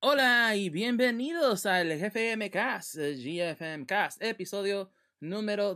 Hola y bienvenidos al GFM Cast, GFM Cast, episodio número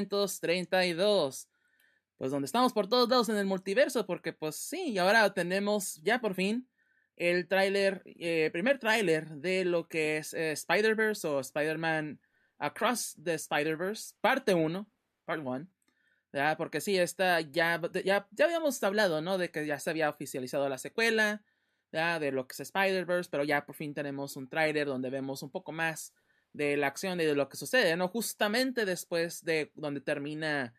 232. Pues donde estamos por todos lados en el multiverso, porque pues sí, y ahora tenemos ya por fin el tráiler, primer tráiler de lo que es Spider-Verse o Spider-Man Across the Spider-Verse, parte uno, part 1. Porque sí, esta ya habíamos hablado, ¿no? De que ya se había oficializado la secuela, ¿verdad? De lo que es Spider-Verse, pero ya por fin tenemos un tráiler donde vemos un poco más de la acción y de lo que sucede, ¿no? Justamente después de donde termina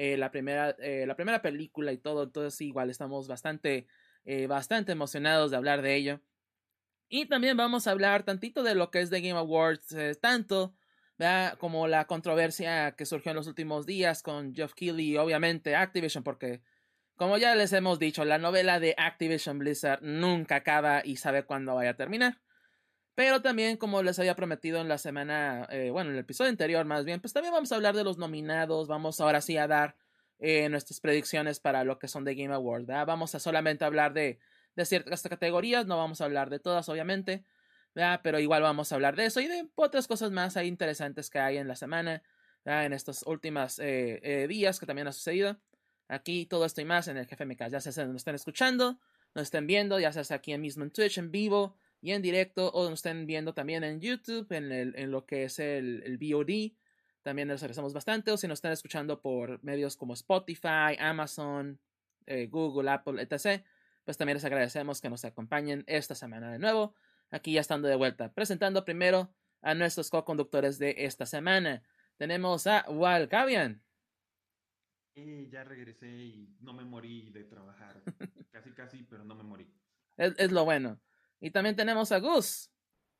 la primera película y todo, entonces igual estamos bastante emocionados de hablar de ello. Y también vamos a hablar tantito de lo que es The Game Awards, tanto ¿verdad? Como la controversia que surgió en los últimos días con Geoff Keighley y obviamente Activision, porque como ya les hemos dicho, la novela de Activision Blizzard nunca acaba y sabe cuándo vaya a terminar. Pero también, como les había prometido en la semana, bueno, en el episodio anterior más bien, pues también vamos a hablar de los nominados, vamos ahora sí a dar nuestras predicciones para lo que son The Game Awards, ¿verdad? Vamos a solamente hablar de ciertas categorías, no vamos a hablar de todas, obviamente, ¿verdad? Pero igual vamos a hablar de eso y de otras cosas más ahí interesantes que hay en la semana, ¿verdad? En estos últimos días que también ha sucedido. Aquí todo esto y más en el Jefe MK, ya sea nos estén escuchando, nos estén viendo, ya sea aquí mismo en Twitch, en vivo, y en directo, o nos estén viendo también en YouTube, en lo que es el VOD. También les agradecemos bastante. O si nos están escuchando por medios como Spotify, Amazon, Google, Apple, etc., pues también les agradecemos que nos acompañen esta semana de nuevo. Aquí ya estando de vuelta. Presentando primero a nuestros co-conductores de esta semana. Tenemos a Walcavian. Ya regresé y no me morí de trabajar. Casi, casi, pero no me morí. Es lo bueno. Y también tenemos a Gus,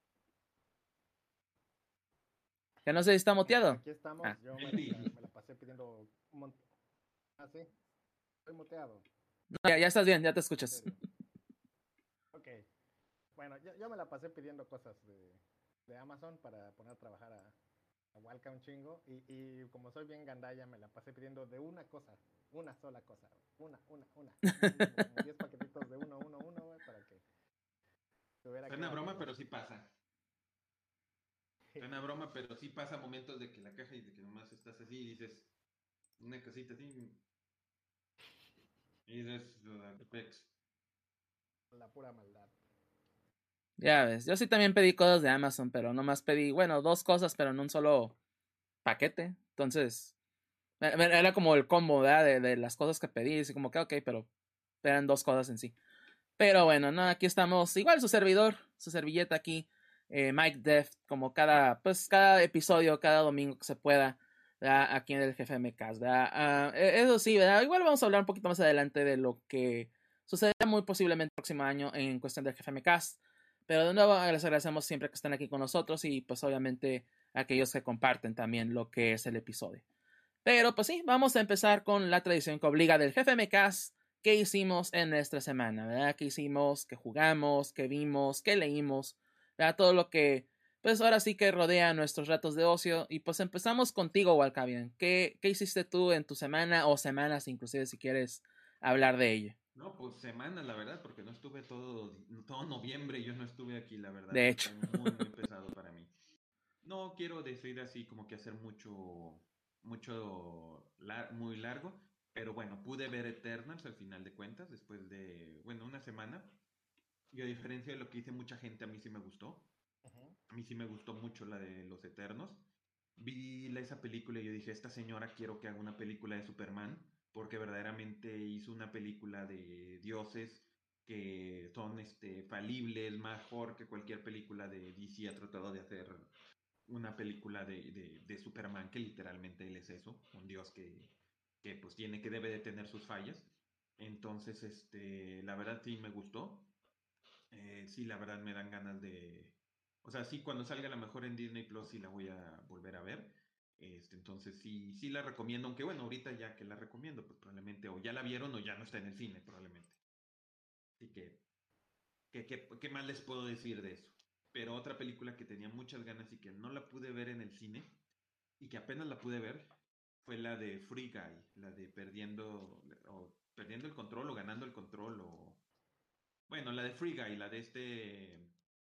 que no sé si está muteado. Aquí estamos, Ah, yo Eli, me la pasé pidiendo un montón. Ah, sí, estoy muteado, no, ya estás bien, ya te en escuchas. serio. Ok, bueno, yo me la pasé pidiendo cosas de Amazon para poner a trabajar a Walca un chingo. Y como soy bien gandalla, me la pasé pidiendo de una cosa, una sola cosa, una. Mínimo como 10 paquetitos de uno, güey, para que tuviera que suena broma, batallar. pero sí pasa. Suena broma, pero sí pasa momentos de que la caja y de que nomás estás así y dices una cosita así y dices, pex. La pura maldad. Ya ves, yo sí también pedí cosas de Amazon, pero nomás pedí, bueno, dos cosas, pero en un solo paquete. Entonces, era como el combo, ¿verdad? De las cosas que pedí, así como que, ok, pero eran dos cosas en sí. Pero bueno, no, aquí estamos, igual su servidor, su servilleta aquí, Mike Deft, como cada episodio, cada domingo que se pueda, ¿verdad? Aquí en el Jefe MCAS, ¿verdad? Eso sí, ¿verdad? Igual vamos a hablar un poquito más adelante de lo que sucederá muy posiblemente el próximo año en cuestión del Jefe MCAS. Pero de nuevo, les agradecemos siempre que estén aquí con nosotros y pues obviamente a aquellos que comparten también lo que es el episodio. Pero pues sí, vamos a empezar con la tradición que obliga del Jefe MCAS. ¿Qué hicimos en nuestra semana? ¿Verdad? ¿Qué hicimos? ¿Qué jugamos? ¿Qué vimos? ¿Qué leímos? ¿Verdad? Todo lo que, pues ahora sí que rodea nuestros ratos de ocio. Y pues empezamos contigo, Walcavian. ¿Qué hiciste tú en tu semana o semanas, inclusive, si quieres hablar de ello? No, pues semana, la verdad, porque no estuve todo noviembre, yo no estuve aquí, la verdad, De sí hecho. fue muy, muy pesado para mí. No quiero decir así como que hacer muy largo, pero bueno, pude ver Eternals al final de cuentas, después de, bueno, una semana. Y a diferencia de lo que dice mucha gente, a mí sí me gustó. Ujú. A mí sí me gustó mucho la de Los Eternos. Vi esa película y yo dije, esta señora quiero que haga una película de Superman, porque verdaderamente hizo una película de dioses que son falibles, mejor que cualquier película de DC ha tratado de hacer una película de Superman, que literalmente él es eso, un dios que pues que debe de tener sus fallas. Entonces, la verdad sí me gustó. Sí, la verdad me dan ganas de... O sea, sí, cuando salga a lo mejor en Disney Plus sí la voy a volver a ver. Entonces sí, sí la recomiendo, aunque bueno, ahorita ya que la recomiendo, pues probablemente o ya la vieron o ya no está en el cine, probablemente. Así que, ¿qué más les puedo decir de eso? Pero otra película que tenía muchas ganas y que no la pude ver en el cine y que apenas la pude ver fue la de Free Guy, la de perdiendo el control o ganando el control o... Bueno, la de Free Guy, la de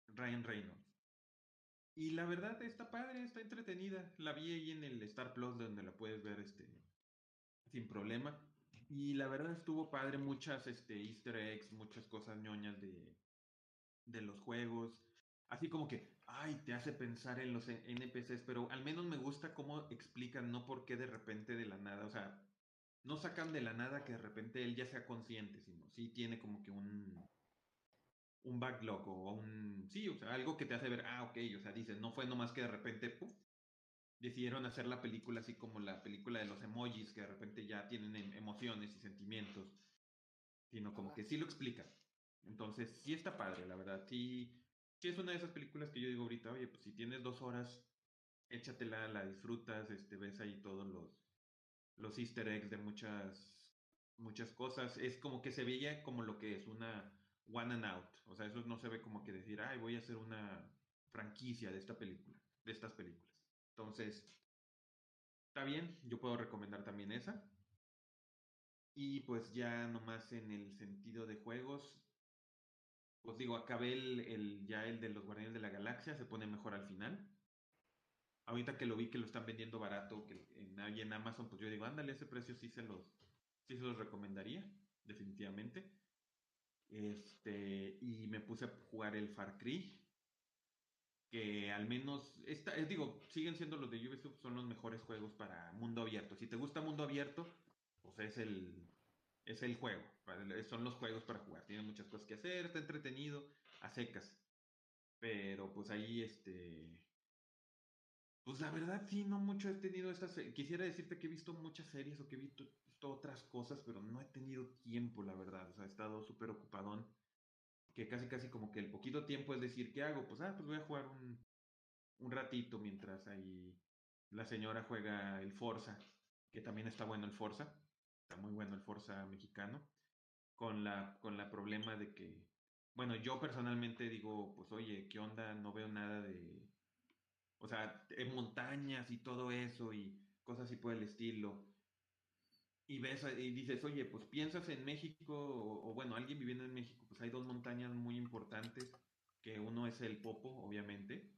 Ryan Reynolds. Y la verdad está padre, está entretenida. La vi ahí en el Star Plus donde la puedes ver sin problema. Y la verdad estuvo padre, muchas Easter eggs, muchas cosas ñoñas de los juegos. Así como que, ay, te hace pensar en los NPCs, pero al menos me gusta cómo explican, no por qué de repente de la nada, o sea, no sacan de la nada que de repente él ya sea consciente, sino sí tiene como que un backlog o sí, o sea, algo que te hace ver, ah, ok, o sea, dices, no fue nomás que de repente, puf, decidieron hacer la película así como la película de los emojis, que de repente ya tienen emociones y sentimientos, sino como que sí lo explica. Entonces, sí está padre, la verdad. Sí, sí es una de esas películas que yo digo ahorita, oye, pues si tienes 2 horas, échatela, la disfrutas, ves ahí todos los easter eggs de muchas cosas. Es como que se veía como lo que es una one and out. O sea, eso no se ve como que decir, ay, voy a hacer una franquicia de esta película, de estas películas. Entonces, está bien, yo puedo recomendar también esa. Y pues ya nomás en el sentido de juegos, pues digo, acabé ya el de los Guardianes de la Galaxia, se pone mejor al final. Ahorita que lo vi que lo están vendiendo barato ahí en Amazon, pues yo digo, ándale, ese precio sí se los recomendaría, definitivamente. Y me puse a jugar el Far Cry, que al menos, digo, siguen siendo los de Ubisoft, son los mejores juegos para mundo abierto. Si te gusta mundo abierto, pues es el juego, son los juegos para jugar. Tiene muchas cosas que hacer, está entretenido, a secas. Pero pues ahí, pues la verdad sí, no mucho he tenido quisiera decirte que he visto muchas series o que he visto otras cosas, pero no he tenido tiempo, la verdad. O sea, he estado súper ocupadón, que casi casi como que el poquito tiempo es decir, ¿qué hago? Pues voy a jugar un ratito mientras ahí la señora juega el Forza, que también está bueno el Forza, está muy bueno el Forza mexicano, con la problema de que, bueno, yo personalmente digo, pues oye, ¿qué onda? No veo nada o sea, en montañas y todo eso y cosas así por el estilo. Y ves y dices, oye, pues piensas en México o bueno, alguien viviendo en México, pues hay dos montañas muy importantes, que uno es el Popo, obviamente,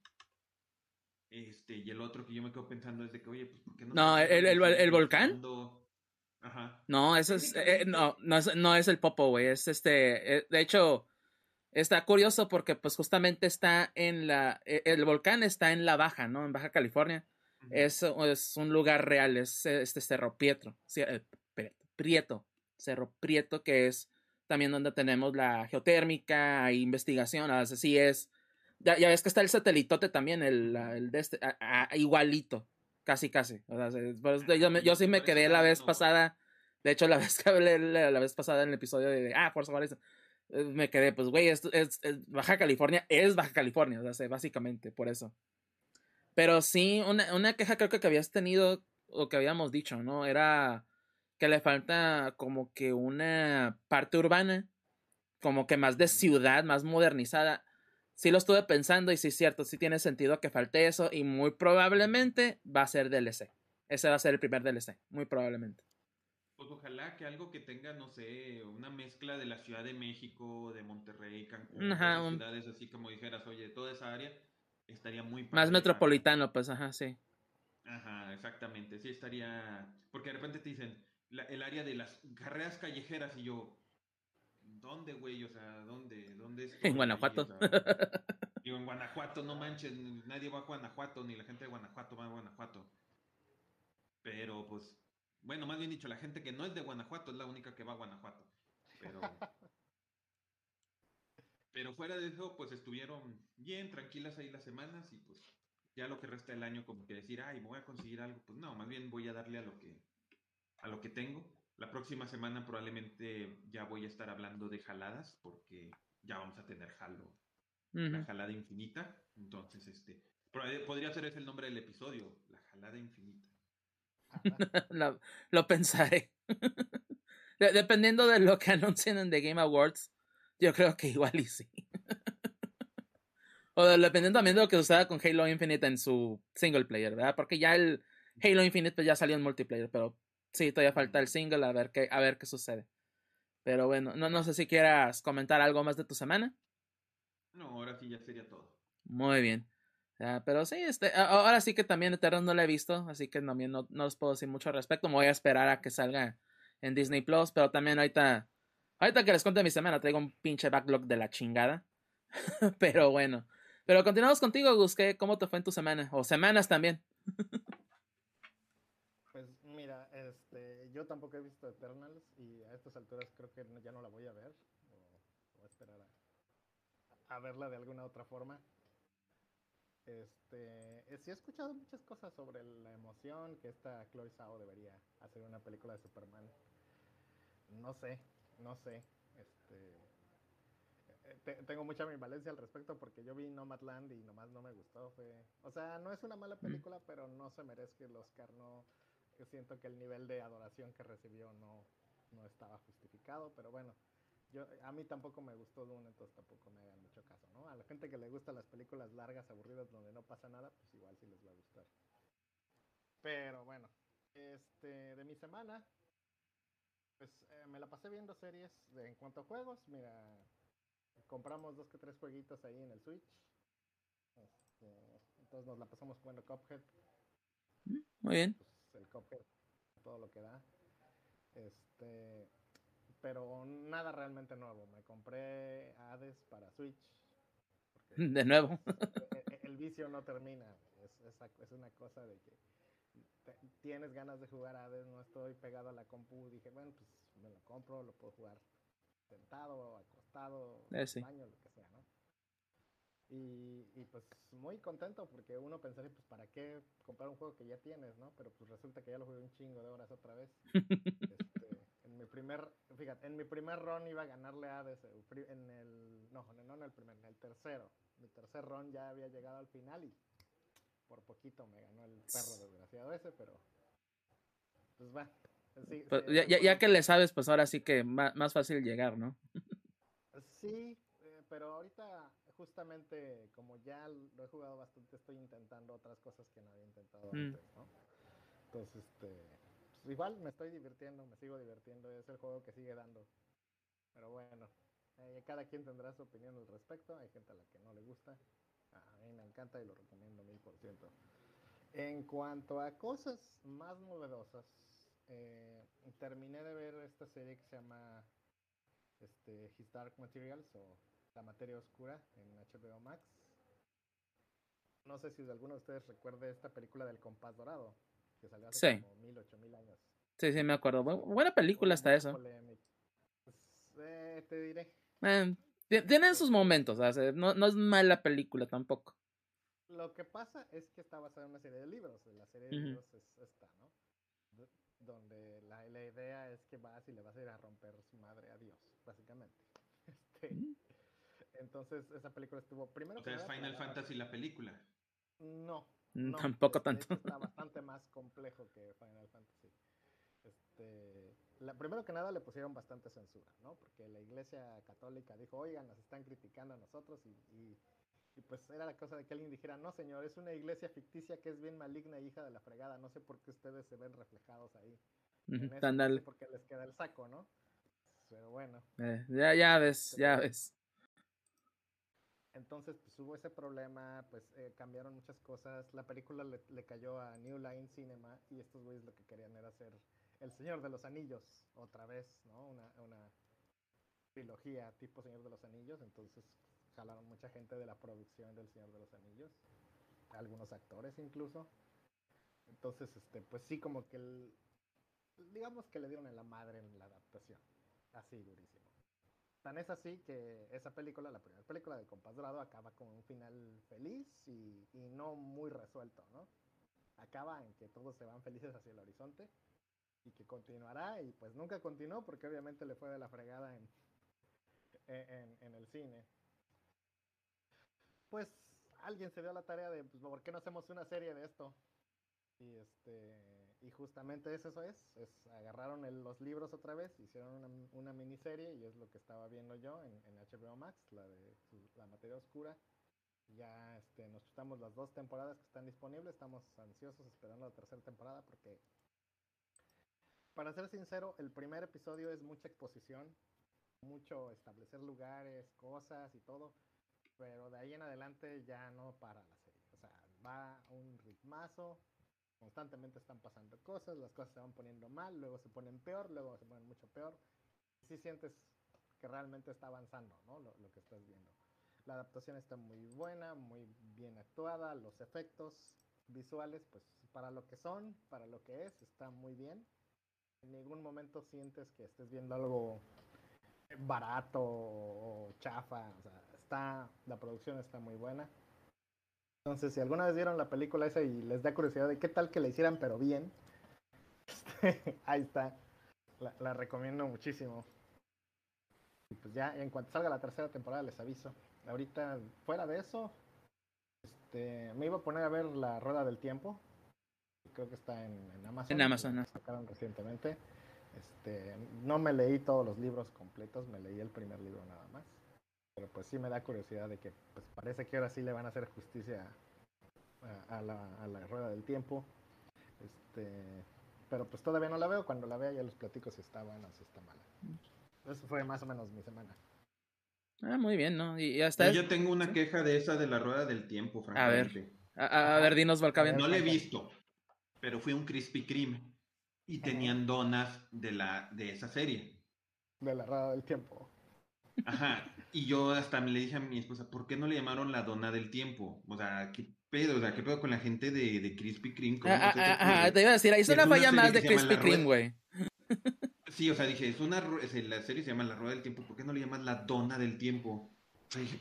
y el otro que yo me quedo pensando es de que, oye, pues ¿por qué no No, sacan algo así el de volcán. fondo? Ajá. No, eso es. Técnicamente, No es el Popo, güey. Es de hecho, está curioso porque, pues, justamente está el volcán está en la Baja, ¿no? En Baja California. ujú, Es un lugar real, es Cerro Pietro. Sí, Prieto. Cerro Prieto, que es también donde tenemos la geotérmica e investigación. O sea, sí es. Ya ves que está el satelitote también, ujú. el de igualito. Casi, casi. O sea, Ok, yo sí se me parece quedé la más, vez no. pasada. De hecho, la vez que hablé la vez pasada en el episodio Forza Horizon, me quedé, pues, güey, Baja California es Baja California, o sea, básicamente, por eso. Pero sí, una queja creo que habías tenido, o que habíamos dicho, ¿no? Era que le falta como que una parte urbana, como que más de Ujú. ciudad, más modernizada. Sí lo estuve pensando y sí es cierto, sí tiene sentido que falte eso y muy probablemente va a ser DLC. Ese va a ser el primer DLC, muy probablemente. Pues ojalá que algo que tenga, no sé, una mezcla de la Ciudad de México, de Monterrey, Cancún, de Ajá, esas ciudades así como dijeras, oye, toda esa área estaría muy más padre para. metropolitano, pues, ajá, sí. Ajá, exactamente, sí estaría. Porque de repente te dicen el área de las carreras callejeras y yo, ¿dónde, güey? O sea, ¿dónde es En todo eso ahí? O Guanajuato. sea, digo, en Guanajuato, no manches, nadie va a Guanajuato, ni la gente de Guanajuato va a Guanajuato. Pero pues, bueno, más bien dicho, la gente que no es de Guanajuato es la única que va a Guanajuato. Pero, pero fuera de eso, pues estuvieron bien, tranquilas ahí las semanas y pues ya lo que resta del año como que decir, ay, me voy a conseguir algo, pues no, más bien voy a darle a lo que tengo. La próxima semana probablemente ya voy a estar hablando de jaladas porque ya vamos a tener la Ujú. jalada infinita. Entonces, podría ser ese el nombre del episodio, la jalada infinita. Ala. Lo pensaré. Dependiendo de lo que anuncien en The Game Awards, yo creo que igual y sí. O dependiendo también de lo que suceda con Halo Infinite en su single player, ¿verdad? Porque ya el Halo Infinite pues, ya salió en multiplayer, pero sí, todavía falta el Mm. single a ver qué sucede. Pero bueno, no sé si quieras comentar algo más de tu semana. No, ahora sí ya sería todo. Muy bien. Pero sí, ahora sí que también Eternals no la he visto, así que también no os puedo decir mucho al respecto. Me voy a esperar a que salga en Disney Plus, pero también ahorita que les cuente mi semana, traigo un pinche backlog de la chingada. Pero bueno. Pero continuamos contigo, Gus. ¿Cómo te fue en tu semana? O semanas también. Pues mira, yo tampoco he visto Eternals y a estas alturas creo que ya no la voy a ver. O voy a esperar a verla de alguna otra forma. Sí he escuchado muchas cosas sobre la emoción que esta Chloe Zhao debería hacer una película de Superman. No sé, no sé. Tengo mucha ambivalencia al respecto porque yo vi Nomadland y nomás no me gustó. O sea, no es una mala Mm. película, pero no se merece el Oscar. No, yo siento que el nivel de adoración que recibió no estaba justificado, pero bueno, a mí tampoco me gustó Dune, entonces tampoco me hagan mucho caso, ¿no? A la gente que le gustan las películas largas, aburridas, donde no pasa nada, pues igual sí les va a gustar. Pero bueno, de mi semana, pues me la pasé viendo series en cuanto a juegos. Mira, compramos 2 que 3 jueguitos ahí en el Switch. Entonces nos la pasamos jugando Cuphead. Muy bien. Pues el Cuphead, todo lo que da. Este, pero nada realmente nuevo. Me compré Hades para Switch. Porque De nuevo. el vicio no termina. Es una cosa de que tienes ganas de jugar Hades, no estoy pegado a la compu. Dije, bueno, pues me lo compro, lo puedo jugar sentado, acostado, en el Sí. baño, lo que sea, ¿no? Y pues muy contento porque uno pensaría, pues ¿para qué comprar un juego que ya tienes, no? Pero pues resulta que ya lo jugué un chingo de horas otra vez. En mi primer run iba a ganarle a Hades, no en el primer, en el tercero. Mi tercer run ya había llegado al final y por poquito me ganó el perro desgraciado ese, pero pues va. Sí, sí, Pues, es el ya juego que le que... sabes, pues ahora sí que más fácil llegar, ¿no? Sí, pero ahorita justamente como ya lo he jugado bastante, estoy intentando otras cosas que no había intentado Mm. antes, ¿no? Entonces, pues igual me estoy divirtiendo, me sigo divirtiendo, es el juego que sigue dando. Pero bueno, cada quien tendrá su opinión al respecto, hay gente a la que no le gusta, a mí me encanta y lo recomiendo 1000%. En cuanto a cosas más novedosas, terminé de ver esta serie que se llama His Dark Materials o La Materia Oscura en HBO Max. No sé si alguno de ustedes recuerde esta película del compás dorado, que salió hace Sí. como 1000, 8000 años. Sí, me acuerdo. Buena Hubo película hasta mucha eso. polémica. Pues, te diré. Eh, Tienen sus Este, momentos, o sea, no es mala película tampoco. lo que pasa es que está basada en una serie de libros. La serie de Ujú. libros es esta, ¿no? Donde la idea es que vas y le vas a ir a romper su madre a Dios, básicamente. Este, entonces, esa película estuvo, O primero que sea, es nada, Final plagada. Fantasy la película. No, no. Tampoco De tanto. hecho, está bastante más complejo que Final Fantasy. Primero que nada le pusieron bastante censura, ¿no? Porque la iglesia católica dijo, oigan, nos están criticando a nosotros y pues era la cosa de que alguien dijera, no señor, es una iglesia ficticia que es bien maligna e hija de la fregada, no sé por qué ustedes se ven reflejados ahí en eso, no sé Ándale. por qué les queda el saco, ¿no? Pero bueno, Ya ves, ya este, ves. entonces pues hubo ese problema, pues cambiaron muchas cosas, la película le cayó a New Line Cinema y estos güeyes lo que querían era hacer El Señor de los Anillos otra vez, ¿no? Una trilogía tipo Señor de los Anillos, entonces jalaron mucha gente de la producción del Señor de los Anillos, algunos actores incluso. Entonces, pues sí, como que digamos que le dieron en la madre en la adaptación, así durísimo. Tan es así que esa película, la primera película del Compás Dorado, acaba con un final feliz y no muy resuelto, ¿no? Acaba en que todos se van felices hacia el horizonte y que continuará y pues nunca continuó porque obviamente le fue de la fregada en el cine. Pues alguien se dio la tarea de, pues, ¿por qué no hacemos una serie de esto? Y justamente eso es agarraron los libros otra vez, hicieron una miniserie y es lo que estaba viendo yo en HBO Max, la materia oscura. Ya nos chutamos las 2 temporadas que están disponibles, estamos ansiosos esperando la tercera temporada porque, para ser sincero, el primer episodio es mucha exposición, mucho establecer lugares, cosas y todo, pero de ahí en adelante ya no para la serie. O sea, va a un ritmazo, constantemente están pasando cosas, las cosas se van poniendo mal, luego se ponen peor, luego se ponen mucho peor. Sí sientes que realmente está avanzando, ¿no? Lo que estás viendo. La adaptación está muy buena, muy bien actuada, los efectos visuales, pues para lo que son, para lo que es, está muy bien. En ningún momento sientes que estés viendo algo barato o chafa, o sea, la producción está muy buena. Entonces, si alguna vez vieron la película esa y les da curiosidad de qué tal que la hicieran pero bien, ahí está, la recomiendo muchísimo. Y pues ya en cuanto salga la tercera temporada les aviso. Ahorita, fuera de eso, me iba a poner a ver La Rueda del Tiempo. Creo que está en Amazon. En Amazon, ¿no? Sacaron recientemente. No me leí todos los libros completos, me leí el primer libro nada más. Pero pues sí me da curiosidad de que pues parece que ahora sí le van a hacer justicia a la Rueda del Tiempo. Pero pues todavía no la veo. Cuando la vea ya les platico si está buena o si está mala. Eso fue más o menos mi semana. Muy bien, ¿no? Y hasta Yo tengo una queja de esa de La Rueda del Tiempo, francamente. A ver, dinos, Volcavian. No la he visto, pero fui a un Krispy Kreme y tenían donas de esa serie. De La Rueda del Tiempo. Ajá, y yo hasta me le dije a mi esposa, ¿por qué no le llamaron la dona del tiempo? O sea, ¿qué pedo? O sea, ¿qué pedo con la gente de Krispy Kreme? ¿Cómo no se te ocurre? Te iba a decir, ahí es una falla más de Krispy Kreme, güey. Sí, o sea, dije, la serie se llama La Rueda del Tiempo, ¿por qué no le llamas la dona del tiempo? O sea, dije,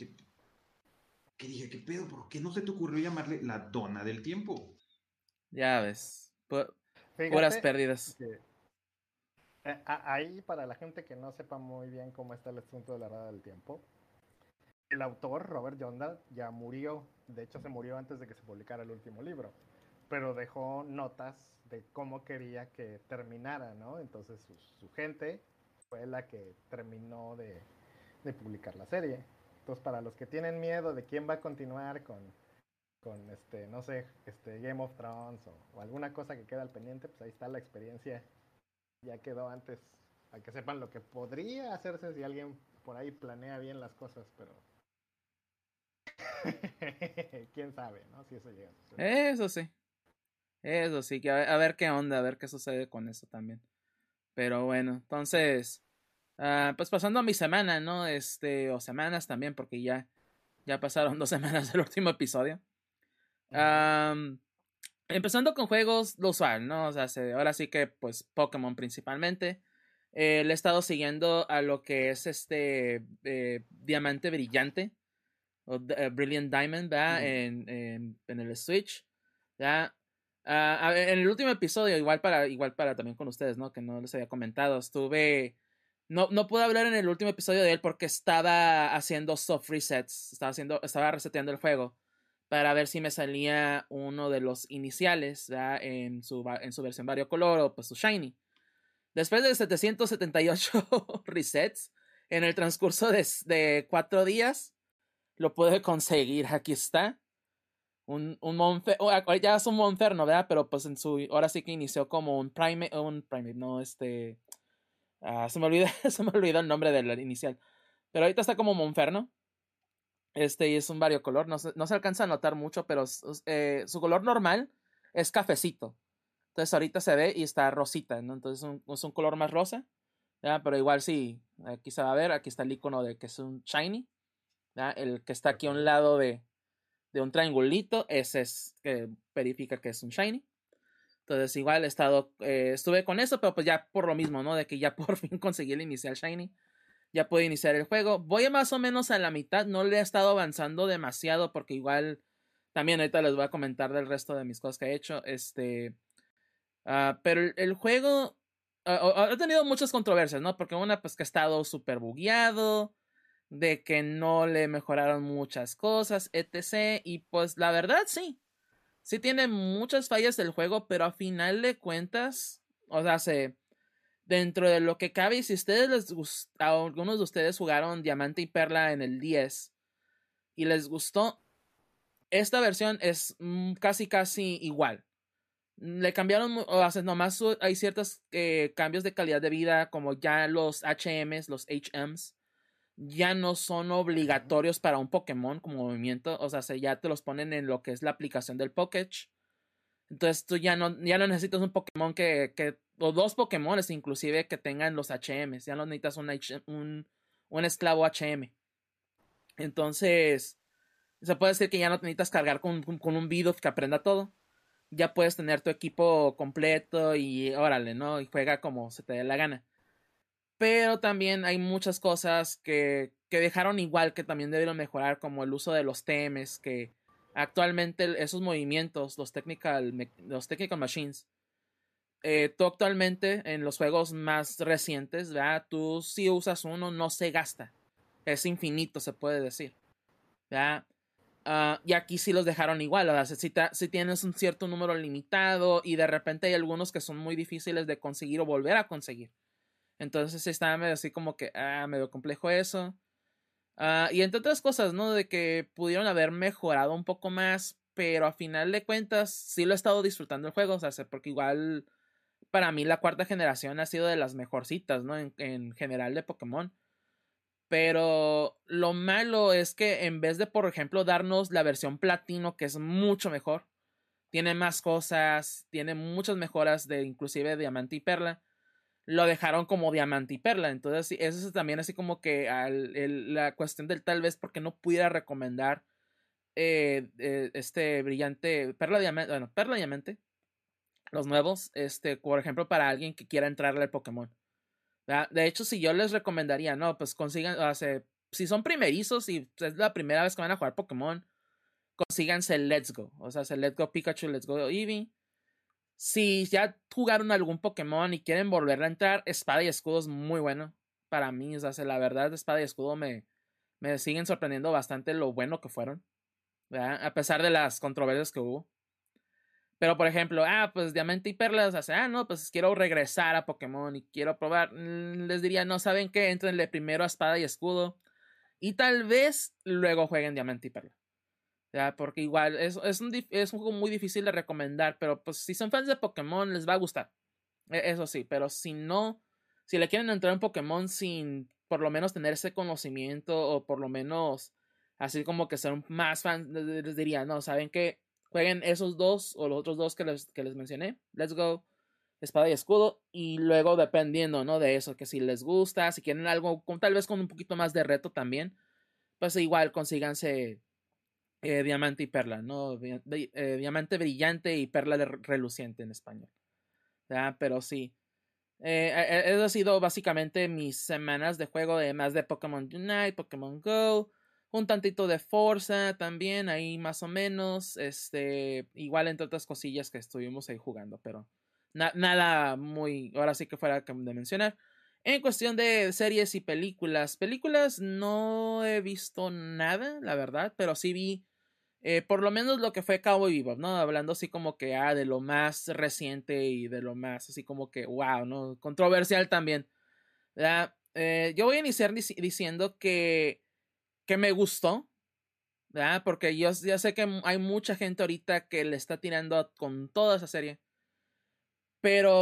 ¿qué pedo? ¿Por qué no se te ocurrió llamarle la dona del tiempo? Ya ves, Fíjate puras pérdidas. Que, ahí, para la gente que no sepa muy bien cómo está el asunto de La Rueda del Tiempo, el autor, Robert Jordan, ya murió. De hecho, se murió antes de que se publicara el último libro. Pero dejó notas de cómo quería que terminara, ¿no? Entonces su gente fue la que terminó de publicar la serie. Entonces, para los que tienen miedo de quién va a continuar con no sé, Game of Thrones o alguna cosa que queda al pendiente, pues ahí está la experiencia. Ya quedó antes, para que sepan lo que podría hacerse si alguien por ahí planea bien las cosas, pero quién sabe, ¿no? Si eso llega a suceder. Eso sí, que a ver qué onda, a ver qué sucede con eso también. Pero bueno, entonces, pues pasando a mi semana, ¿no? O semanas también, porque ya pasaron 2 semanas del último episodio. Empezando con juegos, lo usual, ¿no? O sea, ahora sí que, pues, Pokémon principalmente. Le he estado siguiendo a lo que es Diamante Brillante, o Brilliant Diamond, ¿verdad? En el Switch, ¿ya? En el último episodio, igual para también con ustedes, ¿no? Que no les había comentado, no pude hablar en el último episodio de él porque estaba haciendo soft resets, estaba reseteando el juego para ver si me salía uno de los iniciales, ¿verdad? En su versión variocolor o pues su shiny. Después de 778 resets en el transcurso de 4 días, lo pude conseguir. Aquí está. Ya es un Monferno, ¿verdad? Pero pues ahora sí que inició como un Primate, no, se me olvidó el nombre del inicial. Pero ahorita está como Monferno. Y es un variocolor, no se alcanza a notar mucho, pero su color normal es cafecito. Entonces ahorita se ve y está rosita, ¿no? Entonces es un color más rosa, ¿ya? Pero igual sí, aquí se va a ver, aquí está el icono de que es un shiny, ¿ya? El que está aquí a un lado de un triangulito, ese es que verifica que es un shiny. Entonces igual estuve con eso, pero pues ya por lo mismo, ¿no? De que ya por fin conseguí el inicial shiny. Ya puedo iniciar el juego. Voy más o menos a la mitad. No le he estado avanzando demasiado porque igual también ahorita les voy a comentar del resto de mis cosas que he hecho. Pero el juego ha tenido muchas controversias, ¿no? Porque una pues que ha estado súper bugueado, de que no le mejoraron muchas cosas, etc. Y pues la verdad sí tiene muchas fallas del juego, pero a final de cuentas, o sea, dentro de lo que cabe, si algunos de ustedes jugaron Diamante y Perla en el 10 y les gustó, esta versión es casi igual. Le cambiaron, o sea, nomás hay ciertos cambios de calidad de vida, como ya los HMs, los HMs, ya no son obligatorios para un Pokémon como movimiento. O sea, ya te los ponen en lo que es la aplicación del Pokédex. Entonces tú ya no necesitas un Pokémon o dos Pokémones inclusive que tengan los HMs. Ya no necesitas un esclavo HM. Entonces, se puede decir que ya no necesitas cargar con un Bidoof que aprenda todo. Ya puedes tener tu equipo completo y órale, ¿no? Y juega como se te dé la gana. Pero también hay muchas cosas que dejaron igual, que también debieron mejorar, como el uso de los TMs, que actualmente esos movimientos, los technical machines, tú actualmente en los juegos más recientes, ¿verdad? Tú si usas uno no se gasta. Es infinito, se puede decir. ¿Verdad? Y aquí sí los dejaron igual. O sea, si tienes un cierto número limitado y de repente hay algunos que son muy difíciles de conseguir o volver a conseguir. Entonces está medio así como que medio complejo eso. Y entre otras cosas, ¿no? De que pudieron haber mejorado un poco más, pero a final de cuentas sí lo he estado disfrutando el juego. O sea, porque igual para mí la cuarta generación ha sido de las mejorcitas, ¿no? En general de Pokémon. Pero lo malo es que en vez de, por ejemplo, darnos la versión platino, que es mucho mejor, tiene más cosas, tiene muchas mejoras de inclusive Diamante y Perla, lo dejaron como Diamante y Perla. Entonces eso es también así como que la cuestión del tal vez porque no pudiera recomendar este brillante Perla Diamante, bueno, Perla Diamante, los nuevos, por ejemplo, para alguien que quiera entrarle al Pokémon. ¿Verdad? De hecho, si yo les recomendaría, no, pues consigan, o sea, si son primerizos y es la primera vez que van a jugar Pokémon, consíganse el Let's Go. O sea, el Let's Go Pikachu, Let's Go Eevee. Si ya jugaron algún Pokémon y quieren volver a entrar, Espada y Escudo es muy bueno para mí. O sea, la verdad, Espada y Escudo me siguen sorprendiendo bastante lo bueno que fueron, ¿verdad? A pesar de las controversias que hubo. Pero, por ejemplo, pues Diamante y Perlas, o sea, no, pues quiero regresar a Pokémon y quiero probar. Les diría, no, ¿saben qué? Entrenle primero a Espada y Escudo y tal vez luego jueguen Diamante y Perla. ¿Ya? Porque igual es un juego muy difícil de recomendar, pero pues si son fans de Pokémon les va a gustar. Eso sí, pero si no, si le quieren entrar en Pokémon sin por lo menos tener ese conocimiento o por lo menos así como que ser más fans, les diría, no, ¿saben qué? Jueguen esos dos o los otros dos que les mencioné. Let's Go, Espada y Escudo. Y luego dependiendo, ¿no? De eso, que si les gusta, si quieren algo tal vez con un poquito más de reto también, pues igual consíganse Diamante y Perla, ¿no? Diamante brillante y Perla reluciente en español. ¿Ya? Pero sí. Eso ha sido básicamente mis semanas de juego, además de Pokémon Unite, Pokémon Go, un tantito de Forza también, ahí más o menos, igual entre otras cosillas que estuvimos ahí jugando, pero nada muy, ahora sí que fuera de mencionar. En cuestión de series y películas no he visto nada, la verdad, pero sí vi por lo menos lo que fue Cowboy Bebop, ¿no? Hablando así como que de lo más reciente y de lo más así como que wow, ¿no? Controversial también. Yo voy a iniciar diciendo que me gustó, ¿verdad? Porque yo ya sé que hay mucha gente ahorita que le está tirando con toda esa serie. Pero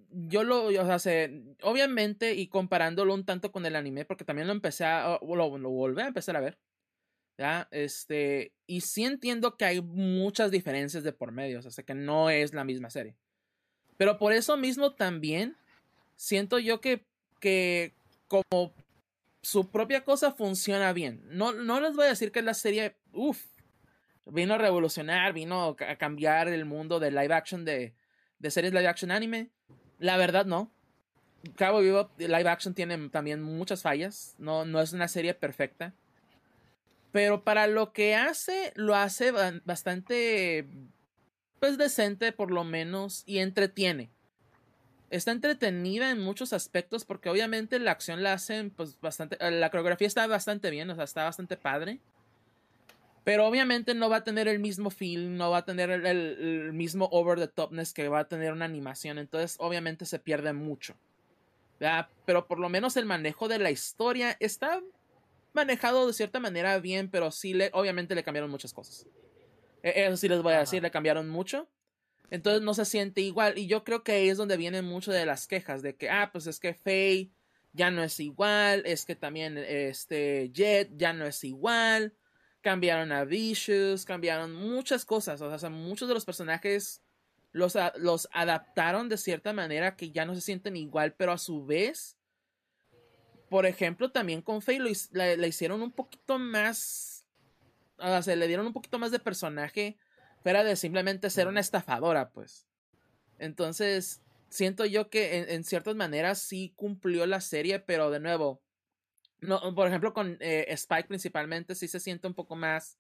o sea, obviamente, y comparándolo un tanto con el anime, porque también lo volví a empezar a ver. ¿Ya? Y sí entiendo que hay muchas diferencias de por medio, o sea, que no es la misma serie. Pero por eso mismo también siento yo que como su propia cosa funciona bien. No les voy a decir que la serie, vino a revolucionar, vino a cambiar el mundo de live action de series live action anime. La verdad no. Cabo Vivo live action tiene también muchas fallas. No es una serie perfecta. Pero para lo que hace, lo hace bastante, pues decente por lo menos, y entretiene. Está entretenida en muchos aspectos porque obviamente la acción la hacen pues bastante, la coreografía está bastante bien, o sea, está bastante padre. Pero obviamente no va a tener el mismo feel, no va a tener el mismo over the topness que va a tener una animación, entonces obviamente se pierde mucho. ¿Verdad? Pero por lo menos el manejo de la historia está manejado de cierta manera bien, pero sí obviamente le cambiaron muchas cosas. Eso sí les voy a decir, le cambiaron mucho. Entonces no se siente igual. Y yo creo que ahí es donde vienen mucho de las quejas. De que, pues es que Faye ya no es igual, es que también Jet ya no es igual, cambiaron a Vicious, cambiaron muchas cosas, o sea, muchos de los personajes los adaptaron de cierta manera que ya no se sienten igual, pero a su vez, por ejemplo, también con Faye la hicieron un poquito más, o sea, le dieron un poquito más de personaje, fuera de simplemente ser una estafadora, pues. Entonces, siento yo que en ciertas maneras sí cumplió la serie, pero de nuevo, no, por ejemplo, con Spike principalmente sí se siente un poco más.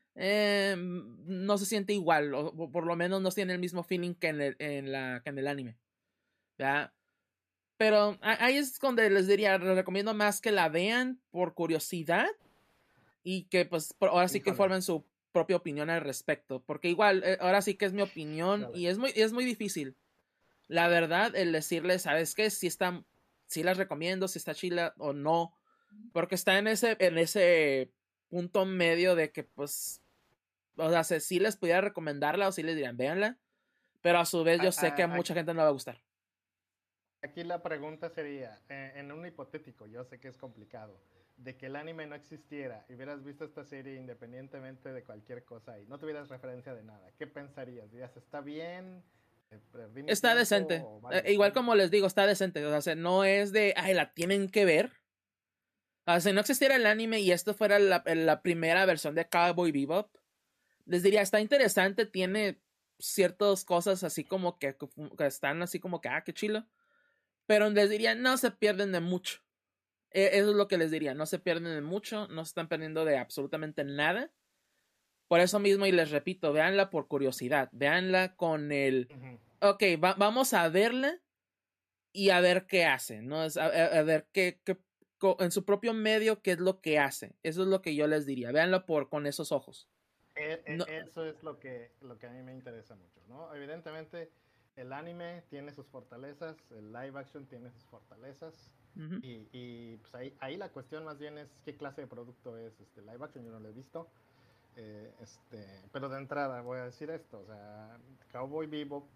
No se siente igual, o por lo menos no tiene el mismo feeling que que en el anime. ¿Ya? Pero ahí es donde les diría, les recomiendo más que la vean por curiosidad y que pues ahora sí que Híjole, formen su propia opinión al respecto. Porque igual, ahora sí que es mi opinión híjole. y es muy difícil. La verdad, el decirles, ¿sabes qué? Si las recomiendo, si está chila o no. Porque está en ese punto medio de que, pues, o sea, si les pudiera recomendarla o si les dirían, véanla. Pero a su vez yo sé que a mucha gente no le va a gustar. Aquí la pregunta sería, en un hipotético, yo sé que es complicado, de que el anime no existiera y hubieras visto esta serie independientemente de cualquier cosa y no tuvieras referencia de nada, ¿qué pensarías? ¿Dirías, está bien? ¿Perdí mi Está tiempo decente. o vale la Igual pena? como les digo, está decente. O sea, no es de, ay, la tienen que ver. O sea, si no existiera el anime y esto fuera la primera versión de Cowboy Bebop, les diría, está interesante, tiene ciertas cosas así como que están así como que, qué chilo. Pero les diría, no se pierden de mucho. Eso es lo que les diría, no se pierden de mucho, no se están perdiendo de absolutamente nada. Por eso mismo, y les repito, véanla por curiosidad, véanla con Ujú. ok, vamos a verla y a ver qué hace, ¿no? A ver en su propio medio qué es lo que hace. Eso es lo que yo les diría, véanlo con esos ojos. No, Eso es lo que a mí me interesa mucho, ¿no? Evidentemente, el anime tiene sus fortalezas, el live action tiene sus fortalezas. uh-huh. Y pues ahí la cuestión más bien es qué clase de producto es live action, yo no lo he visto. Pero de entrada voy a decir esto, o sea, Cowboy Bebop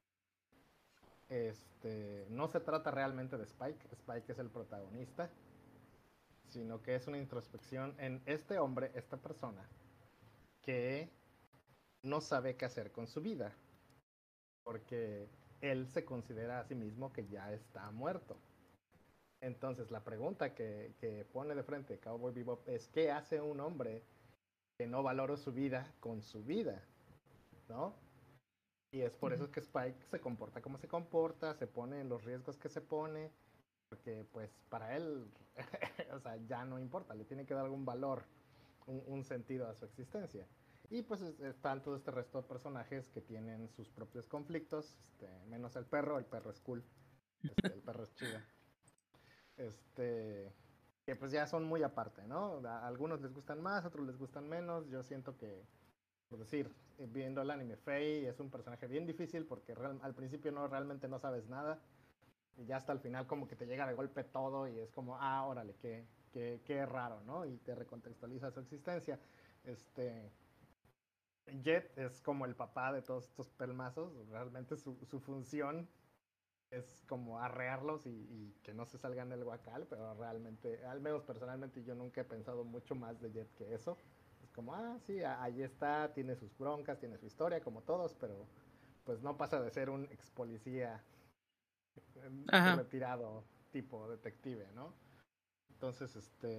no se trata realmente de Spike, Spike es el protagonista, sino que es una introspección en este hombre, esta persona, que no sabe qué hacer con su vida, porque él se considera a sí mismo que ya está muerto. Entonces la pregunta que pone de frente Cowboy Bebop es ¿qué hace un hombre que no valora su vida con su vida? ¿No? Y es por eso que Spike se comporta como se comporta, se pone en los riesgos que se pone, porque pues para él, o sea, ya no importa, le tiene que dar algún valor, un sentido a su existencia. Y pues están todo este resto de personajes que tienen sus propios conflictos, menos el perro es cool, el perro es chido. Que pues ya son muy aparte, ¿no? A algunos les gustan más, a otros les gustan menos. Yo siento que, por decir, viendo el anime, Faye es un personaje bien difícil porque al principio realmente no sabes nada. Y ya hasta el final como que te llega de golpe todo y es como, órale, qué raro, ¿no? Y te recontextualiza su existencia. Jet es como el papá de todos estos pelmazos. Realmente su función es como arrearlos y que no se salgan del guacal, pero realmente, al menos personalmente, yo nunca he pensado mucho más de Jet que eso. Es como, sí, ahí está, tiene sus broncas, tiene su historia, como todos, pero pues no pasa de ser un ex policía Ajá. retirado tipo detective, ¿no? Entonces,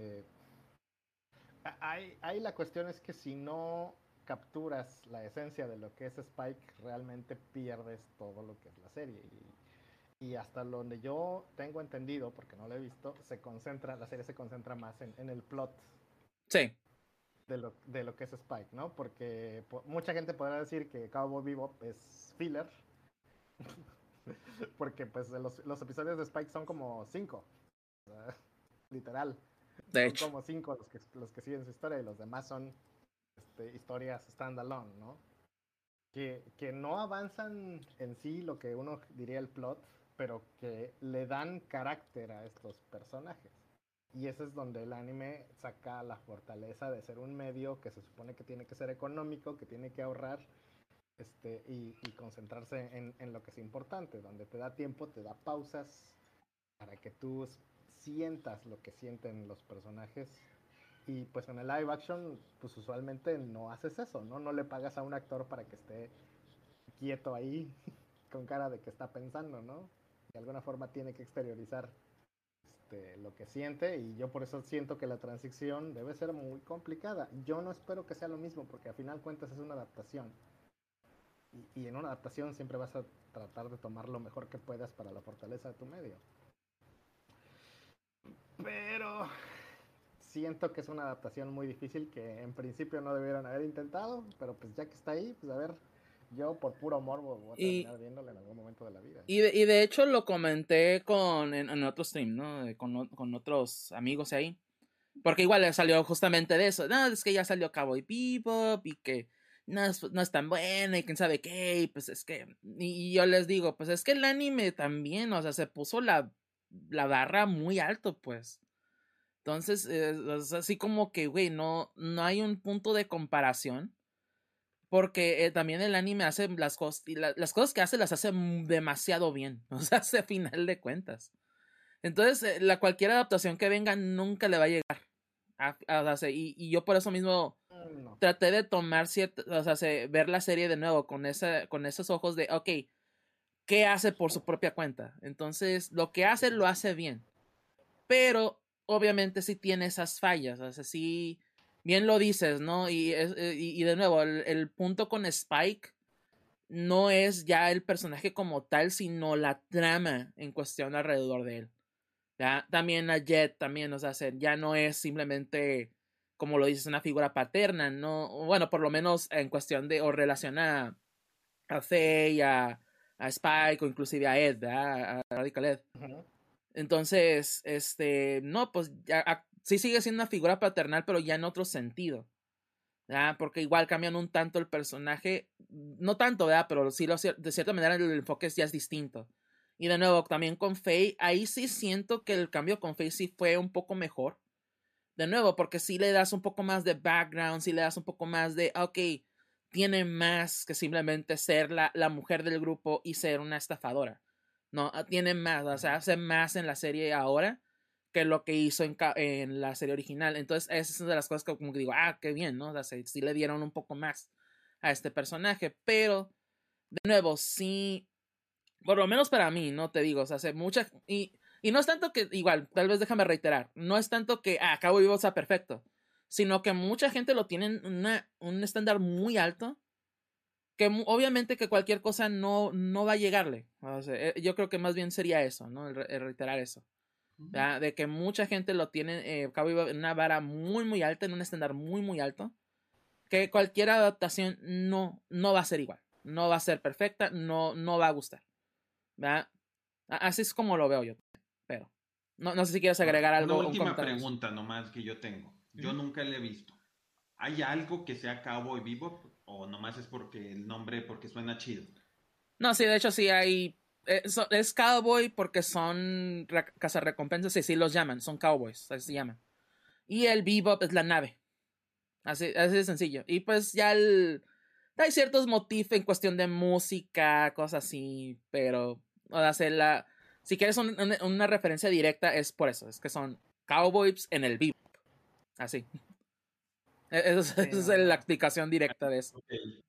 ahí la cuestión es que si no capturas la esencia de lo que es Spike, realmente pierdes todo lo que es la serie. Y hasta donde yo tengo entendido, porque no lo he visto, la serie se concentra más en el plot Sí. de lo que es Spike, ¿no? Porque mucha gente podrá decir que Cowboy Bebop es filler, porque pues los episodios de Spike son como 5, literal. De Son hecho. como 5 los que siguen su historia y los demás son historias standalone, ¿no? Que no avanzan en sí lo que uno diría el plot, pero que le dan carácter a estos personajes. Y ese es donde el anime saca la fortaleza de ser un medio que se supone que tiene que ser económico, que tiene que ahorrar y concentrarse en lo que es importante, donde te da tiempo, te da pausas para que tú sientas lo que sienten los personajes. Y pues en el live action, pues usualmente no haces eso, ¿no? No le pagas a un actor para que esté quieto ahí con cara de que está pensando, ¿no? De alguna forma tiene que exteriorizar lo que siente, y yo por eso siento que la transición debe ser muy complicada. Yo no espero que sea lo mismo, porque al final cuentas es una adaptación. Y en una adaptación siempre vas a tratar de tomar lo mejor que puedas para la fortaleza de tu medio. Pero siento que es una adaptación muy difícil que en principio no debieron haber intentado, pero pues ya que está ahí, pues a ver, yo por puro morbo voy a terminar viéndole en algún momento de la vida. Y de hecho lo comenté en otro stream, ¿no? Con otros amigos ahí. Porque igual le salió justamente de eso. No, es que ya salió Cowboy Bebop y que no es tan buena y quién sabe qué. Y pues es que... Y yo les digo, pues es que el anime también, o sea, se puso la barra muy alto, pues. Entonces, es así como que, güey, no hay un punto de comparación. Porque también el anime hace las cosas, y las cosas que hace las hace demasiado bien. O sea, hace final de cuentas. Entonces, cualquier adaptación que venga nunca le va a llegar. Y yo por eso mismo No. traté de tomar ver la serie de nuevo con esos ojos de, ok, ¿qué hace por su propia cuenta? Entonces, lo que hace, lo hace bien. Pero, obviamente, sí tiene esas fallas. O sea, sí, bien lo dices, ¿no? Y de nuevo, el punto con Spike no es ya el personaje como tal, sino la trama en cuestión alrededor de él. ¿Ya? También a Jet, también, o sea, ya no es simplemente, como lo dices, una figura paterna, ¿no? Bueno, por lo menos en cuestión de, o relaciona a Faye, a Spike, o inclusive a Ed, ¿verdad? A Radical Ed. Uh-huh. Entonces, no, pues ya, sí sigue siendo una figura paternal, pero ya en otro sentido. ¿Ya? Porque igual cambian un tanto el personaje, no tanto, ¿verdad? Pero sí, de cierta manera el enfoque ya es distinto. Y de nuevo, también con Faye, ahí sí siento que el cambio con Faye sí fue un poco mejor. De nuevo, porque sí le das un poco más de background, sí le das un poco más de, ok, tiene más que simplemente ser la mujer del grupo y ser una estafadora. No, tiene más, o sea, hace más en la serie ahora que lo que hizo en la serie original. Entonces, esa es una de las cosas que como que digo, qué bien, ¿no? O sea, sí le dieron un poco más a este personaje, pero de nuevo, sí, por lo menos para mí, no te digo, o sea, hace mucha... Y no es tanto que, igual, tal vez déjame reiterar, no es tanto que, Cowboy Bebop sea perfecto, sino que mucha gente lo tiene un estándar muy alto, que obviamente que cualquier cosa no va a llegarle. O sea, yo creo que más bien sería eso, ¿no? El reiterar eso. ¿Verdad? De que mucha gente lo tiene, Cowboy Bebop en una vara muy, muy alta, en un estándar muy, muy alto, que cualquier adaptación no va a ser igual, no va a ser perfecta, no va a gustar. ¿Verdad? Así es como lo veo yo. Pero no sé si quieres agregar algo. Una última pregunta nomás que yo tengo. Yo nunca le he visto. ¿Hay algo que sea Cowboy Bebop? ¿O nomás es porque el nombre, porque suena chido? No, sí, de hecho sí hay... es cowboy porque son cazarrecompensas, sí los llaman, son cowboys, así se llaman. Y el bebop es la nave. Así de sencillo. Y pues ya hay ciertos motifs en cuestión de música, cosas así, pero o sea, si quieres una referencia directa es por eso, es que son cowboys en el bebop. Así. Esa es la explicación directa de eso. Okay.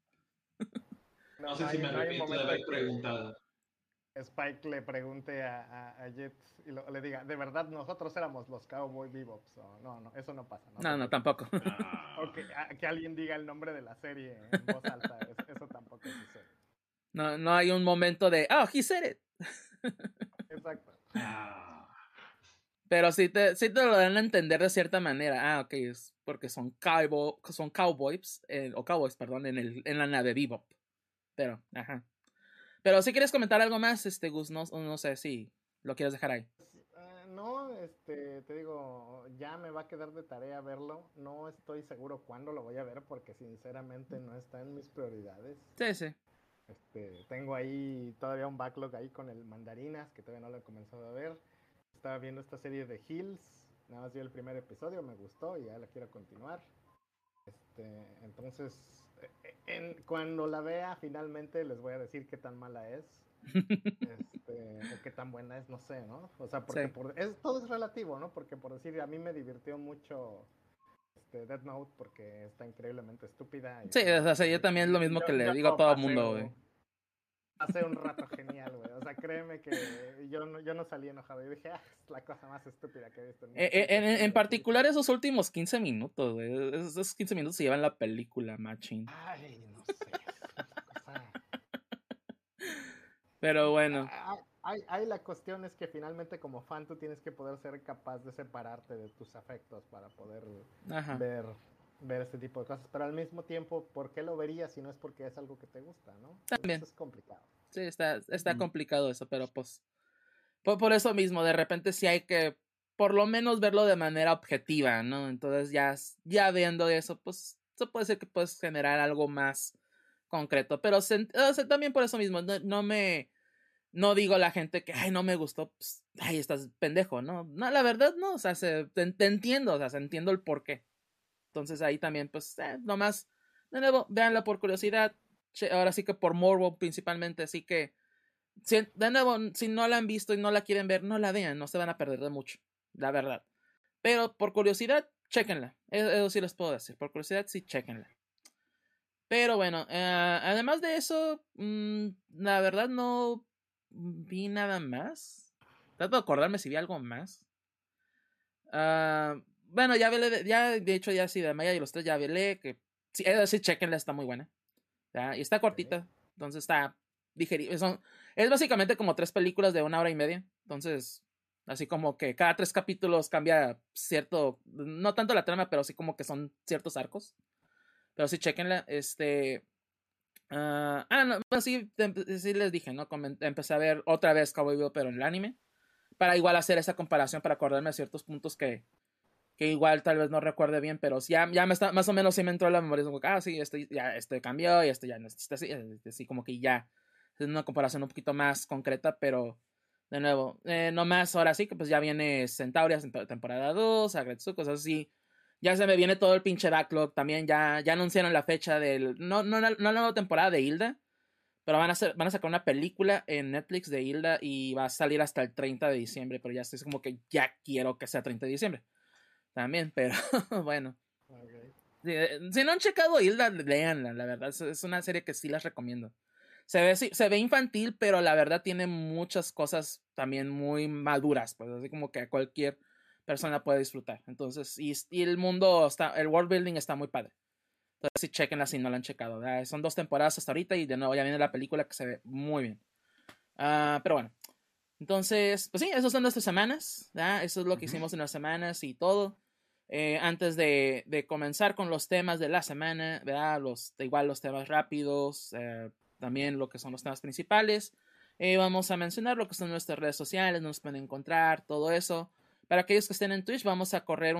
No sé si me arrepiento de haber preguntado. Spike le pregunte a Jet y le diga, ¿de verdad nosotros éramos los Cowboy Bebops? No, eso no pasa. No, tampoco. O que alguien diga el nombre de la serie en voz alta, eso tampoco sucede. No hay un momento de, he said it. Exacto. Pero sí te lo dan a entender de cierta manera. Ok, es porque son cowboys, o cowboys, perdón, en la nave Bebop. Pero, ajá. Pero si quieres comentar algo más, Gus, no sé si lo quieres dejar ahí. No, te digo, ya me va a quedar de tarea verlo. No estoy seguro cuándo lo voy a ver porque sinceramente no está en mis prioridades. Sí. Tengo ahí todavía un backlog ahí con el Mandarinas que todavía no lo he comenzado a ver. Estaba viendo esta serie de Hills, nada más vi el primer episodio, me gustó y ya la quiero continuar. Entonces, cuando la vea finalmente les voy a decir qué tan mala es. O qué tan buena es, no sé, ¿no? O sea, porque Sí. todo es relativo, ¿no? Porque por decir, a mí me divirtió mucho Death Note porque está increíblemente estúpida y Sí, o sea, yo también es lo mismo que le digo a yo todo el mundo, güey. pasé un rato genial, güey. O sea, créeme que yo no salí enojado. Yo dije, es la cosa más estúpida que he visto en mi puta En historia. particular esos últimos 15 minutos, güey. Esos 15 minutos se llevan la película, machín. Ay, no sé, es una cosa. Pero bueno, Hay la cuestión es que finalmente como fan tú tienes que poder ser capaz de separarte de tus afectos para poder ajá, ver, ver este tipo de cosas. Pero al mismo tiempo, ¿por qué lo verías si no es porque es algo que te gusta, ¿no? Entonces también. es complicado. Sí, está Mm. complicado eso, pero pues por eso mismo, de repente sí hay que por lo menos verlo de manera objetiva, ¿no? Entonces ya viendo eso, pues se puede ser que puedes generar algo más concreto, pero o sea, también por eso mismo, no digo a la gente que, ay, no me gustó, pues, ay, estás pendejo, ¿no? No, la verdad no, o sea, te entiendo, o sea, entiendo el por qué. Entonces ahí también, pues, nomás, de nuevo, véanla por curiosidad, ahora sí que por morbo principalmente, así que, de nuevo, si no la han visto y no la quieren ver, no la vean, no se van a perder de mucho, la verdad. Pero por curiosidad, chéquenla, eso sí les puedo decir, por curiosidad, sí, chéquenla. Pero bueno, además de eso, la verdad no vi nada más. Trato de acordarme si vi algo más. Bueno, ya de hecho ya sí, de Maya y los tres ya velé, que sí, es decir, chequenla, está muy buena. ¿Ya? Y está Okay. cortita, entonces está digerible. Es básicamente como 3 películas de 1 hora y media. Entonces, así como que cada 3 capítulos cambia cierto, no tanto la trama, pero sí como que son ciertos arcos. Pero sí, chequenla. No, pues sí, sí les dije, ¿no? Empecé a ver otra vez Cowboy Bebop, pero en el anime. Para igual hacer esa comparación, para acordarme de ciertos puntos que igual tal vez no recuerde bien, pero ya me está, más o menos sí me entró la memoria. Como que, sí, este cambió y este ya no está así, así como que ya es una comparación un poquito más concreta, pero de nuevo, nomás ahora sí que pues ya viene Centaurias en temporada 2, Agretsuko, cosas así. Ya se me viene todo el pinche backlog. También ya anunciaron la fecha del. No la nueva temporada de Hilda. Pero van a sacar una película en Netflix de Hilda y va a salir hasta el 30 de diciembre. Pero ya estoy como que ya quiero que sea 30 de diciembre. También, pero bueno. Okay. Si no han checado Hilda, leanla, la verdad. Es una serie que sí las recomiendo. Se ve infantil, pero la verdad tiene muchas cosas también muy maduras. Pues así como que cualquier persona puede disfrutar. Entonces, y el mundo el world building está muy padre. Entonces, sí, chequenla si no la han checado. ¿Verdad? Son 2 temporadas hasta ahorita y de nuevo ya viene la película que se ve muy bien. Pero bueno, entonces, pues sí, esas son nuestras semanas. ¿Verdad? Eso es lo que Ujú. hicimos en las semanas y todo. Antes de comenzar con los temas de la semana, ¿verdad? Igual los temas rápidos, también lo que son los temas principales. Vamos a mencionar lo que son nuestras redes sociales, nos pueden encontrar, todo eso. Para aquellos que estén en Twitch, vamos a correr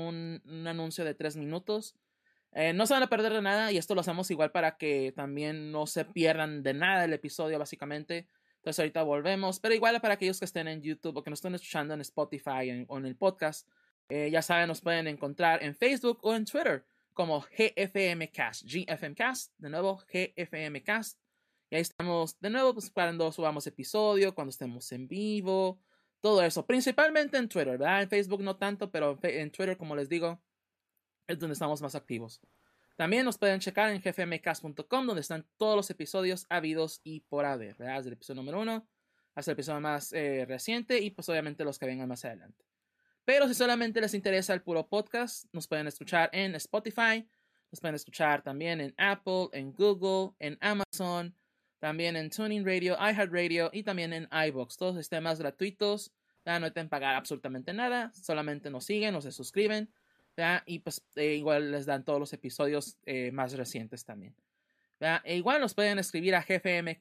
un anuncio de 3 minutos. No se van a perder de nada y esto lo hacemos igual para que también no se pierdan de nada el episodio, básicamente. Entonces ahorita volvemos, pero igual para aquellos que estén en YouTube o que nos estén escuchando en Spotify o en el podcast, ya saben, nos pueden encontrar en Facebook o en Twitter como GFMcast, GFMcast, de nuevo GFMcast. Y ahí estamos de nuevo pues, cuando subamos episodio, cuando estemos en vivo, todo eso. Principalmente en Twitter, ¿verdad? En Facebook no tanto, pero en Twitter, como les digo, es donde estamos más activos. También nos pueden checar en gfmcast.com, donde están todos los episodios habidos y por haber, ¿verdad? Desde el episodio número 1 hasta el episodio más reciente y pues obviamente los que vengan más adelante. Pero si solamente les interesa el puro podcast, nos pueden escuchar en Spotify, nos pueden escuchar también en Apple, en Google, en Amazon, también en Tuning Radio, iHeartRadio y también en iVoox. Todos sistemas gratuitos, ¿ya? No tienen que pagar absolutamente nada, solamente nos siguen o se suscriben, ¿ya? Y pues igual les dan todos los episodios más recientes también. ¿Ya? E igual nos pueden escribir a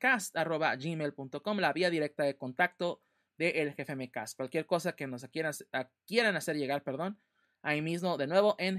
gfmcast.gmail.com, la vía directa de contacto del GFMcast. Cualquier cosa que nos quieran hacer llegar, perdón, ahí mismo de nuevo en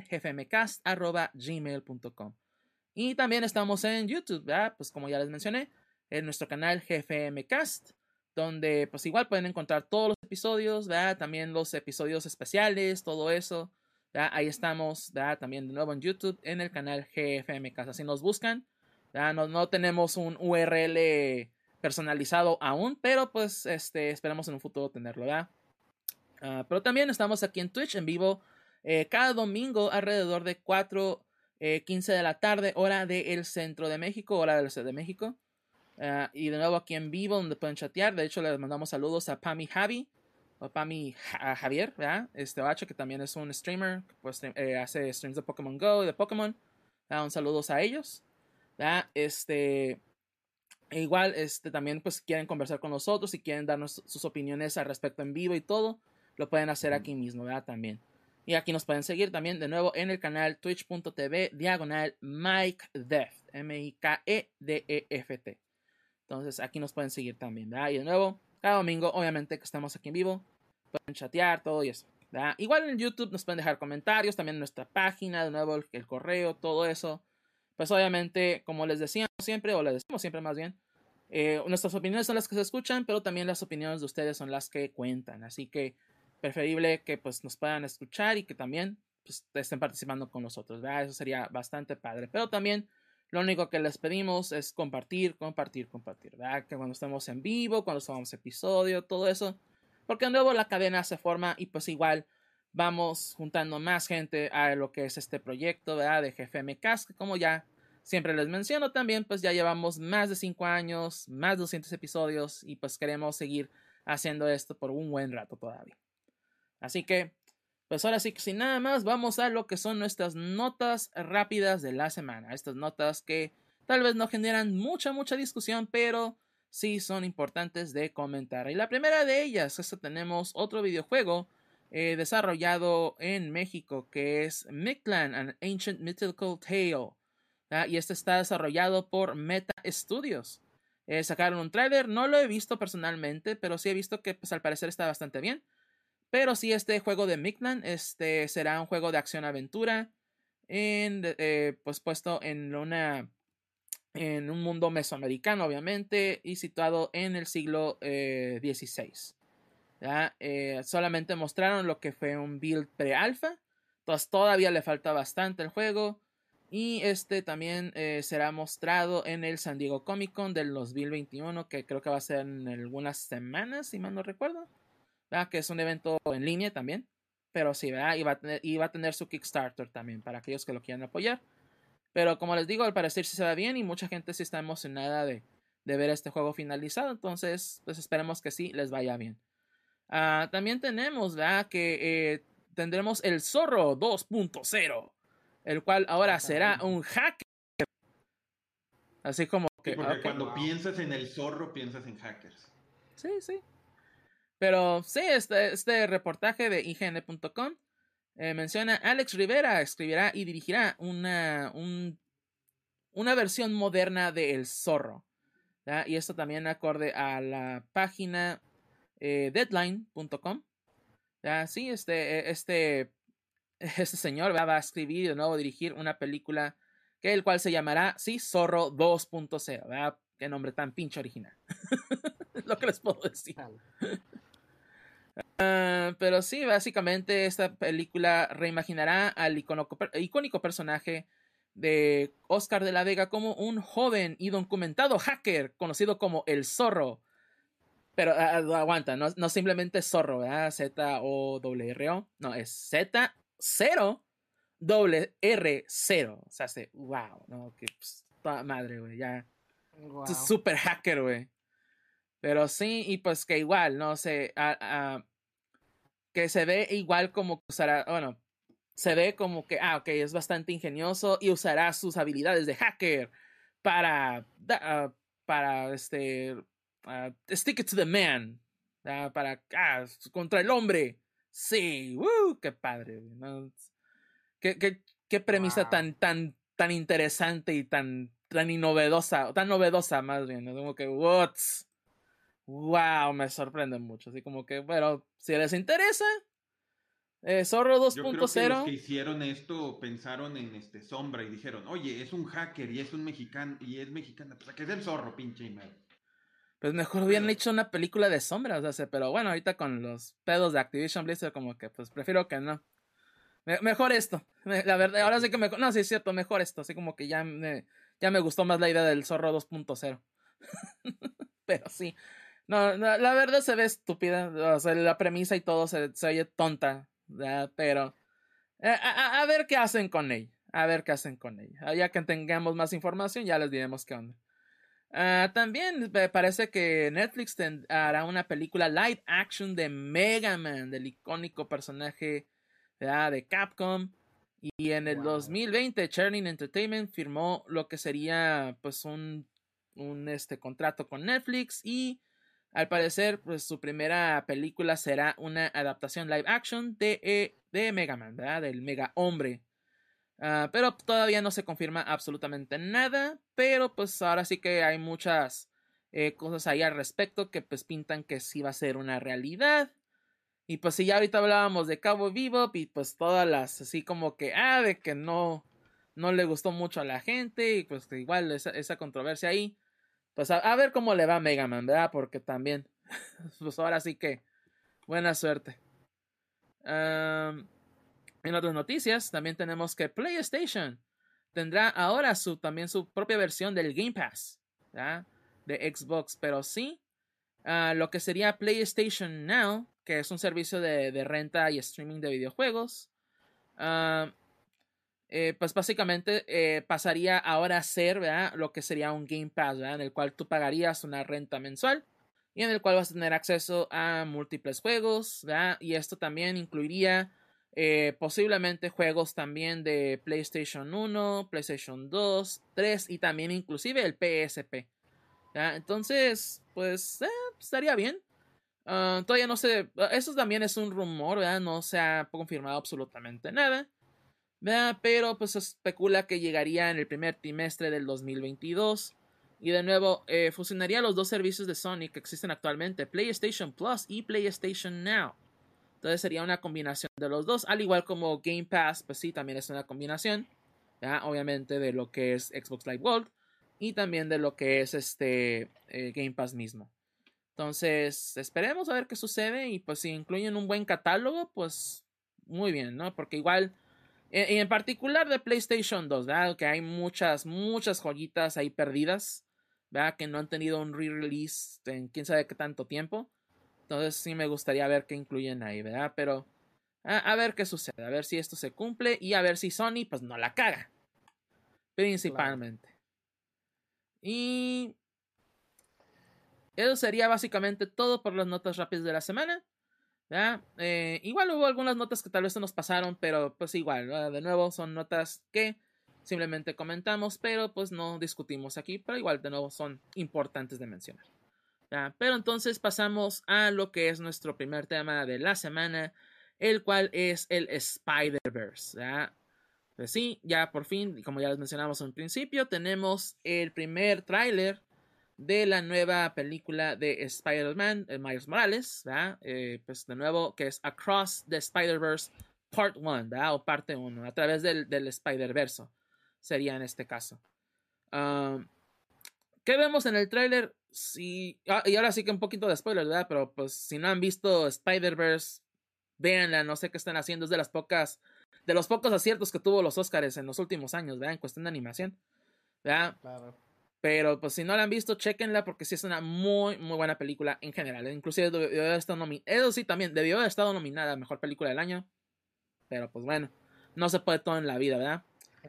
gfmcast.gmail.com. Y también estamos en YouTube, ¿verdad? Pues como ya les mencioné, en nuestro canal GFMcast, donde pues igual pueden encontrar todos los episodios, ¿verdad? También los episodios especiales, todo eso. ¿Verdad? Ahí estamos, ¿verdad? También de nuevo en YouTube, en el canal GFMcast. Así nos buscan. No tenemos un URL personalizado aún, pero pues esperemos en un futuro tenerlo, ¿verdad? Pero también estamos aquí en Twitch en vivo cada domingo alrededor de 4:15 de la tarde, hora del centro de México, hora del Ciudad de México. Y de nuevo aquí en vivo donde pueden chatear. De hecho, les mandamos saludos a Pami Javi o Pami Javier, ¿verdad? Bacho, que también es un streamer, que pues, hace streams de Pokémon Go y de Pokémon. Un saludos a ellos, ¿verdad? E igual, también pues quieren conversar con nosotros y quieren darnos sus opiniones al respecto en vivo y todo, lo pueden hacer aquí mismo, ¿verdad? También. Y aquí nos pueden seguir también de nuevo en el canal twitch.tv/MikeDeft, MIKEDEFT. Entonces aquí nos pueden seguir también, ¿verdad? Y de nuevo, cada domingo, obviamente que estamos aquí en vivo, pueden chatear, todo y eso, ¿verdad? Igual en YouTube nos pueden dejar comentarios, también en nuestra página, de nuevo el correo, todo eso. Pues obviamente, como les decíamos siempre, o les decimos siempre más bien, nuestras opiniones son las que se escuchan, pero también las opiniones de ustedes son las que cuentan. Así que preferible que pues nos puedan escuchar y que también pues, estén participando con nosotros, ¿verdad? Eso sería bastante padre. Pero también lo único que les pedimos es compartir, ¿verdad? Que cuando estemos en vivo, cuando estamos episodio, todo eso. Porque de nuevo la cadena se forma y pues igual vamos juntando más gente a lo que es este proyecto, ¿verdad? De GFMcast, que como ya siempre les menciono también, pues ya llevamos más de 5 años, más de 200 episodios y pues queremos seguir haciendo esto por un buen rato todavía. Así que, pues ahora sí que sin nada más, vamos a lo que son nuestras notas rápidas de la semana. Estas notas que tal vez no generan mucha discusión, pero sí son importantes de comentar. Y la primera de ellas es que tenemos otro videojuego desarrollado en México que es Mictlan, An Ancient Mythical Tale. Y este está desarrollado por Meta Studios. Sacaron un tráiler, no lo he visto personalmente, pero sí he visto que pues al parecer está bastante bien. Pero sí, este juego de Mictlan será un juego de acción-aventura pues puesto en un mundo mesoamericano, obviamente, y situado en el siglo XVI. Solamente mostraron lo que fue un build pre-alpha, entonces todavía le falta bastante el juego. Y también será mostrado en el San Diego Comic Con del 2021, que creo que va a ser en algunas semanas, si mal no recuerdo. ¿Verdad? Que es un evento en línea también. Pero sí, ¿verdad? Y va a tener su Kickstarter también para aquellos que lo quieran apoyar. Pero como les digo, al parecer sí se va bien y mucha gente sí está emocionada de ver este juego finalizado. Entonces, pues esperemos que sí les vaya bien. También tenemos, ¿verdad? Que tendremos el Zorro 2.0, el cual ahora será un hacker. Así como que... Sí, porque cuando piensas en el zorro, piensas en hackers. Sí, sí. Pero sí, este reportaje de IGN.com menciona Alex Rivera escribirá y dirigirá una versión moderna de El Zorro. ¿Ya? Y esto también acorde a la página Deadline.com. Sí, este señor va a escribir y de nuevo dirigir una película el cual se llamará, sí, Zorro 2.0. ¿Verdad? Qué nombre tan pinche original. Es lo que les puedo decir. Pero sí, básicamente esta película reimaginará al icónico personaje de Oscar de la Vega como un joven y documentado hacker conocido como el Zorro. Pero aguanta, no simplemente Zorro, ¿verdad? Z-O-R-R-O. No, es Z-0-R-0. O sea, wow, ¿no? Que toda madre, güey, ya. Wow. Super hacker, güey. Pero sí, y pues que igual, no sé, que se ve igual como que usará, bueno, se ve como que, ok, es bastante ingenioso y usará sus habilidades de hacker para stick it to the man, contra el hombre. Sí, qué padre, ¿no? Qué premisa Wow. tan interesante y tan novedosa más bien, ¿no? Como que, wow, me sorprende mucho, así como que, bueno, si les interesa, Zorro 2.0. Yo creo que los que hicieron esto pensaron en Sombra y dijeron, oye, es un hacker y es un mexicano y es mexicana, pues que es el Zorro, pinche madre. Pues mejor hubieran hecho una película de Sombra, o sea, pero bueno, ahorita con los pedos de Activision Blizzard como que pues prefiero que no. Mejor esto, la verdad, ahora sí que mejor, no, sí es cierto, mejor esto, así como que ya me gustó más la idea del Zorro 2.0. Pero sí. No, la verdad se ve estúpida. O sea, la premisa y todo se oye tonta. ¿Verdad? Pero a ver qué hacen con ella. A ver qué hacen con ella. Ya que tengamos más información, ya les diremos qué onda. También me parece que Netflix hará una película live action de Mega Man, del icónico personaje, ¿verdad?, de Capcom. Y en el 2020 Chernin Entertainment firmó lo que sería pues un contrato con Netflix, y al parecer pues su primera película será una adaptación live action de Mega Man, ¿verdad?, del Mega Hombre. Pero todavía no se confirma absolutamente nada, pero pues ahora sí que hay muchas cosas ahí al respecto que pues pintan que sí va a ser una realidad. Y pues si ya ahorita hablábamos de Cowboy Bebop y pues todas las así como que de que no le gustó mucho a la gente, y pues que igual esa controversia ahí, pues a ver cómo le va a Mega Man, ¿verdad? Porque también pues ahora sí que buena suerte. En otras noticias, también tenemos que PlayStation tendrá ahora también su propia versión del Game Pass, ¿verdad?, de Xbox, pero sí, lo que sería PlayStation Now, que es un servicio de renta y streaming de videojuegos, pues básicamente pasaría ahora a ser, ¿verdad?, lo que sería un Game Pass, ¿verdad?, en el cual tú pagarías una renta mensual y en el cual vas a tener acceso a múltiples juegos, ¿verdad? Y esto también incluiría posiblemente juegos también de PlayStation 1, PlayStation 2, 3 y también inclusive el PSP. ¿Ya? Entonces, pues estaría bien. Todavía no sé, eso también es un rumor, ¿verdad? No se ha confirmado absolutamente nada, ¿verdad? Pero pues se especula que llegaría en el primer trimestre del 2022. Y de nuevo, fusionaría los dos servicios de Sony que existen actualmente, PlayStation Plus y PlayStation Now. Entonces sería una combinación de los dos, al igual como Game Pass, pues sí, también es una combinación, ¿ya?, obviamente de lo que es Xbox Live Gold y también de lo que es Game Pass mismo. Entonces, esperemos a ver qué sucede, y pues si incluyen un buen catálogo, pues muy bien, ¿no? Porque igual, en particular de PlayStation 2, ¿verdad?, que hay muchas joyitas ahí perdidas, ¿verdad?, que no han tenido un re-release en quién sabe qué tanto tiempo. Entonces sí me gustaría ver qué incluyen ahí, ¿verdad? Pero a ver qué sucede, a ver si esto se cumple y a ver si Sony pues no la caga. Principalmente. Claro. Y eso sería básicamente todo por las notas rápidas de la semana, ¿verdad? Igual hubo algunas notas que tal vez se nos pasaron, pero pues igual, ¿verdad? De nuevo son notas que simplemente comentamos, pero pues no discutimos aquí, pero igual de nuevo son importantes de mencionar. Pero entonces pasamos a lo que es nuestro primer tema de la semana, el cual es el Spider-Verse. Pues sí, ya por fin, como ya les mencionamos en principio, tenemos el primer tráiler de la nueva película de Spider-Man, Miles Morales, pues de nuevo, que es Across the Spider-Verse Part 1, o parte 1, a través del Spider-Verse, sería en este caso. ¿Qué vemos en el tráiler? Sí, y ahora sí que un poquito de spoiler, ¿verdad? Pero pues si no han visto Spider-Verse, véanla, no sé qué están haciendo, es de los pocos aciertos que tuvo los Oscars en los últimos años, ¿verdad?, en cuestión de animación, ¿verdad? Claro. Pero pues si no la han visto, chequenla, porque sí es una muy, muy buena película en general, inclusive debió haber estado eso sí, también debió haber estado nominada a Mejor Película del Año, pero pues bueno, no se puede todo en la vida, ¿verdad?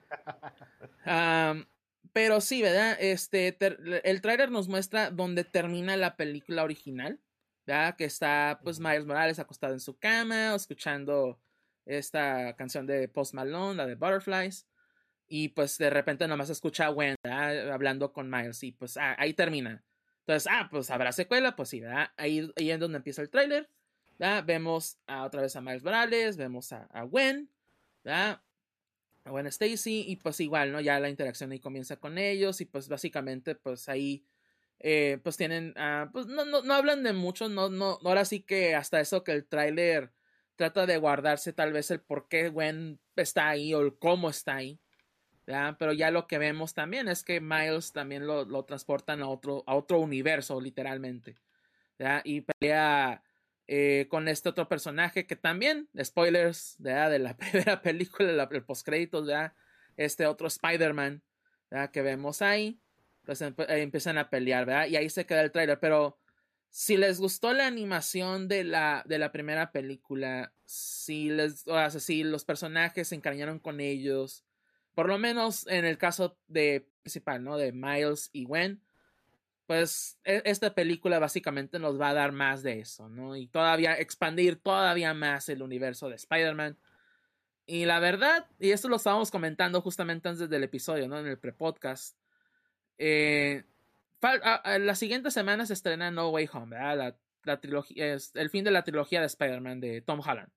Pero sí, ¿verdad? El tráiler nos muestra dónde termina la película original, ¿verdad? Que está pues Miles Morales acostado en su cama, escuchando esta canción de Post Malone, la de Butterflies, y pues de repente nomás escucha a Gwen, ¿verdad?, hablando con Miles, y pues ahí termina. Entonces, pues habrá secuela, pues sí, ¿verdad? Ahí es donde empieza el tráiler, ¿verdad? Vemos otra vez a Miles Morales, vemos a Gwen, ¿verdad?, Gwen Stacy, y pues igual, ¿no? Ya la interacción ahí comienza con ellos, y pues básicamente pues ahí pues tienen, pues no hablan de mucho, ahora sí que hasta eso que el tráiler trata de guardarse tal vez el por qué Gwen está ahí o el cómo está ahí, ¿verdad? Pero ya lo que vemos también es que Miles también lo transportan a otro universo, literalmente, ¿verdad? Y pelea con este otro personaje que también, spoilers, ¿verdad?, de la primera película, el postcréditos, ¿verdad?, este otro Spider-Man, ¿verdad?, que vemos ahí. pues empiezan a pelear, ¿verdad? Y ahí se queda el tráiler, pero si les gustó la animación de la primera película, o sea, si los personajes se encariñaron con ellos, por lo menos en el caso de principal, ¿no? De Miles y Gwen, pues esta película básicamente nos va a dar más de eso, ¿no? Y todavía expandir todavía más el universo de Spider-Man. Y la verdad, y esto lo estábamos comentando justamente antes del episodio, ¿no? En el pre-podcast. La siguiente semana se estrena No Way Home, ¿verdad? La trilogía, es el fin de la trilogía de Spider-Man de Tom Holland.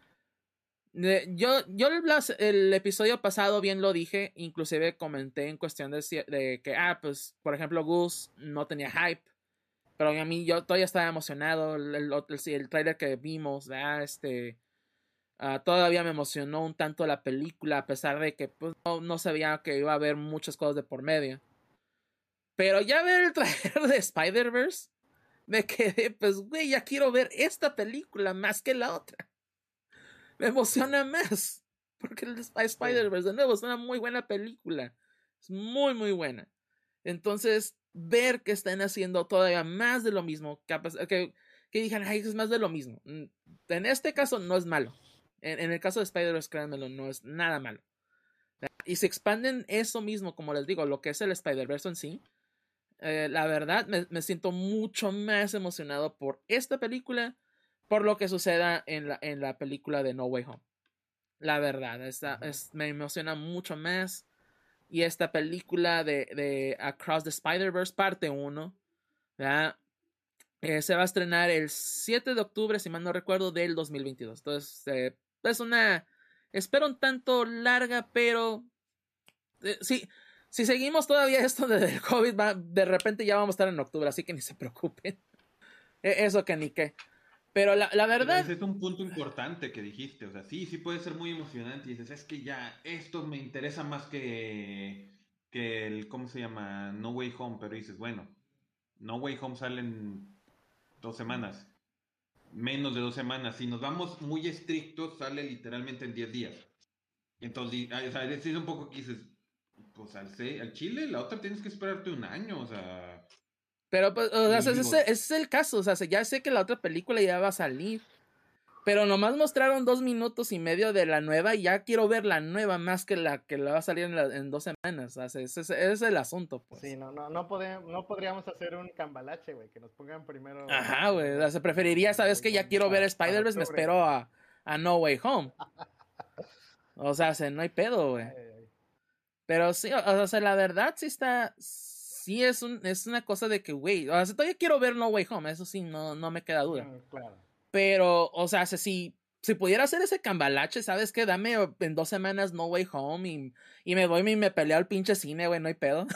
Yo el episodio pasado bien lo dije, inclusive comenté en cuestión de que, pues, por ejemplo, Goose no tenía hype, pero a mí yo todavía estaba emocionado, el trailer que vimos, ¿verdad? Todavía me emocionó un tanto la película, a pesar de que pues, no sabía que iba a haber muchas cosas de por medio. Pero ya ver el trailer de Spider-Verse, me quedé, pues, güey, ya quiero ver esta película más que la otra. Me emociona más. Porque el Spider-Verse, de nuevo, es una muy buena película. Es muy, muy buena. Entonces, ver que están haciendo todavía más de lo mismo, que digan, ay, es más de lo mismo. En este caso, no es malo. En el caso de Spider-Verse, créanmelo, no es nada malo. Y si expanden eso mismo, como les digo, lo que es el Spider-Verse en sí, la verdad, me siento mucho más emocionado por esta película, por lo que suceda en la película de No Way Home. La verdad, me emociona mucho más. Y esta película de Across the Spider-Verse, parte 1, se va a estrenar el 7 de octubre, si mal no recuerdo, del 2022. Entonces, es una, espero un tanto larga, pero sí. Si seguimos todavía esto del COVID, de repente ya vamos a estar en octubre, así que ni se preocupen. Eso que ni qué. Pero la Pero verdad. ese es un punto importante que dijiste, o sea, sí, sí puede ser muy emocionante y dices, es que ya esto me interesa más que el, ¿cómo se llama? No Way Home, pero dices, bueno, No Way Home sale en 2 semanas, menos de 2 semanas, si nos vamos muy estrictos, sale literalmente en 10 días. Entonces, o sea, es un poco que dices, pues al Chile, la otra tienes que esperarte un año, o sea, Pero, pues, o sea, y digo, ese es el caso. O sea, ya sé que la otra película ya va a salir. Pero nomás mostraron 2 minutos y medio de la nueva y ya quiero ver la nueva más que la va a salir en 2 semanas. O sea, ese es el asunto, pues. Sí, no podríamos hacer un cambalache, güey, que nos pongan Ajá, güey. O primero sea, preferiría, No ¿sabes Way que ya Home quiero ver para Spider-Verse, me octubre, espero güey. a No Way Home. O sea, no hay pedo, güey. Ay. Pero sí, o sea, la verdad sí está. Sí es una cosa de que, güey. O sea, todavía quiero ver No Way Home, eso sí, no me queda duda. Claro. Pero, o sea, si pudiera hacer ese cambalache, ¿sabes qué? Dame en 2 semanas No Way Home y me voy y me peleo al pinche cine, güey, no hay pedo.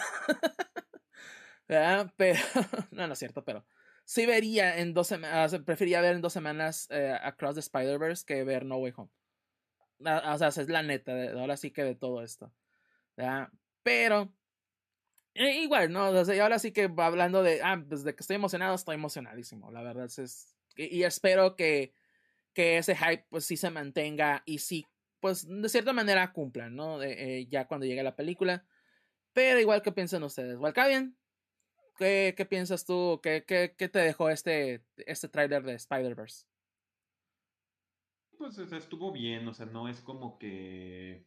¿Verdad? Pero, no es cierto, pero sí vería en 2 semanas, preferiría ver en 2 semanas Across the Spider-Verse que ver No Way Home. O sea, es la neta, ahora sí que de todo esto. ¿Verdad? Pero, igual, ¿no? O sea, y ahora sí que hablando pues de que estoy emocionado, estoy emocionadísimo. La verdad y espero que ese hype pues sí se mantenga y sí, pues de cierta manera cumplan, ¿no? Ya cuando llegue la película. Pero igual, ¿qué piensan ustedes? Walcavian, ¿qué piensas tú? ¿Qué te dejó este tráiler de Spider-Verse? pues o sea, estuvo bien, o sea, no es como que,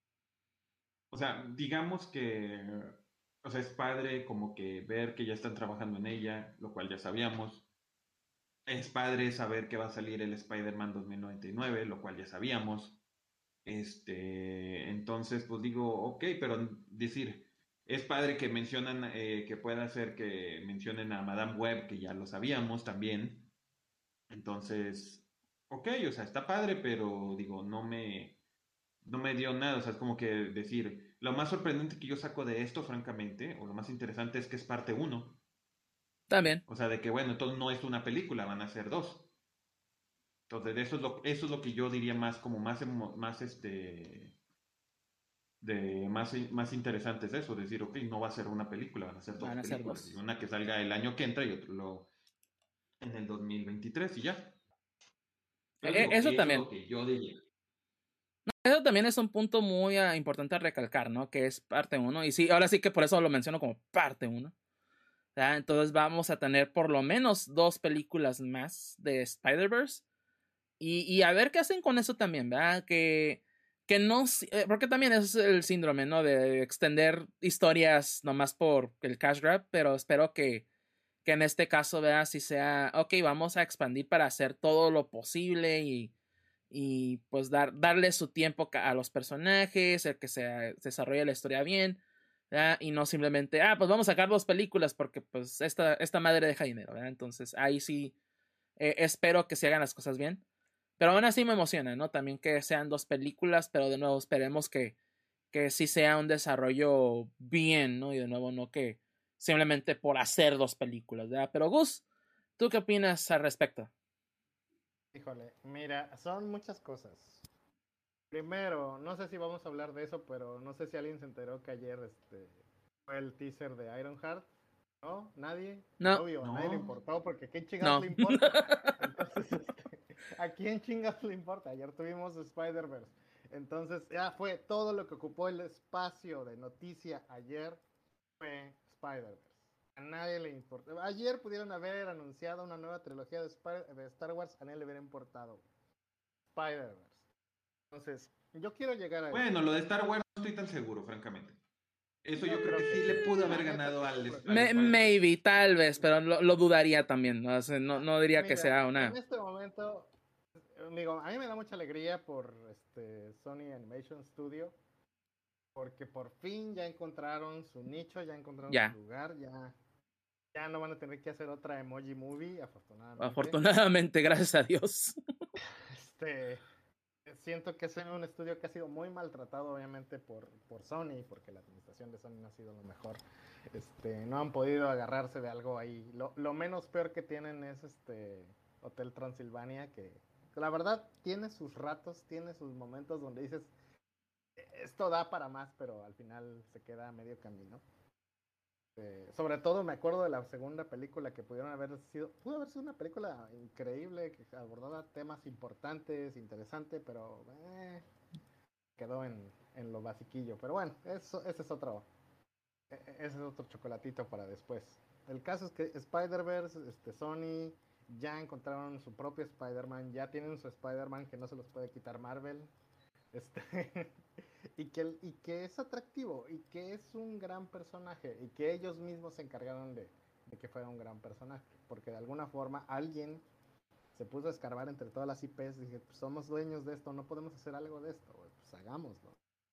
o sea, digamos que, o sea, es padre como que ver que ya están trabajando en ella, lo cual ya sabíamos. Es padre saber que va a salir el Spider-Man 2099, lo cual ya sabíamos. Entonces, pues digo, ok, pero decir, es padre que mencionan, que pueda ser que mencionen a Madame Web, que ya lo sabíamos también. Entonces, ok, o sea, está padre, pero digo, no me dio nada. O sea, es como que decir, lo más sorprendente que yo saco de esto, francamente, o lo más interesante es que es parte uno. También. O sea, de que bueno, entonces no es una película, van a ser dos. Entonces, eso es lo que yo diría más, como más más interesante es eso, decir, ok, no va a ser una película, van a ser dos Van a ser películas, y dos. una que salga el año que entra y otro en el 2023 y ya. Entonces digo, Eso eso es también. lo que yo diría. Eso también es un punto muy importante a recalcar, ¿no? Que es parte uno. Y sí, ahora sí que por eso lo menciono como parte uno. Entonces vamos a tener por lo menos 2 películas más de Spider-Verse. Y a ver qué hacen con eso también, ¿verdad? Que no. Porque también es el síndrome, ¿no? De extender historias nomás por el cash grab. Pero espero que en este caso, ¿verdad? Si sea, ok, vamos a expandir para hacer todo lo posible y pues darle su tiempo a los personajes, el que se desarrolle la historia bien, ¿verdad? Y no simplemente, pues vamos a sacar 2 películas porque pues esta madre deja dinero, ¿verdad? Entonces ahí sí espero que se hagan las cosas bien. Pero aún así me emociona, ¿no? También que sean 2 películas, pero de nuevo esperemos que sí sea un desarrollo bien, ¿no? Y de nuevo no que simplemente por hacer 2 películas, ¿verdad? Pero Gus, ¿tú qué opinas al respecto? Híjole, mira, son muchas cosas. Primero, no sé si vamos a hablar de eso, pero no sé si alguien se enteró que ayer fue el teaser de Ironheart. ¿No? ¿Nadie? Pues No, obvio, a nadie le No, importó porque ¿qué chingados no. le importa? Entonces, ¿a quién chingados le importa? Ayer tuvimos Spider-Verse. Entonces, ya fue todo lo que ocupó el espacio de noticia ayer fue Spider-Verse. A nadie le importó. Ayer pudieron haber anunciado una nueva trilogía de Star Wars, a nadie le hubiera importado. Spider-Verse. Entonces, yo quiero llegar a esto. bueno, lo de Star Wars no estoy tan seguro, francamente. Eso Yo yo creo creo que que sí sí. le pudo La haber neta, ganado te lo al, juro que al sí. Spider-Verse. Maybe, tal vez, pero lo dudaría también, ¿no? O sea, no diría que Mira, sea en una. este momento, digo, a mí me da mucha alegría por Sony Animation Studio, porque por fin ya encontraron su nicho, ya encontraron su Ya, lugar, ya no van a tener que hacer otra emoji movie, afortunadamente. afortunadamente, gracias a Dios. Este, siento que es un estudio que ha sido muy maltratado, obviamente, por Sony, porque la administración de Sony no ha sido lo mejor. No han podido agarrarse de algo ahí. Lo menos peor que tienen es Hotel Transilvania, que la verdad tiene sus ratos, tiene sus momentos donde dices, esto da para más, pero al final se queda a medio camino. Sobre todo me acuerdo de la segunda película que pudo haber sido una película increíble, que abordaba temas importantes, interesante, pero quedó en lo basiquillo. Pero bueno, ese es otro chocolatito para después. El caso es que Spider-Verse, Sony ya encontraron su propio Spider-Man, ya tienen su Spider-Man que no se los puede quitar Marvel. Este, y que es atractivo y que es un gran personaje y que ellos mismos se encargaron de que fuera un gran personaje, porque de alguna forma alguien se puso a escarbar entre todas las IPs y dije, pues somos dueños de esto, no podemos hacer algo de esto, pues hagámoslo.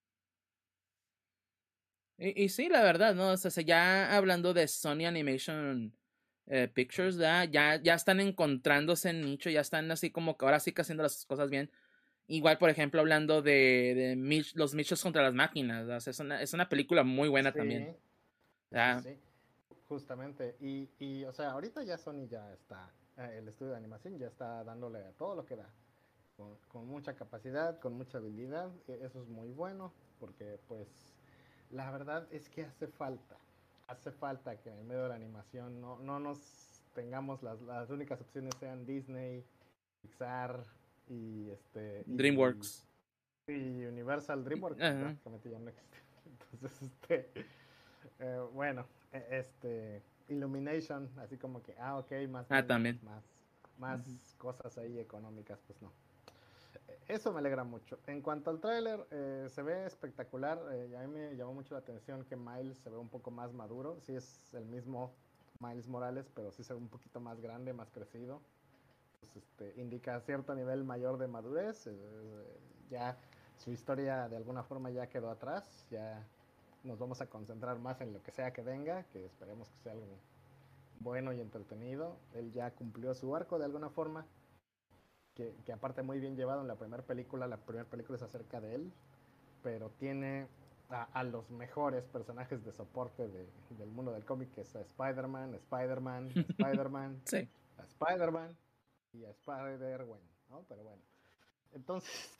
Y sí, la verdad, ¿no? O sea, ya hablando de Sony Animation Pictures, ya están encontrándose en nicho, ya están así como que ahora sí que haciendo las cosas bien. Igual, por ejemplo, hablando de los Mitchells contra las máquinas, ¿no? O sea, es una película muy buena también. Sí, sí, ¿Verdad? sí, justamente. O sea, ahorita ya Sony ya está, el estudio de animación ya está dándole a todo lo que da, con mucha capacidad, con mucha habilidad. Eso es muy bueno, porque pues la verdad es que hace falta que en el medio de la animación no nos tengamos las únicas opciones sean Disney, Pixar y DreamWorks. y Universal. DreamWorks Ajá. prácticamente ya no existe. Entonces, bueno, Illumination, así como que, ok, más niños, También. más Ujú. cosas ahí económicas, pues no. Eso me alegra mucho. En cuanto al tráiler, se ve espectacular. A mí me llamó mucho la atención que Miles se ve un poco más maduro. Sí es el mismo Miles Morales, pero sí se ve un poquito más grande, más crecido. Pues, indica cierto nivel mayor de madurez. Ya su historia de alguna forma ya quedó atrás. Ya nos vamos a concentrar más en lo que sea que venga, que esperemos que sea algo bueno y entretenido. Él ya cumplió su arco de alguna forma, que aparte muy bien llevado en la primera película es acerca de él, pero tiene a los mejores personajes de soporte del mundo del cómic, que es a Spider-Man, Spider-Man, Spider-Man, Sí. a Spider-Man y a Spider-Gwen, ¿no? Pero bueno, entonces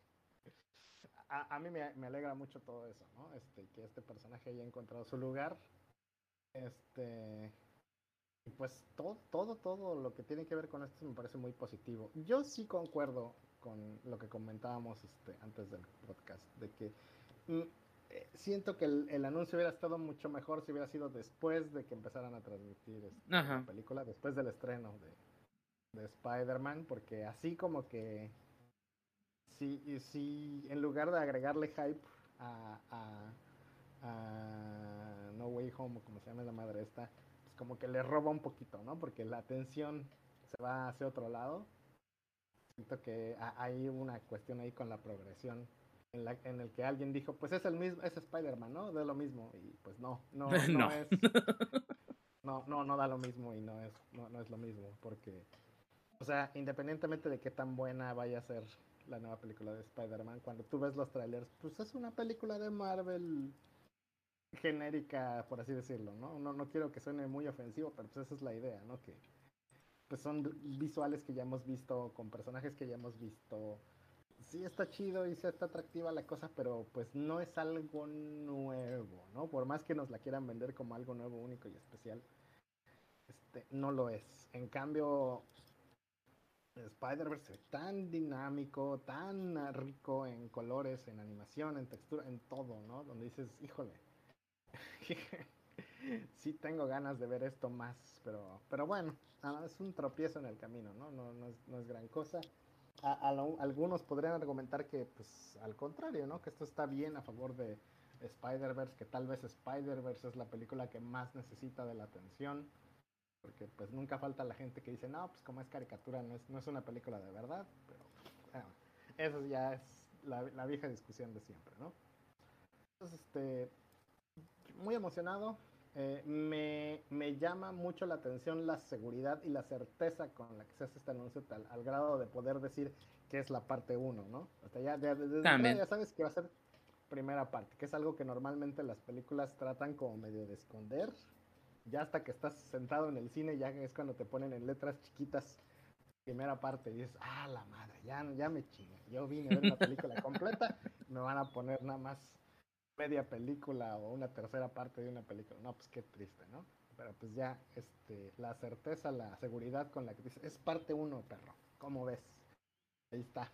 a mí me alegra mucho todo eso, ¿no? Que este personaje haya encontrado su lugar. Y pues todo lo que tiene que ver con esto me parece muy positivo. Yo sí concuerdo con lo que comentábamos antes del podcast, de que siento que el anuncio hubiera estado mucho mejor si hubiera sido después de que empezaran a transmitir la película, después del estreno de Spider-Man, porque así como que si en lugar de agregarle hype a No Way Home, o como se llama la madre esta, pues como que le roba un poquito, ¿no? Porque la atención se va hacia otro lado. Siento que hay una cuestión ahí con la progresión en el que alguien dijo, pues es el mismo, es Spider-Man, ¿no? Da lo mismo. Y pues no No. es. No da lo mismo y no es lo mismo. Porque, o sea, independientemente de qué tan buena vaya a ser la nueva película de Spider-Man, cuando tú ves los trailers, pues es una película de Marvel genérica, por así decirlo, ¿no? No quiero que suene muy ofensivo, pero pues esa es la idea, ¿no? Que pues son visuales que ya hemos visto, con personajes que ya hemos visto. Sí está chido y sí está atractiva la cosa, pero pues no es algo nuevo, ¿no? Por más que nos la quieran vender como algo nuevo, único y especial, no lo es. En cambio, Spider-Verse es tan dinámico, tan rico en colores, en animación, en textura, en todo, ¿no? Donde dices, híjole, sí tengo ganas de ver esto más, pero bueno, es un tropiezo en el camino, ¿no? No es gran cosa. Algunos podrían argumentar que, pues, al contrario, ¿no? Que esto está bien a favor de Spider-Verse, que tal vez Spider-Verse es la película que más necesita de la atención, porque pues nunca falta la gente que dice, no, pues como es caricatura, no es una película de verdad, pero bueno, eso ya es la vieja discusión de siempre, ¿no? Entonces, muy emocionado. Me llama mucho la atención la seguridad y la certeza con la que se hace este anuncio al grado de poder decir que es la parte 1, ¿no? Hasta ya, desde entrada ya sabes que va a ser primera parte, que es algo que normalmente las películas tratan como medio de esconder. Ya hasta que estás sentado en el cine, ya es cuando te ponen en letras chiquitas primera parte y dices, la madre, ya me chingué. Yo vine a ver una película completa, me van a poner nada más media película o una tercera parte de una película. No, pues qué triste, ¿no? Pero pues ya, la certeza, la seguridad con la que dices, es parte 1, perro. ¿Cómo ves? Ahí está.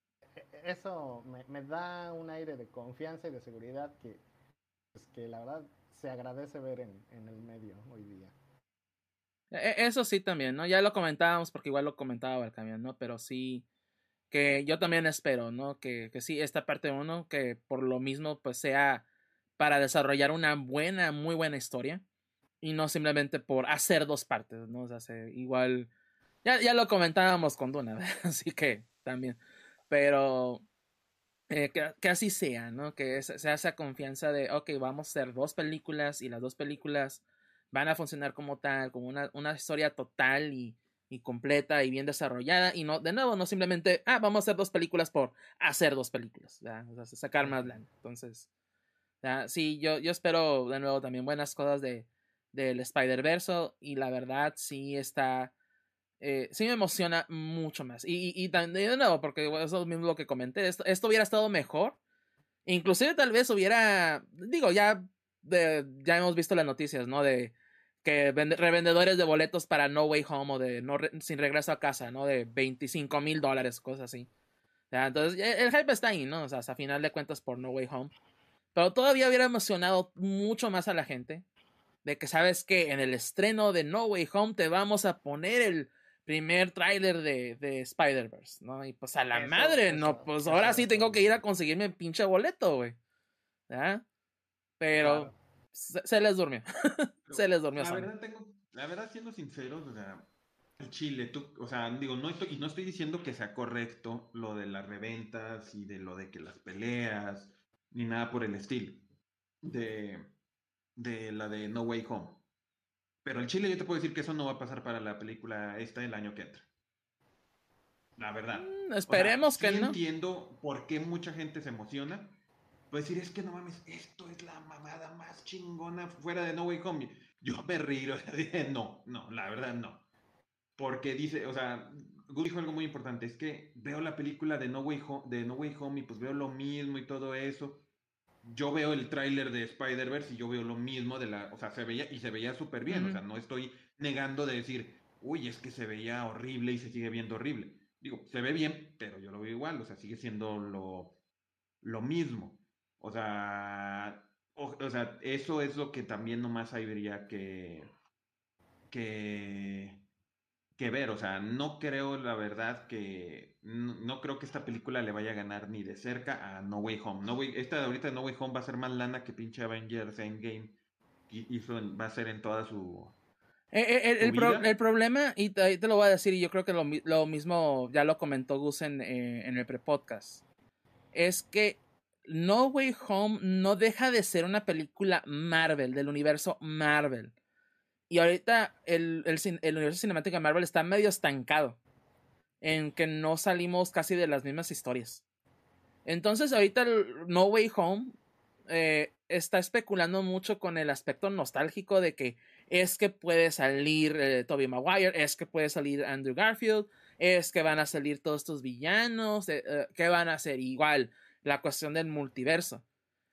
Eso me da un aire de confianza y de seguridad pues, que la verdad se agradece ver en el medio hoy día. Eso sí también, ¿no? Ya lo comentábamos porque igual lo comentaba el camión, ¿no? Pero sí, que yo también espero, ¿no? Que sí, esta parte 1, que por lo mismo pues sea para desarrollar una buena, muy buena historia y no simplemente por hacer 2 partes, ¿no? O sea, igual, ya lo comentábamos con Duna, así que también, pero que así sea, ¿no? Que sea esa confianza de, ok, vamos a hacer 2 películas y las 2 películas van a funcionar como tal, como una historia total y completa y bien desarrollada y no, de nuevo, no simplemente, vamos a hacer 2 películas por hacer 2 películas, ¿ya? O sea, sacar más lana. Entonces, ¿ya? Sí, yo espero de nuevo también buenas cosas del Spider-Verse y la verdad sí está... sí me emociona mucho más. Y también, de nuevo, porque eso mismo lo que comenté, esto hubiera estado mejor. Inclusive tal vez hubiera, digo, ya hemos visto las noticias, ¿no? De que revendedores de boletos para No Way Home o de Sin Regreso a Casa, ¿no? De $25,000, cosas así. Ya, entonces, el hype está ahí, ¿no? O sea, hasta final de cuentas por No Way Home. Pero todavía hubiera emocionado mucho más a la gente de que sabes que en el estreno de No Way Home te vamos a poner el primer tráiler de Spider-Verse, ¿no? Y pues a la madre, no, pues ahora sí tengo que ir a conseguirme el pinche boleto, güey. ¿Ya? Pero claro, se les durmió. Se les durmió. La verdad, siendo sinceros, o sea, el Chile, o sea, digo, no estoy diciendo que sea correcto lo de las reventas y de lo de que las peleas, ni nada por el estilo, de la de No Way Home. Pero el Chile yo te puedo decir que eso no va a pasar para la película esta del año que entra. La verdad. O sea, Esperemos sí que no. entiendo por qué mucha gente se emociona. Puede decir, es que no mames, esto es la mamada más chingona fuera de No Way Home. Yo me río, no, la verdad no. Porque dice, o sea, Gus dijo algo muy importante, es que veo la película de No Way Home y pues veo lo mismo y todo eso. Yo veo el tráiler de Spider-Verse y yo veo lo mismo o sea, se veía súper bien, o sea, no estoy negando de decir, uy, es que se veía horrible y se sigue viendo horrible. digo, se ve bien, pero yo lo veo igual, o sea, sigue siendo lo mismo. O sea, eso es lo que también nomás habría que, que ver. O sea, no creo, la verdad, no creo que esta película le vaya a ganar ni de cerca a No Way Home. Esta de ahorita de No Way Home va a ser más lana que pinche Avengers Endgame va a ser en toda su El vida. problema, y te lo voy a decir, y yo creo que lo mismo ya lo comentó Gus en el pre-podcast, es que No Way Home no deja de ser una película Marvel, del universo Marvel. Y ahorita el universo cinemático de Marvel está medio estancado, en que no salimos casi de las mismas historias. Entonces ahorita el No Way Home está especulando mucho con el aspecto nostálgico de que es que puede salir Tobey Maguire, es que puede salir Andrew Garfield, es que van a salir todos estos villanos, que van a hacer igual la cuestión del multiverso.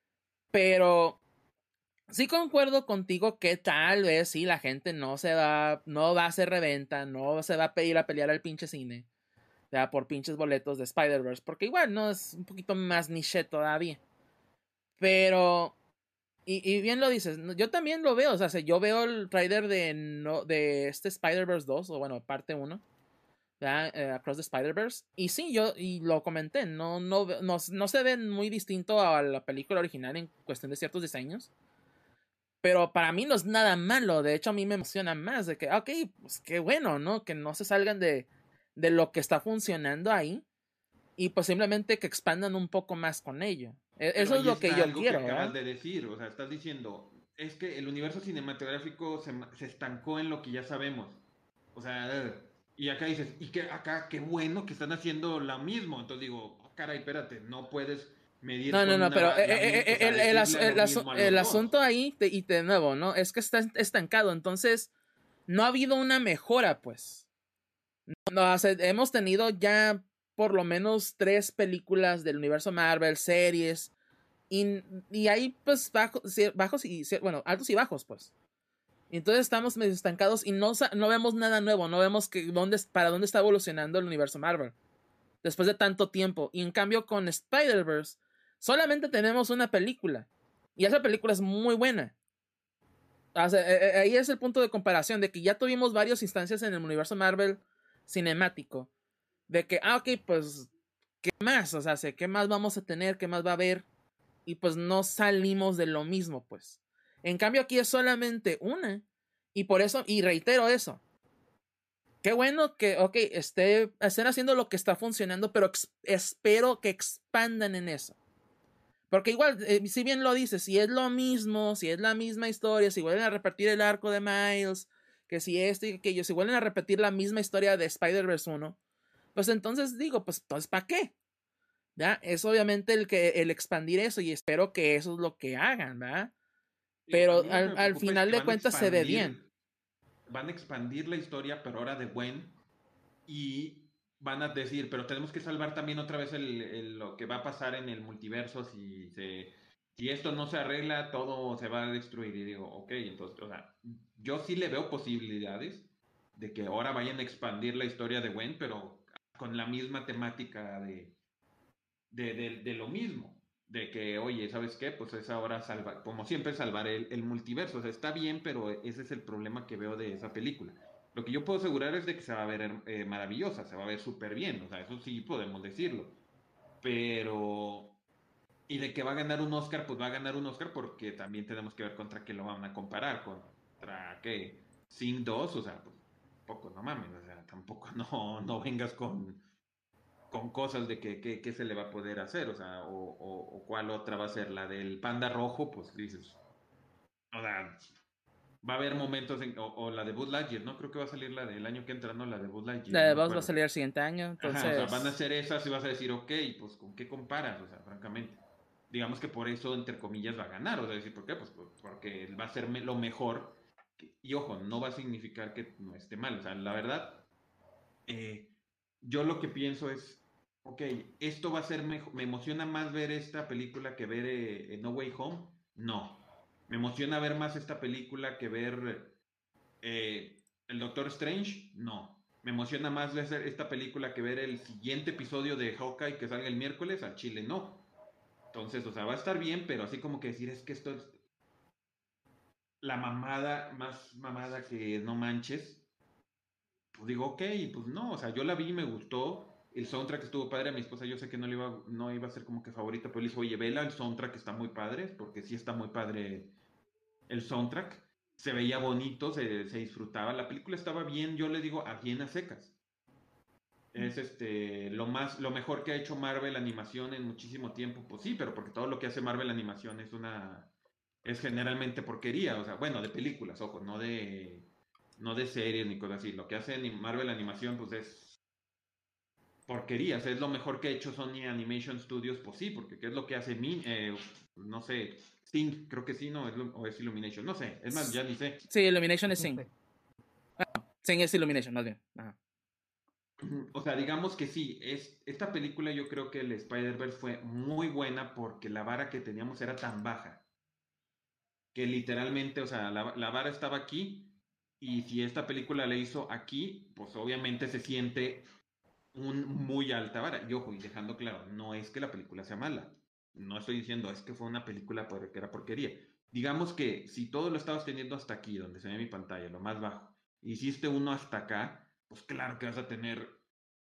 Pero sí concuerdo contigo que tal vez sí la gente no va a hacer reventa, no se va a pedir a pelear al pinche cine, ya por pinches boletos de Spider-Verse, porque igual no es un poquito más niche todavía. Pero, y bien lo dices, yo también lo veo, o sea, yo veo el trailer de este Spider-Verse 2, o bueno, parte 1, Across the Spider-Verse, y sí, y lo comenté, no se ve muy distinto a la película original en cuestión de ciertos diseños, pero para mí no es nada malo, de hecho a mí me emociona más, de que, ok, pues qué bueno, ¿no? Que no se salgan de lo que está funcionando ahí, y pues simplemente que expandan un poco más con ello. Pero Eso es ahí lo que está yo algo que quiero, acabas ¿verdad? de decir, o sea, estás diciendo, es que el universo cinematográfico se estancó en lo que ya sabemos. O sea, y acá dices, y que acá qué bueno que están haciendo lo mismo. Entonces digo, "Oh, caray, espérate, no puedes medir No, no, con no, pero o sea, decirle lo mismo a los el dos. asunto ahí, y de nuevo, ¿no? Es que está estancado, entonces no ha habido una mejora, pues. No, o sea, hemos tenido ya por lo menos 3 películas del universo Marvel, series, y hay pues bajos y, bueno, altos y bajos, pues. Entonces estamos medio estancados y no vemos nada nuevo, no vemos para dónde está evolucionando el universo Marvel después de tanto tiempo. Y en cambio con Spider-Verse solamente tenemos una película y esa película es muy buena. O sea, ahí es el punto de comparación de que ya tuvimos varias instancias en el universo Marvel cinemático de que, ok, pues, ¿qué más? O sea, ¿qué más vamos a tener? ¿Qué más va a haber? Y pues no salimos de lo mismo, pues. En cambio aquí es solamente una. Y por eso, y reitero eso, qué bueno que, ok, estén haciendo lo que está funcionando, pero espero que expandan en eso. Porque igual, si bien lo dices, si es lo mismo, si es la misma historia, si vuelven a repetir el arco de Miles, que si y aquello, si vuelven a repetir la misma historia de Spider-Verse 1, pues entonces digo, pues entonces, ¿para qué? ¿Ya? Es obviamente el expandir eso y espero que eso es lo que hagan, ¿verdad? Digo, a Pero mí lo que me al preocupa es final que de cuentas se ve bien. van a expandir la historia, pero ahora de Gwen, y van a decir, pero tenemos que salvar también otra vez lo que va a pasar en el multiverso si esto no se arregla, todo se va a destruir. Y digo, ok, entonces, o sea, yo sí le veo posibilidades de que ahora vayan a expandir la historia de Gwen, pero con la misma temática de lo mismo. De que, oye, ¿sabes qué? Pues es ahora salvar, como siempre, salvar el multiverso. O sea, está bien, pero ese es el problema que veo de esa película. Lo que yo puedo asegurar es de que se va a ver maravillosa, se va a ver súper bien. O sea, eso sí podemos decirlo. Pero. Y de que va a ganar un Oscar, pues va a ganar un Oscar porque también tenemos que ver contra qué lo van a comparar. ¿Contra qué? Sing 2, o sea, pues poco, no mames. O sea, tampoco no vengas con cosas de que se le va a poder hacer, o sea, o cuál otra va a ser, la del panda rojo, pues dices, o sea, va a haber momentos, o la de Buzz Lightyear, ¿no? Creo que va a salir la del año que entra, ¿no? La de Buzz Lightyear, La no de me Buzz va a acuerdo. salir el siguiente año, Ajá, o sea, van a entonces. ser esas y vas a decir, ok, pues ¿con qué comparas? O sea, francamente. Digamos que por eso, entre comillas, va a ganar, o sea, decir, ¿por qué? Pues porque va a ser lo mejor, y ojo, no va a significar que no esté mal, o sea, la verdad, eh, yo lo que pienso es, ok, esto va a ser mejor, me emociona más ver esta película que ver No Way Home. No, me emociona ver más esta película que ver El Doctor Strange. No, Me emociona más ver esta película que ver el siguiente episodio de Hawkeye que salga el miércoles, al chile no. Entonces, o sea, va a estar bien, pero así como que decir, es que esto es la mamada, más mamada que no manches. Pues digo, ok, pues no, o sea, yo la vi, me gustó. El soundtrack estuvo padre. A mi esposa yo sé que no iba a ser como que favorita, pero le dije, oye, vela, el soundtrack está muy padre, porque sí está muy padre el soundtrack. Se veía bonito, se disfrutaba. La película estaba bien, yo le digo, a bien a secas. Es lo mejor que ha hecho Marvel Animación en muchísimo tiempo. Pues sí, pero porque todo lo que hace Marvel Animación es generalmente porquería. O sea, bueno, de películas, ojo, no de series ni cosas así. Lo que hace Marvel Animación, pues es porquerías. Es lo mejor que ha hecho Sony Animation Studios, pues sí, porque ¿qué es lo que hace no sé, Sting, creo que sí, no, o es Illumination, no sé, es más, ya ni sé. Sí, Illumination es Sing. Sing es Illumination, más bien. Ajá. O sea, digamos que sí, esta película yo creo que el Spider-Verse fue muy buena porque la vara que teníamos era tan baja que literalmente, o sea, la vara estaba aquí y si esta película la hizo aquí, pues obviamente se siente un muy alta vara. Y ojo, y dejando claro, no es que la película sea mala. No estoy diciendo es que fue una película que era porquería. Digamos que si todo lo estabas teniendo hasta aquí, donde se ve mi pantalla, lo más bajo, hiciste uno hasta acá, pues claro que vas a tener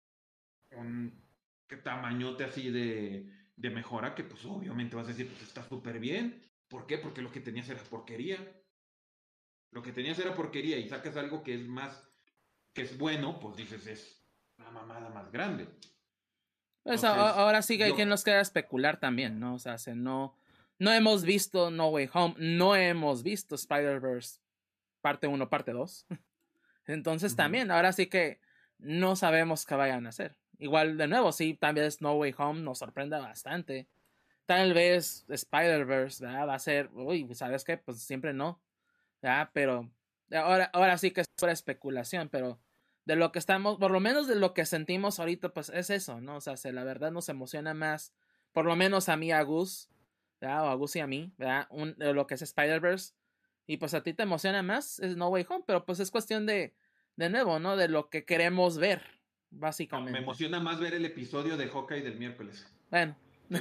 un tamañote así de mejora que pues obviamente vas a decir, pues está súper bien. ¿Por qué? Porque lo que tenías era porquería. Lo que tenías era porquería y sacas algo que es más, que es bueno, pues dices, es una mamada más grande. Pues Entonces, ahora sí que hay quien yo, nos queda especular también, ¿no? O sea, no hemos visto No Way Home, no hemos visto Spider-Verse parte uno parte 2. Entonces ujú, también, ahora sí que no sabemos qué vayan a hacer. Igual, de nuevo, sí, tal vez No Way Home nos sorprenda bastante. Tal vez Spider-Verse, ¿verdad? Va a ser, uy, ¿sabes qué? Pues siempre no, ¿verdad? Pero ahora sí que es pura especulación, pero de lo que estamos, por lo menos de lo que sentimos ahorita, pues es eso, ¿no? O sea, la verdad nos emociona más, por lo menos a mí, a Gus, ¿verdad? O a Gus y a mí, ¿verdad? De lo que es Spider-Verse. Y pues a ti te emociona más es No Way Home, pero pues es cuestión de nuevo, ¿no? De lo que queremos ver, no, me básicamente. emociona más ver el episodio de Hawkeye del miércoles Bueno,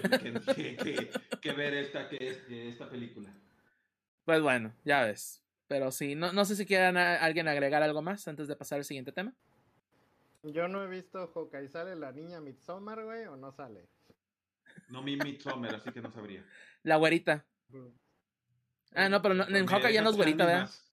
que ver esta película. pues bueno, ya ves. Pero sí, no sé si quieran alguien agregar algo más antes de pasar al siguiente tema. Yo no he visto Hawkeye. ¿Sale la niña Midsommar, güey, o no sale? No mi Midsommar, así que no sabría. La güerita. Pues, Ah, no, pero pues en Me Hawkeye ya no es dejaste en las güerita, ¿verdad? mismas.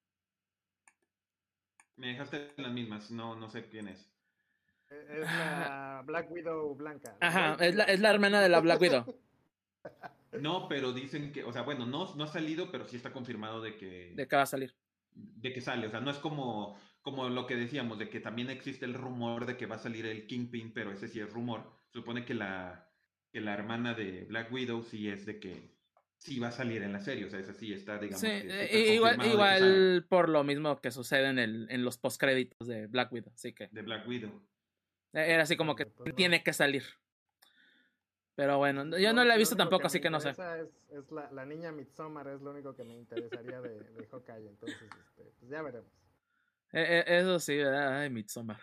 Me dejaste en las mismas. No, no sé quién es. es Ah, la Black Widow blanca, la ajá, White Widow. es la hermana de la Black Widow. No, pero dicen que, o sea, bueno, no ha salido, pero sí está confirmado ¿De qué va a salir? de que sale. O sea, no es como lo que decíamos, de que también existe el rumor de que va a salir el Kingpin, pero ese sí es rumor. Supone que la hermana de Black Widow sí es de que sí va a salir en la serie. O sea, esa sí está, Sí, digamos que súper igual, confirmado de que sale igual por lo mismo que sucede en los postcréditos de Black Widow. Así que de Black Widow. era así como que Órale, pues no. tiene que salir. Pero bueno, yo no Lo, la he lo visto único tampoco, que así me que no sé. interesa es la niña Midsommar, es lo único que me interesaría de Hawkeye. Entonces, pues ya veremos. Eso sí, ¿verdad? Ay, Midsommar.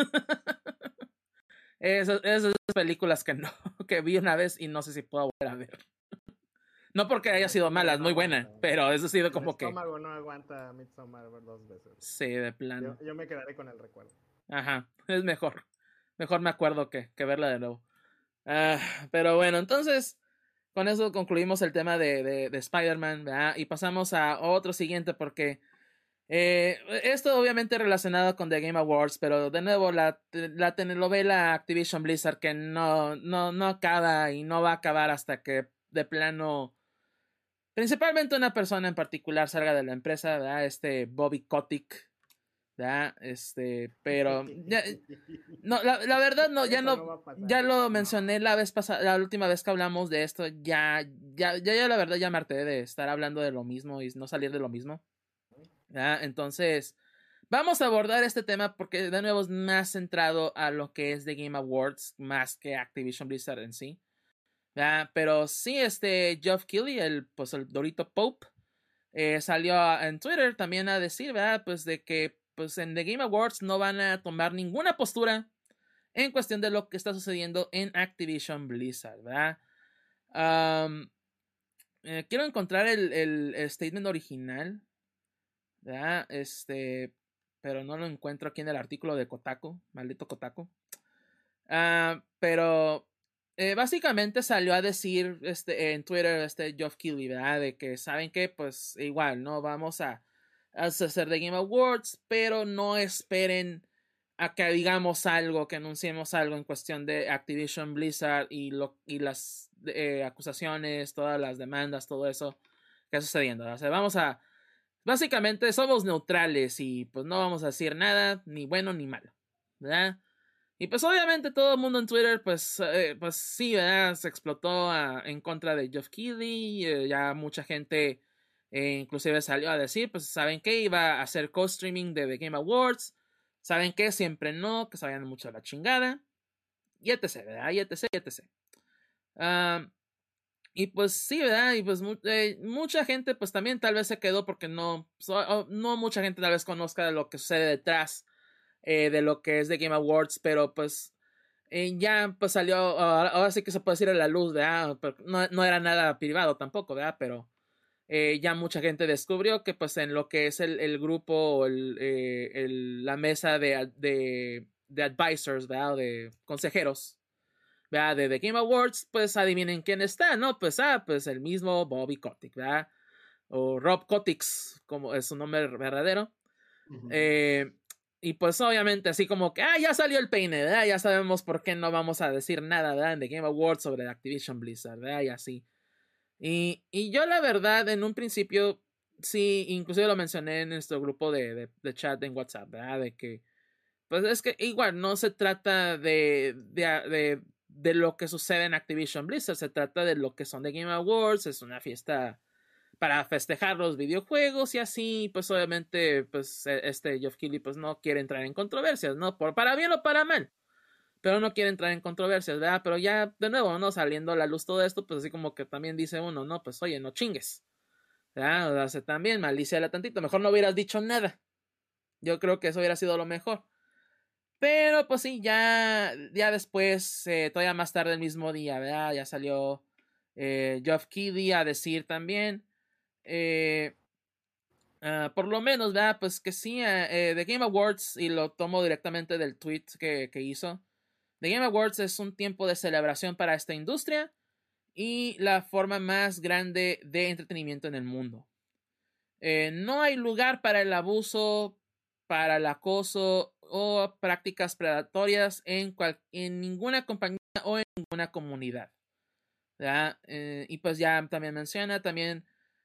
Esas películas que no, que vi una vez y no sé si puedo volver a ver. No porque haya El sido mala, estómago es no muy aguanta. buena, pero eso ha sido El como que, estómago no aguanta Midsommar dos veces. sí, de Yo, plano. yo me quedaré con el recuerdo. Ajá, es mejor. Mejor me acuerdo que verla de nuevo. Ah, pero bueno, entonces, con eso concluimos el tema de Spider-Man, ¿verdad? Y pasamos a otro siguiente porque esto obviamente relacionado con The Game Awards, pero de nuevo la telenovela Activision Blizzard que no acaba y no va a acabar hasta que de plano, principalmente una persona en particular salga de la empresa, ¿verdad? Bobby Kotick, ¿verdad? Pero ya, no, la verdad no, ya Eso no, no va a pasar. ya lo No. mencioné la vez pasada, la última vez que hablamos de esto, ya la verdad ya me harté de estar hablando de lo mismo y no salir de lo mismo. ¿Ya? Entonces, vamos a abordar este tema porque de nuevo es más centrado a lo que es The Game Awards, más que Activision Blizzard en sí. ¿Ya? Pero sí, Geoff Keighley, pues el Dorito Pope, salió en Twitter también a decir, ¿verdad? Pues de que pues en The Game Awards no van a tomar ninguna postura en cuestión de lo que está sucediendo en Activision Blizzard, ¿verdad? Quiero encontrar el statement original, ¿verdad? Pero no lo encuentro aquí en el artículo de Kotaku, maldito Kotaku. Pero básicamente salió a decir en Twitter Geoff Keighley, ¿verdad? De que saben que pues igual no vamos a hacer The Game Awards, pero no esperen a que digamos algo, que anunciemos algo en cuestión de Activision Blizzard y las acusaciones, todas las demandas, todo eso que está sucediendo, ¿verdad? O sea, vamos a básicamente somos neutrales y pues no vamos a decir nada, ni bueno ni malo, ¿verdad? Y pues obviamente todo el mundo en Twitter, pues sí, ¿verdad? Se explotó en contra de Geoff Keighley. Ya mucha gente inclusive salió a decir, pues ¿saben qué? Iba a hacer co-streaming de The Game Awards. ¿Saben qué? Siempre no, que se vayan mucho a la chingada. Y etc, ¿verdad? Y etc, y etc. Y pues sí, ¿verdad? Y pues mucha gente pues también tal vez se quedó porque no mucha gente tal vez conozca de lo que sucede detrás de lo que es The Game Awards, pero pues ya pues salió, ahora sí que se puede decir a la luz, ¿verdad? Pero no era nada privado tampoco, ¿verdad? Pero ya mucha gente descubrió que pues en lo que es el grupo o la mesa de advisors, ¿verdad? De consejeros, ¿verdad? De The Game Awards, pues adivinen quién está, ¿no? Pues el mismo Bobby Kotick, ¿verdad? O Rob Kotick, como es su nombre verdadero. Y pues obviamente así como que, ya salió el peine, ¿verdad? Ya sabemos por qué no vamos a decir nada, ¿verdad? En The Game Awards sobre Activision Blizzard, ¿verdad? Y así. Y yo la verdad, en un principio, sí, inclusive lo mencioné en nuestro grupo de chat en WhatsApp, ¿verdad? De que, pues es que igual no se trata de lo que sucede en Activision Blizzard, se trata de lo que son The Game Awards, es una fiesta para festejar los videojuegos y así, pues obviamente, pues Geoff Keighley pues no quiere entrar en controversias, ¿no? Para bien o para mal, pero no quiere entrar en controversias, ¿verdad? Pero ya, de nuevo, ¿no? Saliendo a la luz todo esto, pues así como que también dice uno, ¿no? Pues oye, no chingues, ¿verdad? O sea, también malíciala tantito, mejor no hubieras dicho nada. Yo creo que eso hubiera sido lo mejor. Pero pues sí, ya después, todavía más tarde el mismo día, ¿verdad? Ya salió Geoff Keighley a decir también por lo menos, ¿verdad? Pues que sí, The Game Awards, y lo tomo directamente del tweet que hizo, The Game Awards es un tiempo de celebración para esta industria y la forma más grande de entretenimiento en el mundo. No hay lugar para el abuso, para el acoso o prácticas predatorias en ninguna compañía o en ninguna comunidad, ¿verdad? Y pues ya también menciona, también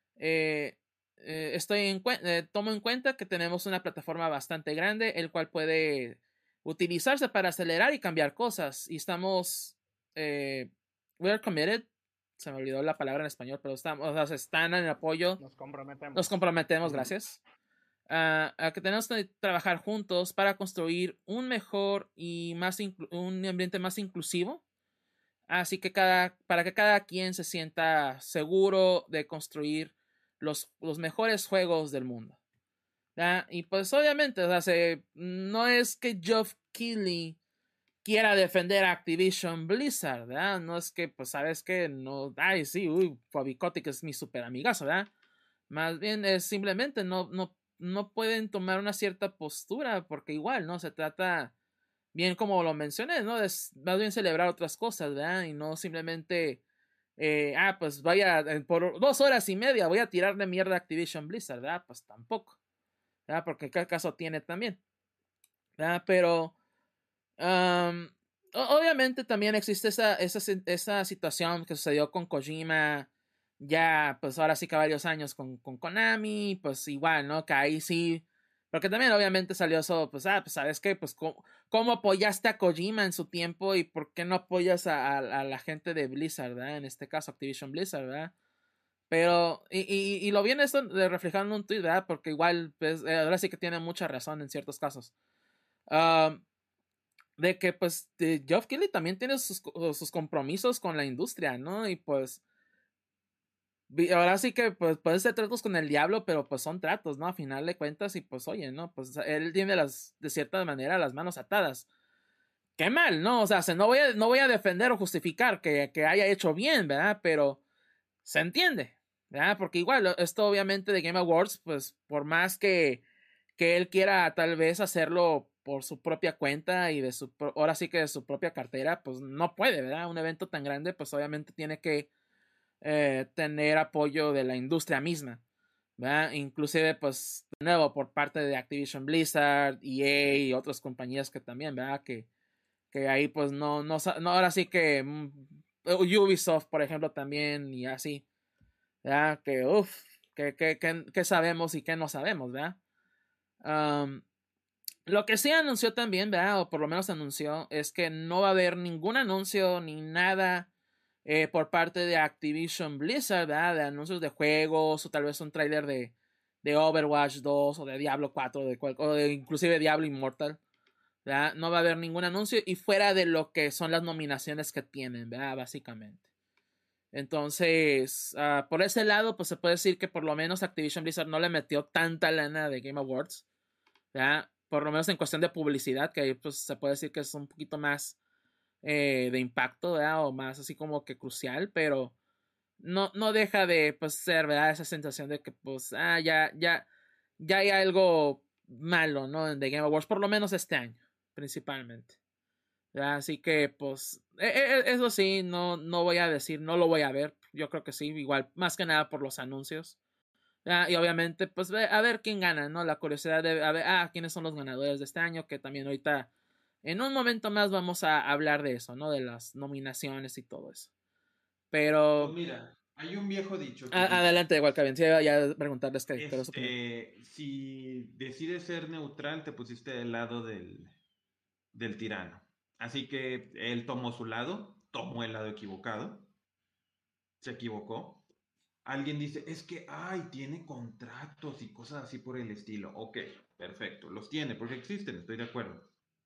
tomo en cuenta que tenemos una plataforma bastante grande, el cual puede utilizarse para acelerar y cambiar cosas. Y estamos, we're committed, se me olvidó la palabra en español, pero están en apoyo. Nos comprometemos, gracias. A que tenemos que trabajar juntos para construir un mejor y un ambiente más inclusivo. Así que para que cada quien se sienta seguro de construir los mejores juegos del mundo. ¿Ya? Y pues obviamente, o sea, no es que Geoff Keighley quiera defender a Activision Blizzard, ¿verdad? No es que, pues, ¿sabes qué? No, ay, sí, Bobby Kotick es mi super amigazo, ¿verdad? Más bien es simplemente no pueden tomar una cierta postura, porque igual, ¿no? Se trata, bien como lo mencioné, ¿no? Es más bien celebrar otras cosas, ¿verdad? Y no simplemente pues vaya, por 2 horas y media voy a tirarle mierda a Activision Blizzard, ¿verdad? Pues tampoco, ¿verdad? Porque qué caso tiene también, ¿verdad? Pero obviamente también existe esa situación que sucedió con Kojima, ya pues ahora sí que varios años con Konami, pues igual, ¿no? Que ahí sí, porque también obviamente salió eso, pues ¿sabes qué? Pues ¿cómo apoyaste a Kojima en su tiempo y por qué no apoyas a la gente de Blizzard, ¿verdad? En este caso Activision Blizzard, ¿verdad? Pero, y lo viene esto de reflejando en un tweet, ¿verdad? Porque igual, pues, ahora sí que tiene mucha razón en ciertos casos. De que, pues, Geoff Keighley también tiene sus compromisos con la industria, ¿no? Y pues, ahora sí que pues pueden ser tratos con el diablo, pero pues son tratos, ¿no? A final de cuentas, y pues oye, ¿no? Pues él tiene de cierta manera las manos atadas. Qué mal, ¿no? O sea, no voy a defender o justificar que haya hecho bien, ¿verdad? Pero se entiende, ¿verdad? Porque igual, esto obviamente de Game Awards, pues por más que él quiera tal vez hacerlo por su propia cuenta y ahora sí que de su propia cartera, pues no puede, ¿verdad? Un evento tan grande, pues obviamente tiene que tener apoyo de la industria misma, ¿verdad? Inclusive, pues, de nuevo, por parte de Activision Blizzard, EA y otras compañías que también, ¿verdad? Que ahí, pues, no ahora sí que Ubisoft, por ejemplo, también, y así, ¿verdad? Que, uff, que sabemos y que no sabemos, ¿verdad? Um, lo que sí anunció también, ¿verdad? O por lo menos anunció, es que no va a haber ningún anuncio ni nada por parte de Activision Blizzard, ¿verdad? De anuncios de juegos o tal vez un tráiler de Overwatch 2 o de Diablo 4 o de inclusive Diablo Immortal, ¿verdad? No va a haber ningún anuncio y fuera de lo que son las nominaciones que tienen, ¿verdad? Básicamente. Entonces, por ese lado, pues se puede decir que por lo menos Activision Blizzard no le metió tanta lana de Game Awards, ¿verdad? Por lo menos en cuestión de publicidad, que ahí pues se puede decir que es un poquito más de impacto, ¿verdad? O más así como que crucial, pero no deja de pues ser, ¿verdad? Esa sensación de que pues, ya hay algo malo, ¿no? De Game Awards, por lo menos este año, principalmente. ¿Verdad? Así que pues, eso sí, no voy a decir, no lo voy a ver, yo creo que sí, igual, más que nada por los anuncios. Y obviamente, pues a ver quién gana, ¿no? La curiosidad de a ver, quiénes son los ganadores de este año, que también ahorita, en un momento más vamos a hablar de eso, ¿no? De las nominaciones y todo eso. Pues Pero, mira, hay un viejo dicho que dice, adelante, igual que bien, sí, ya preguntarles qué es su opinión. si decides ser neutral, te pusiste del lado del tirano. Así que él tomó su lado, tomó el lado equivocado, se equivocó. Alguien dice, es que, ay, tiene contratos y cosas así por el estilo. Ok, perfecto, los tiene porque existen, estoy de acuerdo.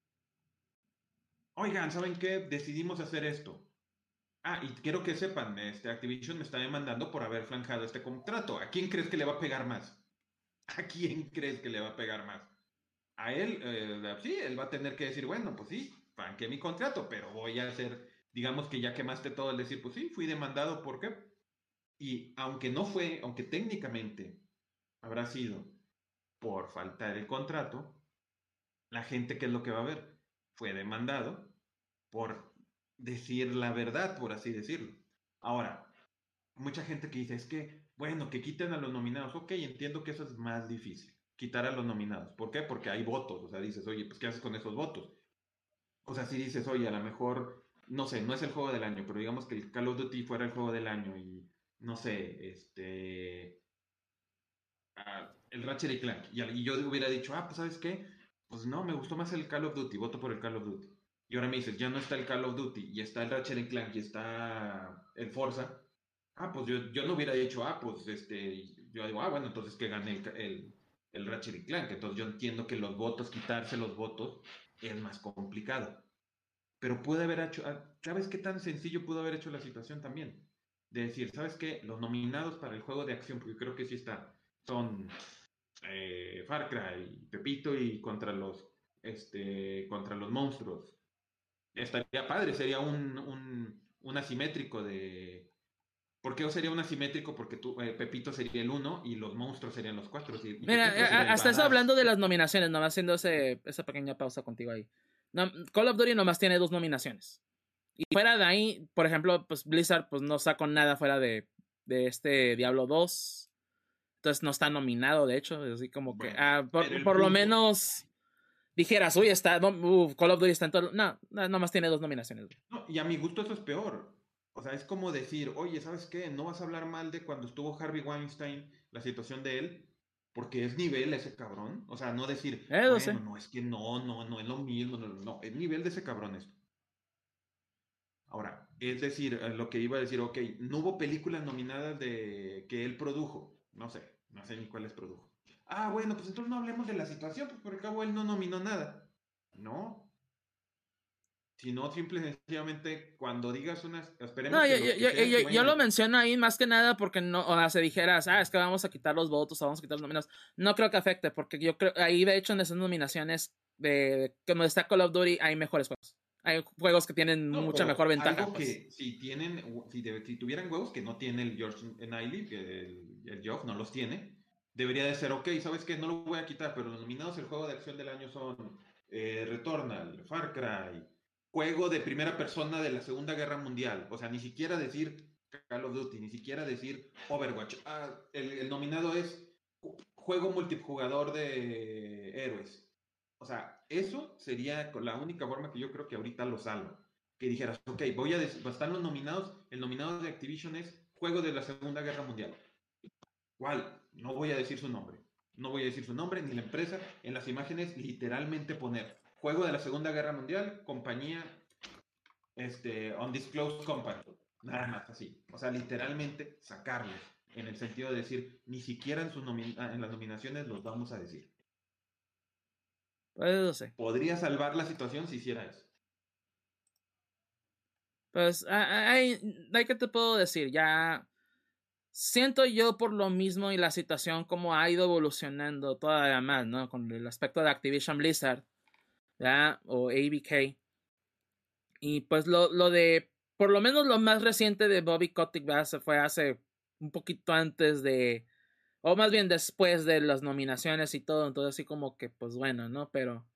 Oigan, ¿saben qué? Decidimos hacer esto. Y quiero que sepan, Activision me está demandando por haber flanqueado este contrato. ¿A quién crees que le va a pegar más? ¿A quién crees que le va a pegar más? A él, sí, él va a tener que decir, bueno, pues sí, franqueé mi contrato, pero voy a hacer, digamos que ya quemaste todo el decir, pues sí, fui demandado, ¿por qué? Y aunque no fue, aunque técnicamente habrá sido por faltar el contrato, la gente, ¿qué es lo que va a ver? Fue demandado por decir la verdad, por así decirlo. Ahora, mucha gente que dice, es que, bueno, que quiten a los nominados. Ok, entiendo que eso es más difícil, quitar a los nominados. ¿Por qué? Porque hay votos. O sea, dices, oye, pues, ¿qué haces con esos votos? O sea, si dices, oye, a lo mejor, no sé, no es el juego del año, pero digamos que el Call of Duty fuera el juego del año y, no sé, el Ratchet y Clank. Y yo hubiera dicho, pues ¿sabes qué? Pues no, me gustó más el Call of Duty, voto por el Call of Duty. Y ahora me dices, ya no está el Call of Duty, y está el Ratchet y Clank, y está el Forza. Pues yo no hubiera dicho, pues yo digo, bueno, entonces que gane el Ratchet y Clank. Entonces yo entiendo que los votos, quitarse los votos, es más complicado. Pero puede haber hecho, ¿sabes qué tan sencillo pudo haber hecho la situación también? De decir, ¿sabes qué? Los nominados para el juego de acción, porque creo que sí está, son Far Cry, Pepito y contra los monstruos. Estaría padre, sería un asimétrico de... ¿Por qué sería un asimétrico? Porque Pepito sería el 1 y los monstruos serían los 4 y Mira, Pepito sería el hasta eso badass. hablando de las nominaciones, nomás haciendo esa pequeña pausa contigo ahí. No, Call of Duty nomás tiene 2 nominaciones. Y fuera de ahí, por ejemplo, pues Blizzard pues no sacó nada fuera de este Diablo 2. Entonces no está nominado, de hecho. Así como que, Bueno, pero el por lo punto, menos dijeras, uy, Call of Duty está en todo. No, nomás tiene 2 nominaciones. no, y a mi gusto eso es peor. O sea, es como decir, oye, ¿sabes qué? No vas a hablar mal de cuando estuvo Harvey Weinstein, la situación de él, porque es nivel ese cabrón. O sea, no decir, Lo bueno, sé. no, es que no es lo mismo, no, es nivel de ese cabrón esto. Ahora, es decir, lo que iba a decir, ok, no hubo películas nominadas de que él produjo. No sé ni cuáles produjo. Bueno, pues entonces no hablemos de la situación, pues por el cabo él no nominó nada. No, sino simple y sencillamente cuando digas unas, esperemos No, que los que sean que yo vayan lo menciono ahí más que nada porque no, o sea, si dijeras, es que vamos a quitar los votos, vamos a quitar los nominados, no creo que afecte, porque yo creo, ahí de hecho en esas nominaciones como está Call of Duty, hay mejores juegos. Hay juegos que tienen no, mucha mejor pero ventaja, algo pues. que si tienen, si tuvieran huevos que no tiene el George Niley, que el Geoff no los tiene, debería de ser, ok, ¿sabes qué? No lo voy a quitar, pero los nominados el juego de acción del año son Returnal, Far Cry, juego de primera persona de la Segunda Guerra Mundial, o sea, ni siquiera decir Call of Duty, ni siquiera decir Overwatch. El nominado es juego multijugador de héroes. O sea, eso sería la única forma que yo creo que ahorita lo salva. Que dijeras, ok, están los nominados, el nominado de Activision es Juego de la Segunda Guerra Mundial. ¿Cuál? No voy a decir su nombre. No voy a decir su nombre ni la empresa. En las imágenes literalmente poner Juego de la Segunda Guerra Mundial, compañía, Undisclosed Company. Nada más así. O sea, literalmente sacarlos. En el sentido de decir, ni siquiera en las nominaciones los vamos a decir. Pues no sé. Podría salvar la situación si hiciera eso. Pues, hay que te puedo decir, ya siento yo por lo mismo y la situación como ha ido evolucionando todavía más, ¿no? Con el aspecto de Activision Blizzard, ¿ya? O ABK. Y pues lo de, por lo menos lo más reciente de Bobby Kotick, ¿verdad? Se fue hace un poquito antes de, o más bien después de las nominaciones y todo, entonces así como que, pues bueno, ¿no? Pero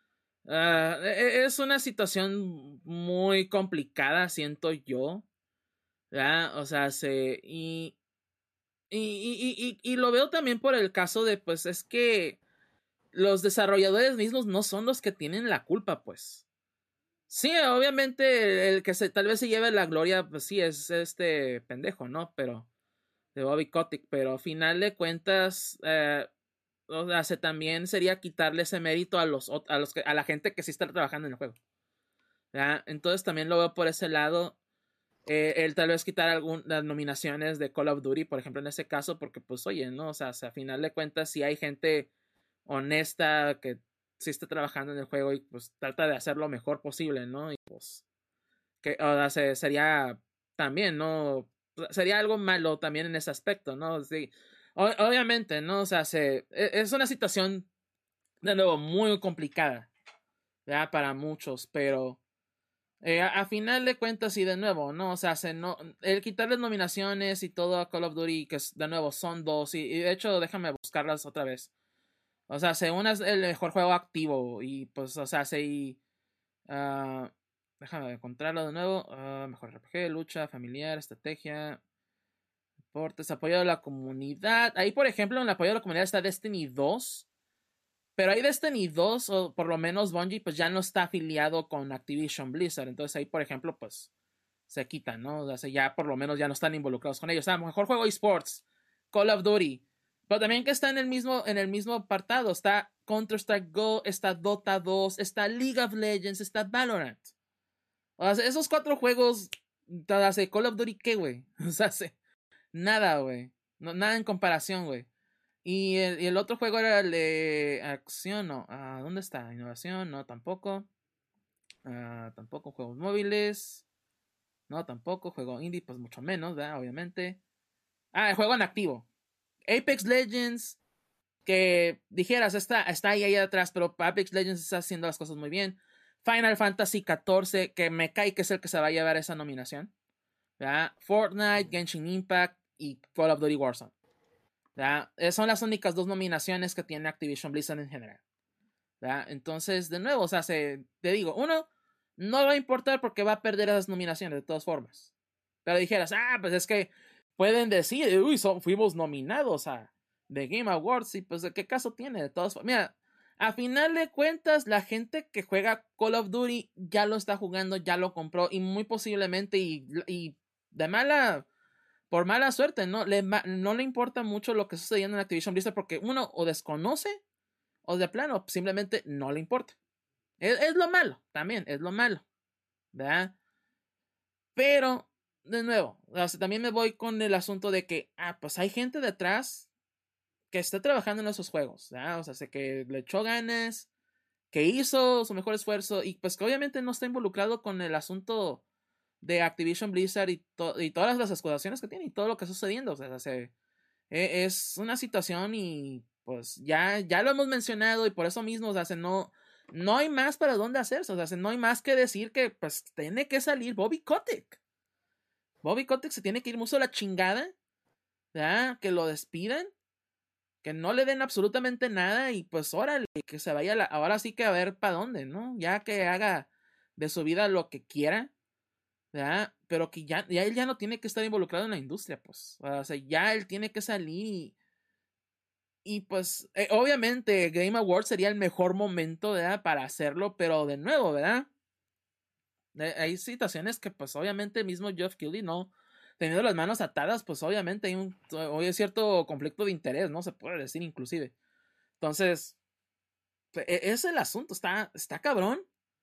es una situación muy complicada, siento yo, ¿verdad? O sea, y lo veo también por el caso de, pues es que los desarrolladores mismos no son los que tienen la culpa, pues. Sí, obviamente el que tal vez se lleve la gloria, pues sí, es este pendejo, ¿no? Pero de Bobby Kotick, pero al final de cuentas, o sea, también sería quitarle ese mérito a la gente que sí está trabajando en el juego. ¿Ya? Entonces también lo veo por ese lado. Él tal vez quitar algunas nominaciones de Call of Duty, por ejemplo, en ese caso, porque pues oye, ¿no? O sea, a final de cuentas, si hay gente honesta que sí está trabajando en el juego y pues trata de hacer lo mejor posible, ¿no? Y pues que o sea, sería también, ¿no? Sería algo malo también en ese aspecto, ¿no? Sí, obviamente, ¿no? O sea, es una situación, de nuevo, muy complicada, ¿verdad? Para muchos, pero a final de cuentas y de nuevo, ¿no? O sea, no, el quitarles nominaciones y todo a Call of Duty, que de nuevo son dos, y de hecho déjame buscarlas otra vez. O sea, una es el mejor juego activo y pues, o sea, uh, déjame encontrarlo de nuevo. Mejor RPG, lucha, familiar, estrategia, deportes, apoyo de la comunidad. Ahí, por ejemplo, en el apoyo de la comunidad está Destiny 2. Pero ahí Destiny 2, o por lo menos Bungie, pues ya no está afiliado con Activision Blizzard. Entonces ahí, por ejemplo, pues se quitan, ¿no? O sea, ya por lo menos ya no están involucrados con ellos. Mejor juego esports, Call of Duty. Pero también que está en el mismo apartado. Está Counter-Strike Go, está Dota 2, está League of Legends, está Valorant. O sea, esos cuatro juegos, hace Call of Duty, ¿qué, güey? O sea, nada, güey. No, nada en comparación, güey. Y el otro juego era el de acción, no. ¿Dónde está? Innovación, no, tampoco. Tampoco juegos móviles. No, tampoco. Juego indie, pues mucho menos, ¿verdad? Obviamente. El juego en activo. Apex Legends, que dijeras, está ahí atrás, pero Apex Legends está haciendo las cosas muy bien. Final Fantasy XIV, que me cae que es el que se va a llevar esa nominación. ¿Verdad? Fortnite, Genshin Impact y Call of Duty Warzone. ¿Verdad? Son las únicas dos nominaciones que tiene Activision Blizzard en general. ¿Verdad? Entonces, de nuevo, o sea, te digo, uno, no va a importar porque va a perder esas nominaciones de todas formas. Pero dijeras, pues es que pueden decir, uy, fuimos nominados a The Game Awards, y pues, ¿de qué caso tiene? De todas formas, mira, a final de cuentas, la gente que juega Call of Duty ya lo está jugando, ya lo compró, y muy posiblemente, y de por mala suerte, no le importa mucho lo que está sucediendo en Activision Blizzard porque uno o desconoce o de plano simplemente no le importa. Es lo malo, también es lo malo, ¿verdad? Pero, de nuevo, o sea, también me voy con el asunto de que, pues hay gente detrás que está trabajando en esos juegos, ¿verdad? O sea, sé que le echó ganas, que hizo su mejor esfuerzo y pues que obviamente no está involucrado con el asunto de Activision Blizzard y todas las acusaciones que tiene y todo lo que está sucediendo. O sea, es una situación y pues ya lo hemos mencionado y por eso mismo, o sea, no hay más para dónde hacerse, o sea, no hay más que decir que pues tiene que salir Bobby Kotick. Bobby Kotick se tiene que ir mucho a la chingada, ¿verdad? Que lo despidan, que no le den absolutamente nada y pues órale, que se vaya ahora sí que a ver para dónde, ¿no? Ya que haga de su vida lo que quiera, ¿verdad? Pero que ya él ya no tiene que estar involucrado en la industria, pues, o sea, ya él tiene que salir y pues obviamente Game Awards sería el mejor momento, ¿verdad? Para hacerlo, pero de nuevo, ¿verdad? Hay situaciones que pues obviamente mismo Geoff Keighley no, teniendo las manos atadas, pues obviamente hay cierto conflicto de interés, ¿no? Se puede decir inclusive. Entonces, es el asunto, está cabrón.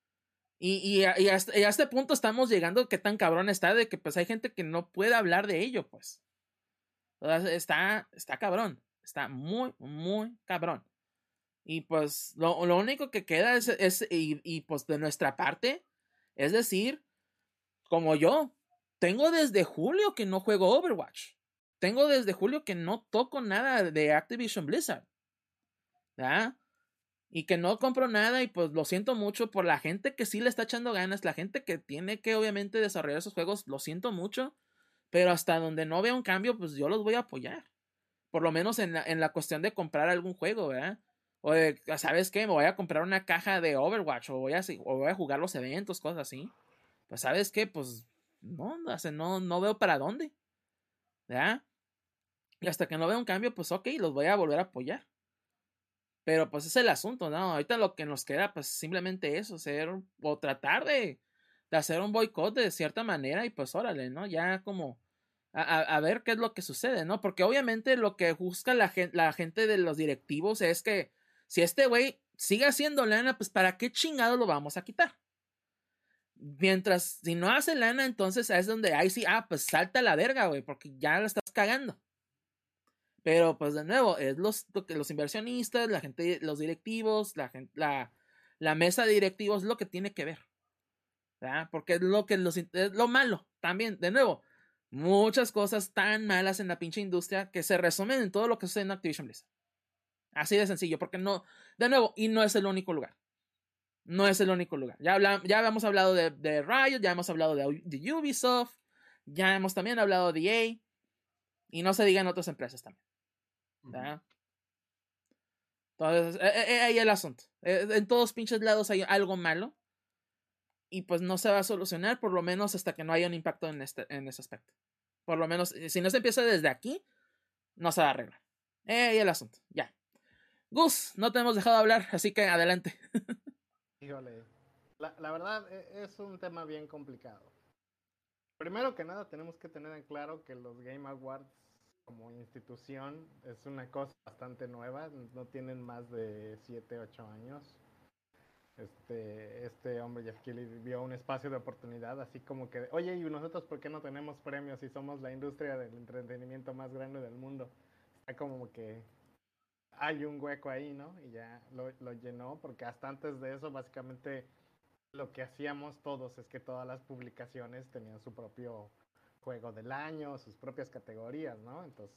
Y a este punto estamos llegando qué tan cabrón está de que pues hay gente que no puede hablar de ello, pues. O sea, está cabrón. Está muy, muy cabrón. Y pues lo único que queda y pues de nuestra parte, es decir, como yo, tengo desde julio que no juego Overwatch. Tengo desde julio que no toco nada de Activision Blizzard. ¿Verdad? Y que no compro nada y pues lo siento mucho por la gente que sí le está echando ganas, la gente que tiene que obviamente desarrollar esos juegos, lo siento mucho, pero hasta donde no vea un cambio, pues yo los voy a apoyar. Por lo menos en la cuestión de comprar algún juego, ¿verdad? O de, ¿sabes qué? Me voy a comprar una caja de Overwatch o voy a jugar los eventos, cosas así. Pues, ¿sabes qué? Pues, no veo para dónde, ¿verdad? Y hasta que no vea un cambio, pues, ok, los voy a volver a apoyar. Pero, pues, es el asunto, ¿no? Ahorita lo que nos queda, pues, simplemente eso, o tratar de hacer un boicot de cierta manera y, pues, órale, ¿no? Ya como a ver qué es lo que sucede, ¿no? Porque obviamente lo que busca la gente de los directivos es que si este güey sigue haciendo lana, pues ¿para qué chingado lo vamos a quitar? Mientras, si no hace lana, entonces es donde ahí sí, pues salta la verga, güey, porque ya la estás cagando. Pero pues de nuevo, es los inversionistas, la gente, los directivos, la mesa de directivos es lo que tiene que ver, ¿verdad? Porque es lo malo también, de nuevo, muchas cosas tan malas en la pinche industria que se resumen en todo lo que sucede en Activision Blizzard. Así de sencillo, porque no, de nuevo, y no es el único lugar. No es el único lugar. Ya habíamos hablado de Riot, ya hemos hablado de Ubisoft, ya hemos también hablado de EA, y no se digan otras empresas también. ¿Verdad? Entonces, ahí el asunto. En todos pinches lados hay algo malo. Y pues no se va a solucionar, por lo menos hasta que no haya un impacto en ese aspecto. Por lo menos, si no se empieza desde aquí, no se va a arreglar. Ahí el asunto. Ya. Gus, no te hemos dejado hablar, así que adelante. Híjole, la verdad es un tema bien complicado. Primero que nada tenemos que tener en claro que los Game Awards como institución es una cosa bastante nueva, no tienen más de 7, 8 años. Este hombre Jeff Keighley vio un espacio de oportunidad, así como que, oye, ¿y nosotros por qué no tenemos premios si somos la industria del entretenimiento más grande del mundo? Está como que hay un hueco ahí, ¿no? Y ya lo llenó, porque hasta antes de eso, básicamente, lo que hacíamos todos es que todas las publicaciones tenían su propio juego del año, sus propias categorías, ¿no? Entonces,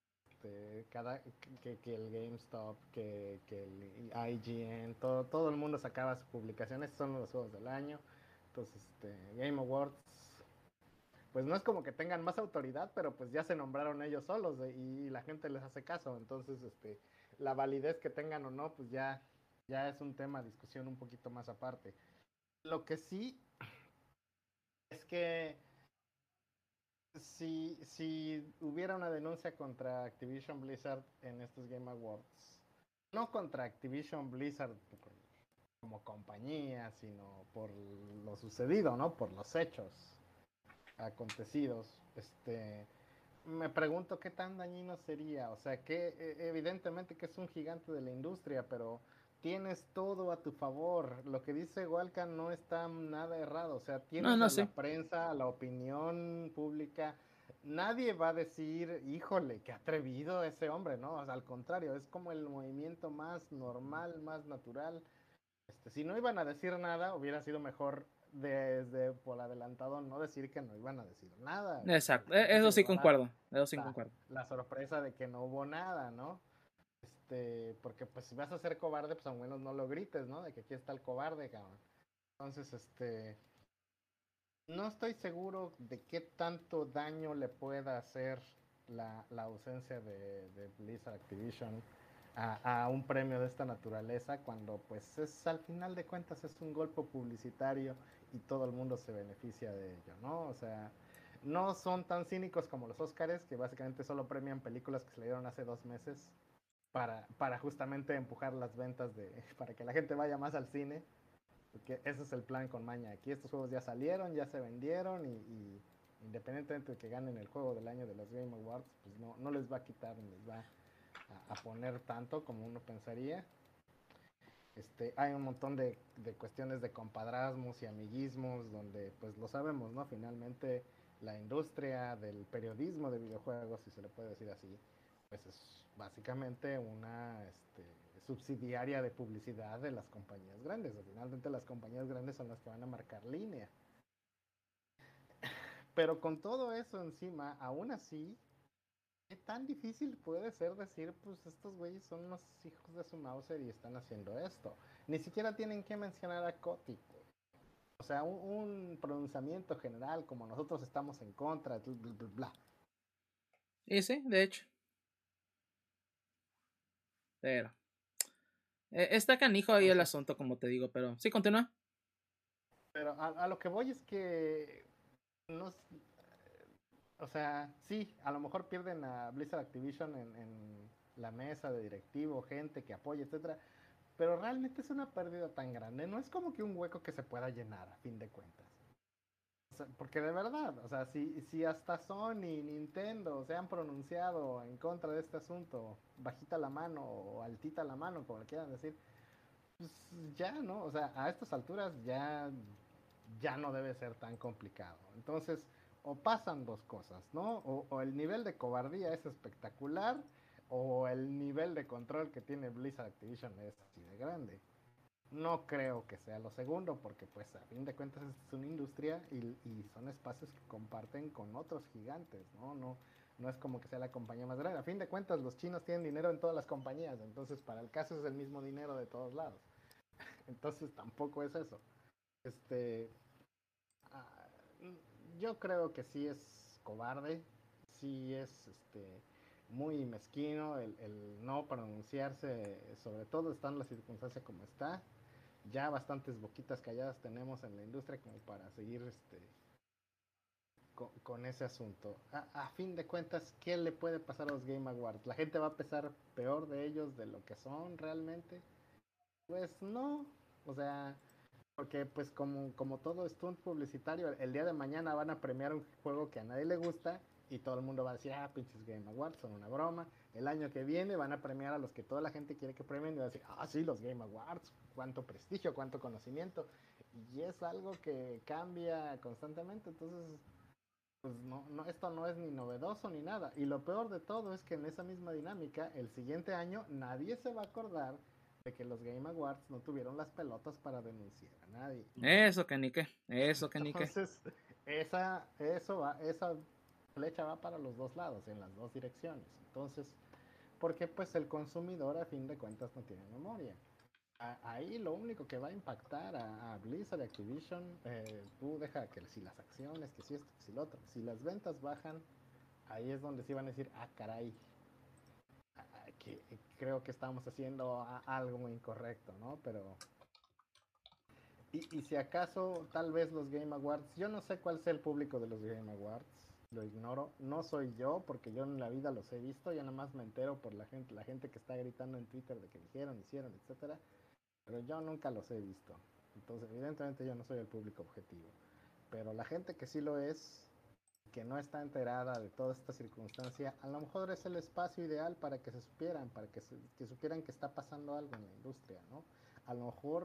que el GameStop, que el IGN, todo el mundo sacaba sus publicaciones, son los juegos del año. Entonces, Game Awards, pues no es como que tengan más autoridad, pero pues ya se nombraron ellos solos y la gente les hace caso. Entonces, la validez que tengan o no, pues ya es un tema de discusión un poquito más aparte. Lo que sí es que si hubiera una denuncia contra Activision Blizzard en estos Game Awards, no contra Activision Blizzard como compañía, sino por lo sucedido, ¿no? Por los hechos acontecidos, me pregunto qué tan dañino sería. O sea, que evidentemente que es un gigante de la industria, pero tienes todo a tu favor. Lo que dice Walcan no está nada errado. O sea, tienes No a la sé. prensa, a la opinión pública. Nadie va a decir, híjole, qué atrevido ese hombre, ¿no? O sea, al contrario, es como el movimiento más normal, más natural. Si no iban a decir nada, hubiera sido mejor desde por adelantado no decir que no iban a decir nada. Exacto, Porque no nos eso sí iba a dar concuerdo, eso sí la, concuerdo. la sorpresa de que no hubo nada, ¿no? Porque pues si vas a ser cobarde, pues al menos no lo grites, ¿no? De que aquí está el cobarde, cabrón. Entonces, no estoy seguro de qué tanto daño le pueda hacer la ausencia de Blizzard Activision a un premio de esta naturaleza cuando pues es al final de cuentas es un golpe publicitario y todo el mundo se beneficia de ello, ¿no? O sea, no son tan cínicos como los Óscares, que básicamente solo premian películas que salieron hace 2 meses para justamente empujar las ventas para que la gente vaya más al cine. Porque ese es el plan con Maña. Aquí estos juegos ya salieron, ya se vendieron y independientemente de que ganen el juego del año de los Game Awards, pues no les va a quitar ni les va a poner tanto como uno pensaría. Hay un montón de cuestiones de compadrazmos y amiguismos donde pues lo sabemos, ¿no? Finalmente la industria del periodismo de videojuegos, si se le puede decir así, pues es básicamente una subsidiaria de publicidad de las compañías grandes. Finalmente las compañías grandes son las que van a marcar línea. Pero con todo eso encima, aún así, ¿qué tan difícil puede ser decir, pues estos güeyes son los hijos de su Mauser y están haciendo esto? Ni siquiera tienen que mencionar a Kotick. O sea, un pronunciamiento general como nosotros estamos en contra, bla, bla, bla. Y sí, de hecho. Pero está canijo ahí el Entonces, asunto, como te digo, pero sí, continúa. pero a lo que voy es que no, o sea, sí, a lo mejor pierden a Blizzard Activision en la mesa de directivo, gente que apoya, etcétera, pero realmente es una pérdida tan grande, no es como que un hueco que se pueda llenar a fin de cuentas. O sea, porque de verdad, o sea, si hasta Sony, Nintendo se han pronunciado en contra de este asunto, bajita la mano o altita la mano, como le quieran decir, pues ya, ¿no? O sea, a estas alturas ya no debe ser tan complicado. Entonces, o pasan dos cosas, ¿no? O el nivel de cobardía es espectacular, o el nivel de control que tiene Blizzard Activision es así de grande. No creo que sea lo segundo, porque pues a fin de cuentas es una industria y son espacios que comparten con otros gigantes, ¿no? No es como que sea la compañía más grande. A fin de cuentas los chinos tienen dinero en todas las compañías, entonces para el caso es el mismo dinero de todos lados. Entonces tampoco es eso. Este, ah, yo creo que sí es cobarde, sí es muy mezquino el no pronunciarse, sobre todo estando la circunstancia como está. Ya bastantes boquitas calladas tenemos en la industria como para seguir con ese asunto. A fin de cuentas, ¿qué le puede pasar a los Game Awards? ¿La gente va a pensar peor de ellos de lo que son realmente? Pues no, o sea, porque pues como todo stunt publicitario, el día de mañana van a premiar un juego que a nadie le gusta y todo el mundo va a decir, ah, pinches Game Awards son una broma. El año que viene van a premiar a los que toda la gente quiere que premien y va a decir, ah, sí, los Game Awards, cuánto prestigio, cuánto conocimiento. Y es algo que cambia constantemente, entonces pues esto no es ni novedoso ni nada. Y lo peor de todo es que en esa misma dinámica, el siguiente año nadie se va a acordar de que los Game Awards no tuvieron las pelotas para denunciar a nadie. Eso que ni qué, eso que ni qué. Entonces, esa flecha va para los dos lados, en las dos direcciones. Entonces, porque pues el consumidor a fin de cuentas no tiene memoria. Ahí lo único que va a impactar a Blizzard y Activision, tú deja que si las acciones, que si esto, que si lo otro, si las ventas bajan, ahí es donde sí van a decir, ah, caray, que creo que estamos haciendo algo muy incorrecto, ¿no? Pero, y si acaso, tal vez los Game Awards, yo no sé cuál sea el público de los Game Awards, lo ignoro, no soy yo, porque yo en la vida los he visto, ya nada más me entero por la gente que está gritando en Twitter de que dijeron, hicieron, etcétera. Pero yo nunca los he visto. Entonces, evidentemente yo no soy el público objetivo. Pero la gente que sí lo es, que no está enterada de toda esta circunstancia, a lo mejor es el espacio ideal para que se supieran, que supieran que está pasando algo en la industria, ¿no? A lo mejor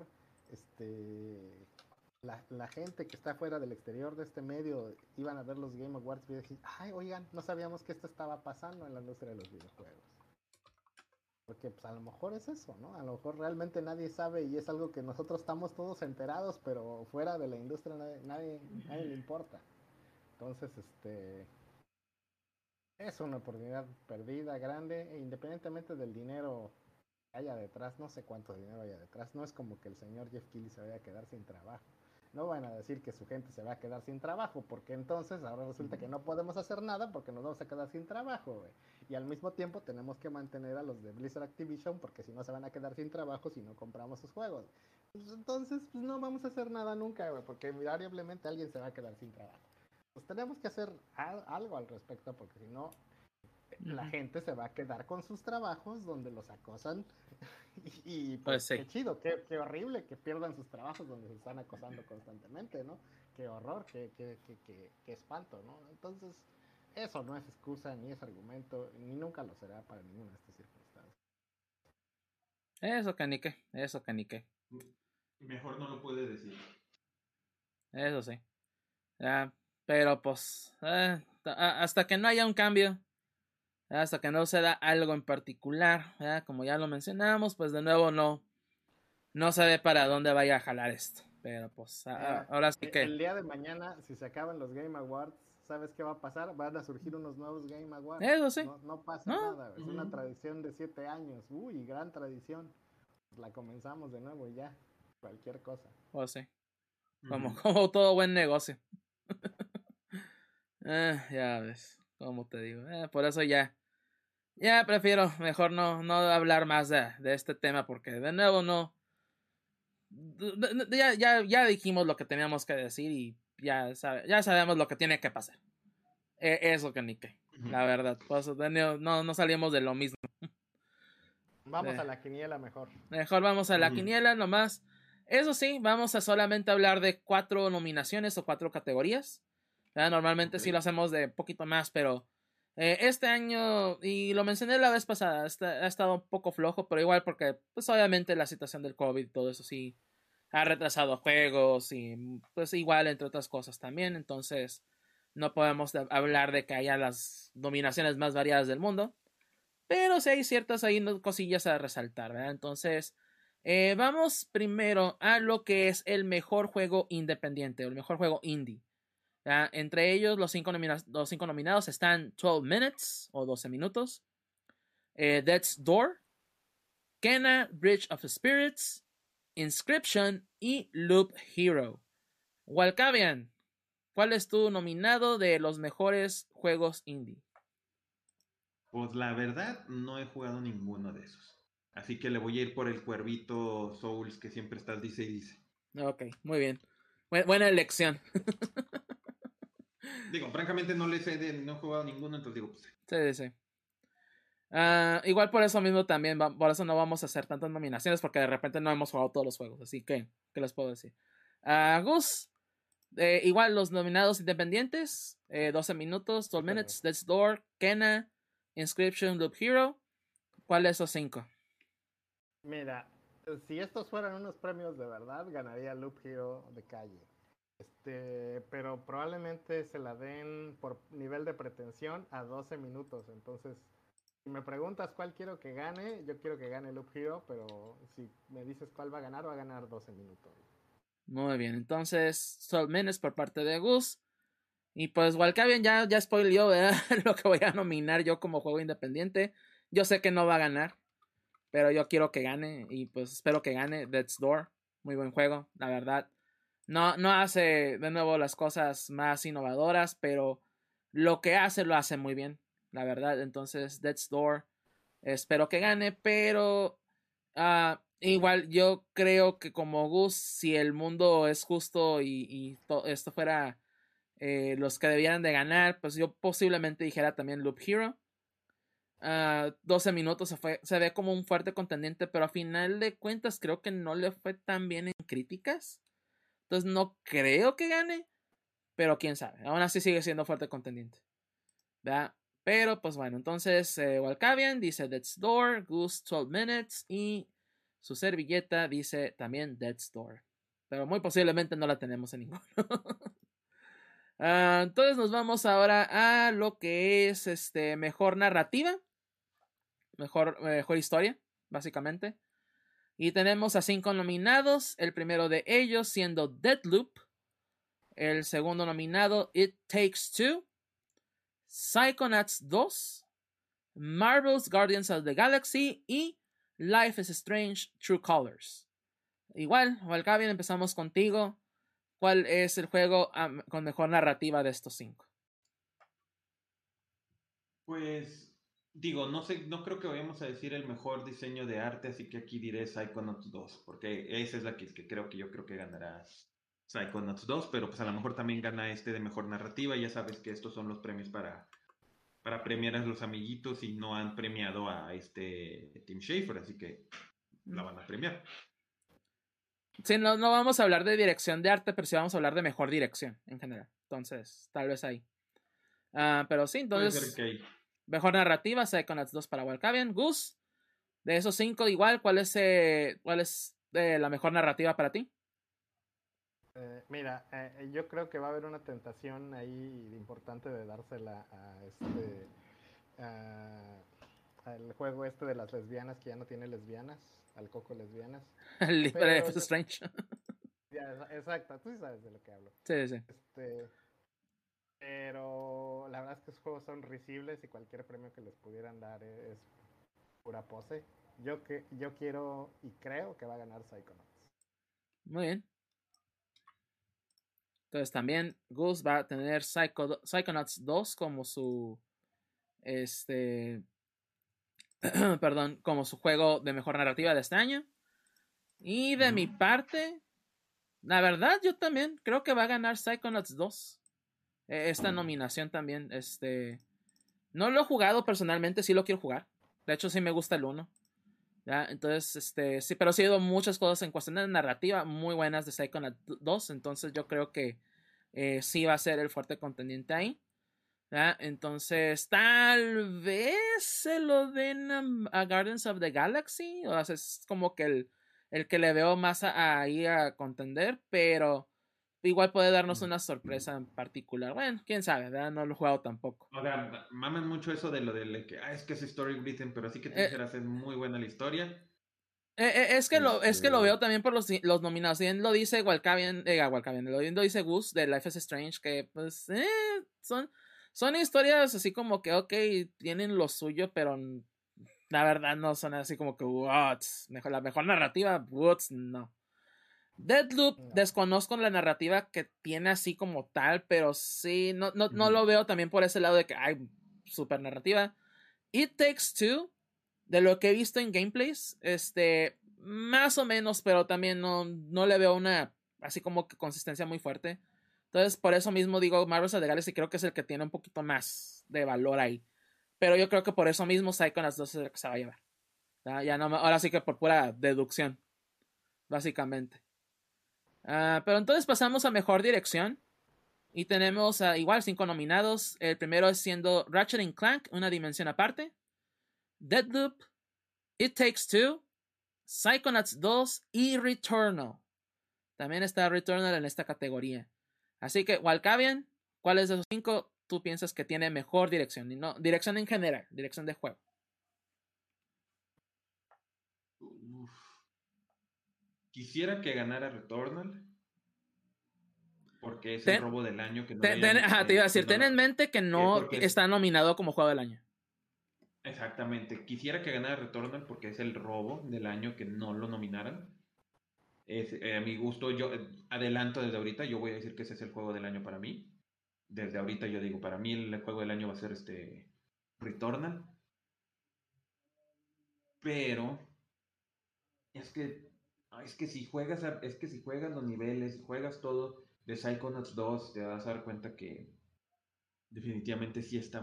la gente que está fuera del exterior de este medio iban a ver los Game Awards y decir, ay, oigan, no sabíamos que esto estaba pasando en la industria de los videojuegos. Porque pues a lo mejor es eso, ¿no? A lo mejor realmente nadie sabe y es algo que nosotros estamos todos enterados, pero fuera de la industria nadie le importa. Entonces, es una oportunidad perdida, grande, e independientemente del dinero que haya detrás, no sé cuánto dinero haya detrás, no es como que el señor Jeff Keighley se vaya a quedar sin trabajo. No van a decir que su gente se va a quedar sin trabajo, porque entonces ahora resulta que no podemos hacer nada porque nos vamos a quedar sin trabajo, güey. Y al mismo tiempo tenemos que mantener a los de Blizzard Activision porque si no se van a quedar sin trabajo si no compramos sus juegos. Pues entonces pues no vamos a hacer nada nunca, güey, porque invariablemente alguien se va a quedar sin trabajo. Pues tenemos que hacer algo al respecto porque si no la gente se va a quedar con sus trabajos donde los acosan y pues sí. qué chido, qué horrible que pierdan sus trabajos donde se están acosando constantemente, ¿no? Qué horror, qué espanto, ¿no? Entonces, eso no es excusa, ni es argumento, ni nunca lo será para ninguna de estas circunstancias. Eso canique. Mejor no lo puede decir. Eso sí. Pero pues, hasta que no haya un cambio, hasta que no se da algo en particular, como ya lo mencionamos, pues de nuevo no se ve para dónde vaya a jalar esto. Pero pues, ahora sí que... El día de mañana, si se acaban los Game Awards, ¿sabes qué va a pasar? Van a surgir unos nuevos Game Awards. Eso sí. No pasa ¿No? nada, es una tradición de 7 años. Uy, gran tradición. La comenzamos de nuevo y ya. Cualquier cosa. Pues sí. Como todo buen negocio. Ya ves, como te digo. Por eso ya prefiero mejor no hablar más de este tema porque de nuevo ya dijimos lo que teníamos que decir y ya sabemos lo que tiene que pasar. Eso que ni qué, la verdad. Pues no salimos de lo mismo. Vamos a la quiniela mejor. Mejor vamos a la quiniela nomás. Eso sí, vamos a solamente hablar de 4 nominaciones o 4 categorías. Normalmente sí lo hacemos de poquito más, pero este año, y lo mencioné la vez pasada, ha estado un poco flojo, pero igual porque pues obviamente la situación del COVID y todo eso sí ha retrasado juegos y pues igual entre otras cosas también, entonces no podemos hablar de que haya las nominaciones más variadas del mundo, pero sí hay ciertas ahí cosillas a resaltar, ¿verdad? Entonces vamos primero a lo que es el mejor juego independiente o el mejor juego indie. Entre ellos, los 5 nominados están 12 Minutes o 12 minutos, Death's Door, Kena Bridge of Spirits, Inscription y Loop Hero. Walcavian, ¿cuál es tu nominado de los mejores juegos indie? Pues la verdad, no he jugado ninguno de esos. Así que le voy a ir por el Cuervito Souls que siempre estás dice y dice. Ok, muy bien. Buena elección. Digo, francamente no he jugado ninguno, entonces digo, pues sí. Igual por eso mismo también, por eso no vamos a hacer tantas nominaciones, porque de repente no hemos jugado todos los juegos, así que, ¿qué les puedo decir? Gus, igual los nominados independientes, 12 minutos, 12 minutes, Death's Door, Kena, Inscription, Loop Hero. ¿Cuál de esos 5? Mira, si estos fueran unos premios de verdad, ganaría Loop Hero de calle. Pero probablemente se la den por nivel de pretensión a 12 minutos. Entonces, si me preguntas cuál quiero que gane, yo quiero que gane Loop Hero, pero si me dices cuál va a ganar 12 minutos. Muy bien, entonces, Soul Menes por parte de Gus. Y pues Walcavian ya spoileó, ¿verdad? Lo que voy a nominar yo como juego independiente. Yo sé que no va a ganar, pero yo quiero que gane y pues espero que gane Death's Door. Muy buen juego, la verdad. No hace de nuevo las cosas más innovadoras, pero lo que hace lo hace muy bien, la verdad. Entonces, Death's Door, espero que gane, pero igual yo creo que como Gus, si el mundo es justo y esto fuera los que debieran de ganar, pues yo posiblemente dijera también Loop Hero. 12 minutos se ve como un fuerte contendiente, pero a final de cuentas creo que no le fue tan bien en críticas. Entonces no creo que gane, pero quién sabe. Aún así sigue siendo fuerte contendiente, ¿verdad? Pero pues bueno, entonces Walcavian dice Death's Door, Goose 12 Minutes y su servilleta dice también Death's Door. Pero muy posiblemente no la tenemos en ninguno. Entonces nos vamos ahora a lo que es mejor narrativa. mejor historia, básicamente. Y tenemos a 5 nominados. El primero de ellos siendo Deathloop. El segundo nominado, It Takes Two. Psychonauts 2. Marvel's Guardians of the Galaxy. Y Life is Strange True Colors. Igual, Valkavian, empezamos contigo. ¿Cuál es el juego con mejor narrativa de estos 5? Pues digo, no sé, no creo que vayamos a decir el mejor diseño de arte, así que aquí diré Psychonauts 2, porque esa es la que yo creo que ganará Psychonauts 2, pero pues a lo mejor también gana este de mejor narrativa. Ya sabes que estos son los premios para premiar a los amiguitos y no han premiado a Tim Schafer, así que la van a premiar. Sí, no vamos a hablar de dirección de arte, pero sí vamos a hablar de mejor dirección en general. Entonces, tal vez ahí. Pero sí, entonces, mejor narrativa, Psychonauts 2 para Valkavian. Gus, de esos 5 igual, ¿cuál es la mejor narrativa para ti? Mira, yo creo que va a haber una tentación ahí importante de dársela al juego de las lesbianas, que ya no tiene lesbianas, al Coco lesbianas. El libro de Life is Strange. Exacto, tú sí sabes de lo que hablo. Sí. Pero la verdad es que esos juegos son risibles y cualquier premio que les pudieran dar es pura pose. Yo quiero y creo que va a ganar Psychonauts. Muy bien. Entonces también Gus va a tener Psychonauts 2 como su perdón, como su juego de mejor narrativa de este año. Y de mi parte, la verdad, yo también creo que va a ganar Psychonauts 2. Esta nominación también, no lo he jugado personalmente, sí lo quiero jugar. De hecho, sí me gusta el 1. ¿Ya? Entonces, sí, pero sí he oído muchas cosas en cuestión de narrativa muy buenas de Psychonauts 2. Entonces, yo creo que sí va a ser el fuerte contendiente ahí. ¿Ya? Entonces, tal vez se lo den a Guardians of the Galaxy. O sea, es como que el que le veo más ahí a contender, pero igual puede darnos una sorpresa en particular. Bueno, quién sabe, ¿verdad? No lo he jugado tampoco. O sea, maman mucho eso de lo de que es que es story written, pero así que te dijeras, es muy buena la historia. Es que lo veo también por los nominados. Bien lo dice Valkavian, lo dice Gus de Life is Strange, que pues son historias así como que, ok, tienen lo suyo, pero la verdad no son así como que, what, la mejor narrativa, what, no. Deathloop, no. Desconozco la narrativa que tiene así como tal, pero sí, no lo veo también por ese lado de que hay super narrativa. It Takes Two, de lo que he visto en gameplays, más o menos, pero también no le veo una así como que consistencia muy fuerte. Entonces, por eso mismo digo Marvel's of the Galaxy, creo que es el que tiene un poquito más de valor ahí. Pero yo creo que por eso mismo Psychonauts 2 es el que se va a llevar. Ya no, ahora sí que por pura deducción, básicamente. Pero entonces pasamos a mejor dirección. Y tenemos igual 5 nominados. El primero es siendo Ratchet & Clank, una dimensión aparte. Deathloop, It Takes Two, Psychonauts 2 y Returnal. También está Returnal en esta categoría. Así que, Valkavian, ¿cuáles de esos 5 tú piensas que tiene mejor dirección? Y no, dirección en general, dirección de juego. Quisiera que ganara Returnal, porque es el robo del año que no te iba a decir, ten en mente que no está nominado como juego del año. Exactamente, quisiera que ganara Returnal porque es el robo del año que no lo nominaran. A mi gusto, yo adelanto desde ahorita, yo voy a decir que ese es el juego del año para mí. Desde ahorita yo digo, para mí el juego del año va a ser Returnal. Pero es que si juegas los niveles, si juegas todo de Psychonauts 2, te vas a dar cuenta que definitivamente sí está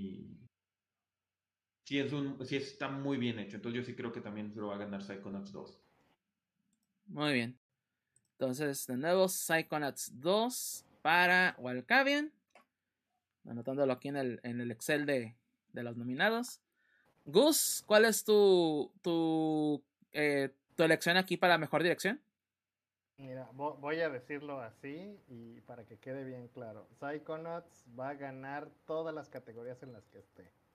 está muy bien hecho. Entonces yo sí creo que también se lo va a ganar Psychonauts 2. Muy bien. Entonces, de nuevo, Psychonauts 2 para Valkavian. Anotándolo aquí en el Excel de los nominados. Gus, ¿cuál es tu elección aquí para mejor dirección? Mira, voy a decirlo así y para que quede bien claro. Psychonauts va a ganar todas las categorías en las que esté.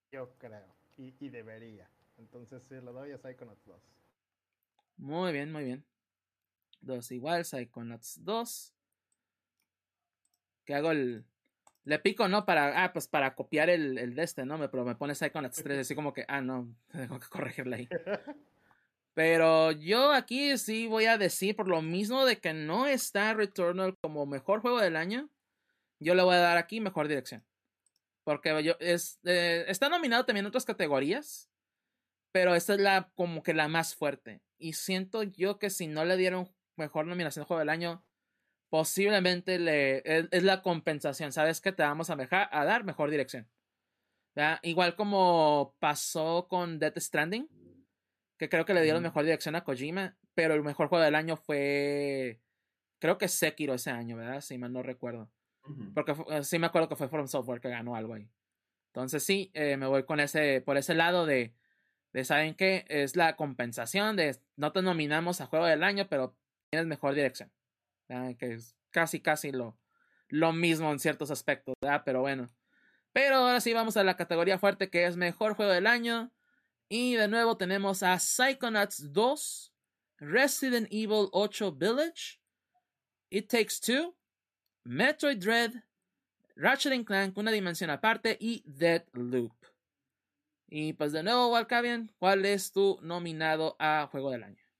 Yo creo. Y debería. Entonces sí, lo doy a Psychonauts 2. Muy bien, muy bien. 2 igual, Psychonauts 2. Que hago el... Le pico, ¿no? Pues para copiar el de este, ¿no? Pero me pone Psychonauts 3, así como que, no, tengo que corregirle ahí. Pero yo aquí sí voy a decir, por lo mismo de que no está Returnal como mejor juego del año, yo le voy a dar aquí mejor dirección. Porque está nominado también en otras categorías, pero esta es como que la más fuerte. Y siento yo que si no le dieron mejor nominación al juego del año, posiblemente es la compensación. ¿Sabes qué? Te vamos a dar mejor dirección. ¿Verdad? Igual como pasó con Death Stranding, que creo que le dieron mejor dirección a Kojima, pero el mejor juego del año fue, creo que Sekiro ese año, ¿verdad? Si mal no recuerdo. Porque sí me acuerdo que fue From Software que ganó algo ahí. Entonces sí, me voy por ese lado de ¿saben qué? Es la compensación de no te nominamos a juego del año, pero tienes mejor dirección. ¿Verdad? Que es casi lo mismo en ciertos aspectos, ¿verdad? Pero bueno. Pero ahora sí vamos a la categoría fuerte que es mejor juego del año. Y de nuevo tenemos a Psychonauts 2, Resident Evil 8 Village, It Takes Two, Metroid Dread, Ratchet & Clank, Una Dimensión Aparte y Deathloop. Y pues de nuevo, Walcavian, ¿cuál es tu nominado a Juego del Año?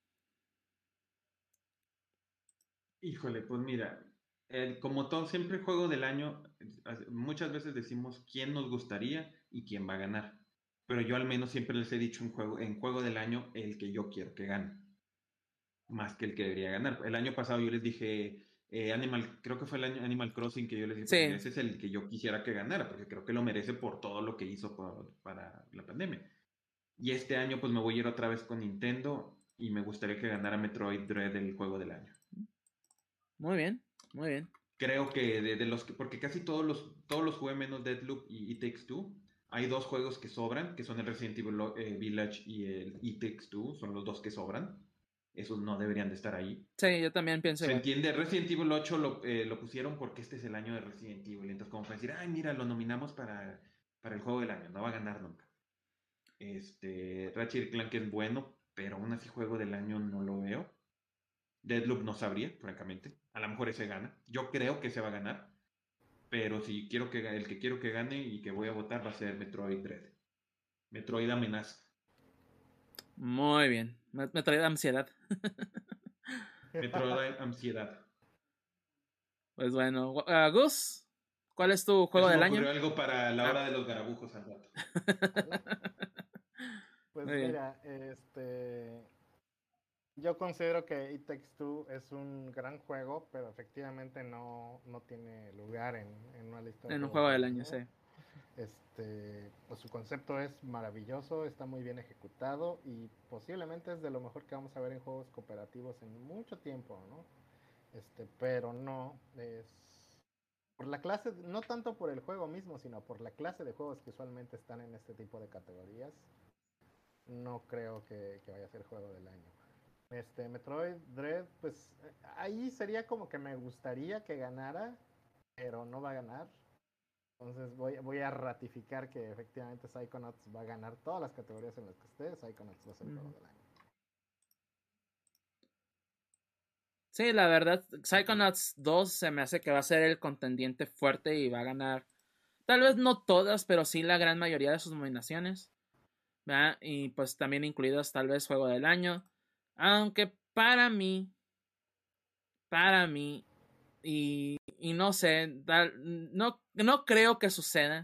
Híjole, pues mira, como todo, siempre Juego del Año, muchas veces decimos quién nos gustaría y quién va a ganar. Pero yo al menos siempre les he dicho en juego del año el que yo quiero que gane, más que el que debería ganar. El año pasado yo les dije creo que fue el año Animal Crossing que yo les dije, Sí. pues, ese es el que yo quisiera que ganara, porque creo que lo merece por todo lo que hizo para la pandemia. Y este año pues me voy a ir otra vez con Nintendo y me gustaría que ganara Metroid Dread el juego del año. Muy bien, muy bien. Creo que de los que, porque casi todos los jugué menos Deathloop y It Takes Two. Hay dos juegos que sobran, que son el Resident Evil Village y el It Takes Two, son los dos que sobran. Esos no deberían de estar ahí. Sí, yo también pienso Se igual. entiende, Resident Evil 8 lo pusieron porque este es el año de Resident Evil. Entonces, como para decir, ay, mira, lo nominamos para el juego del año, no va a ganar nunca. Ratchet Clank es bueno, pero aún así juego del año no lo veo. Deadloop no sabría, francamente. A lo mejor ese gana. Yo creo que se va a ganar. Pero si quiero el que quiero que gane y que voy a votar va a ser Metroid Dread. Metroid Amenaza. Muy bien. Metroid Ansiedad. Metroid Ansiedad. Pues bueno, Gus, ¿cuál es tu juego Eso del me año? ocurrió algo para la hora de los garabujos al rato. Pues Muy bien. mira, yo considero que It Takes Two es un gran juego, pero efectivamente no tiene lugar en una lista de En un juegos juego del año, sí. Pues su concepto es maravilloso, está muy bien ejecutado y posiblemente es de lo mejor que vamos a ver en juegos cooperativos en mucho tiempo, ¿no? Pero no es por la clase, no tanto por el juego mismo, sino por la clase de juegos que usualmente están en este tipo de categorías. No creo que vaya a ser juego del año. Metroid Dread, pues ahí sería como que me gustaría que ganara, pero no va a ganar. Entonces voy a ratificar que efectivamente Psychonauts va a ganar todas las categorías en las que esté. Psychonauts va a ser el juego del año. Sí, la verdad, Psychonauts 2 se me hace que va a ser el contendiente fuerte y va a ganar, tal vez no todas, pero sí la gran mayoría de sus nominaciones, ¿verdad? Y pues también incluidas tal vez Juego del Año, aunque para mí, y no sé, no creo que suceda,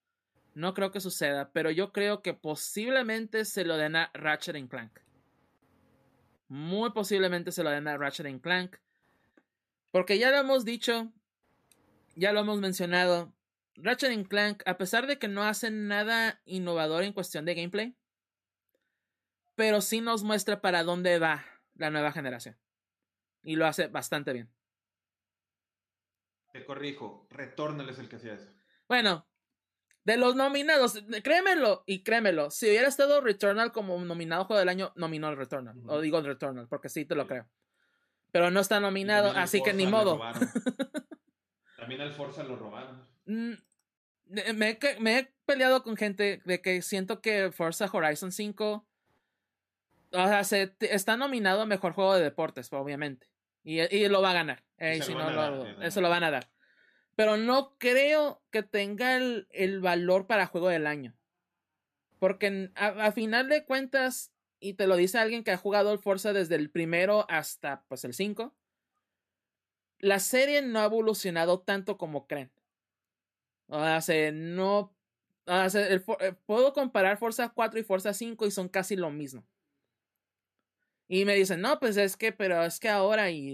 pero yo creo que posiblemente se lo den a Ratchet & Clank. Muy posiblemente se lo den a Ratchet & Clank. Porque ya lo hemos dicho, ya lo hemos mencionado. Ratchet & Clank, a pesar de que no hacen nada innovador en cuestión de gameplay, pero sí nos muestra para dónde va la nueva generación. Y lo hace bastante bien. Te corrijo, Returnal es el que hacía eso. Bueno, de los nominados, créemelo, si hubiera estado Returnal como nominado Juego del Año, nominó el Returnal. O digo Returnal, porque sí te lo creo. Pero no está nominado, así que ni modo. También al Forza lo robaron. me he peleado con gente de que siento que Forza Horizon 5, o sea, está nominado a mejor juego de deportes, obviamente. Y lo va a ganar. Si no, eso lo van a dar. Pero no creo que tenga el valor para juego del año. Porque a final de cuentas, y te lo dice alguien que ha jugado el Forza desde el primero hasta pues el 5, la serie no ha evolucionado tanto como creen. O sea, no. O sea, puedo comparar Forza 4 y Forza 5 y son casi lo mismo. Y me dicen, no, pues pero es que ahora y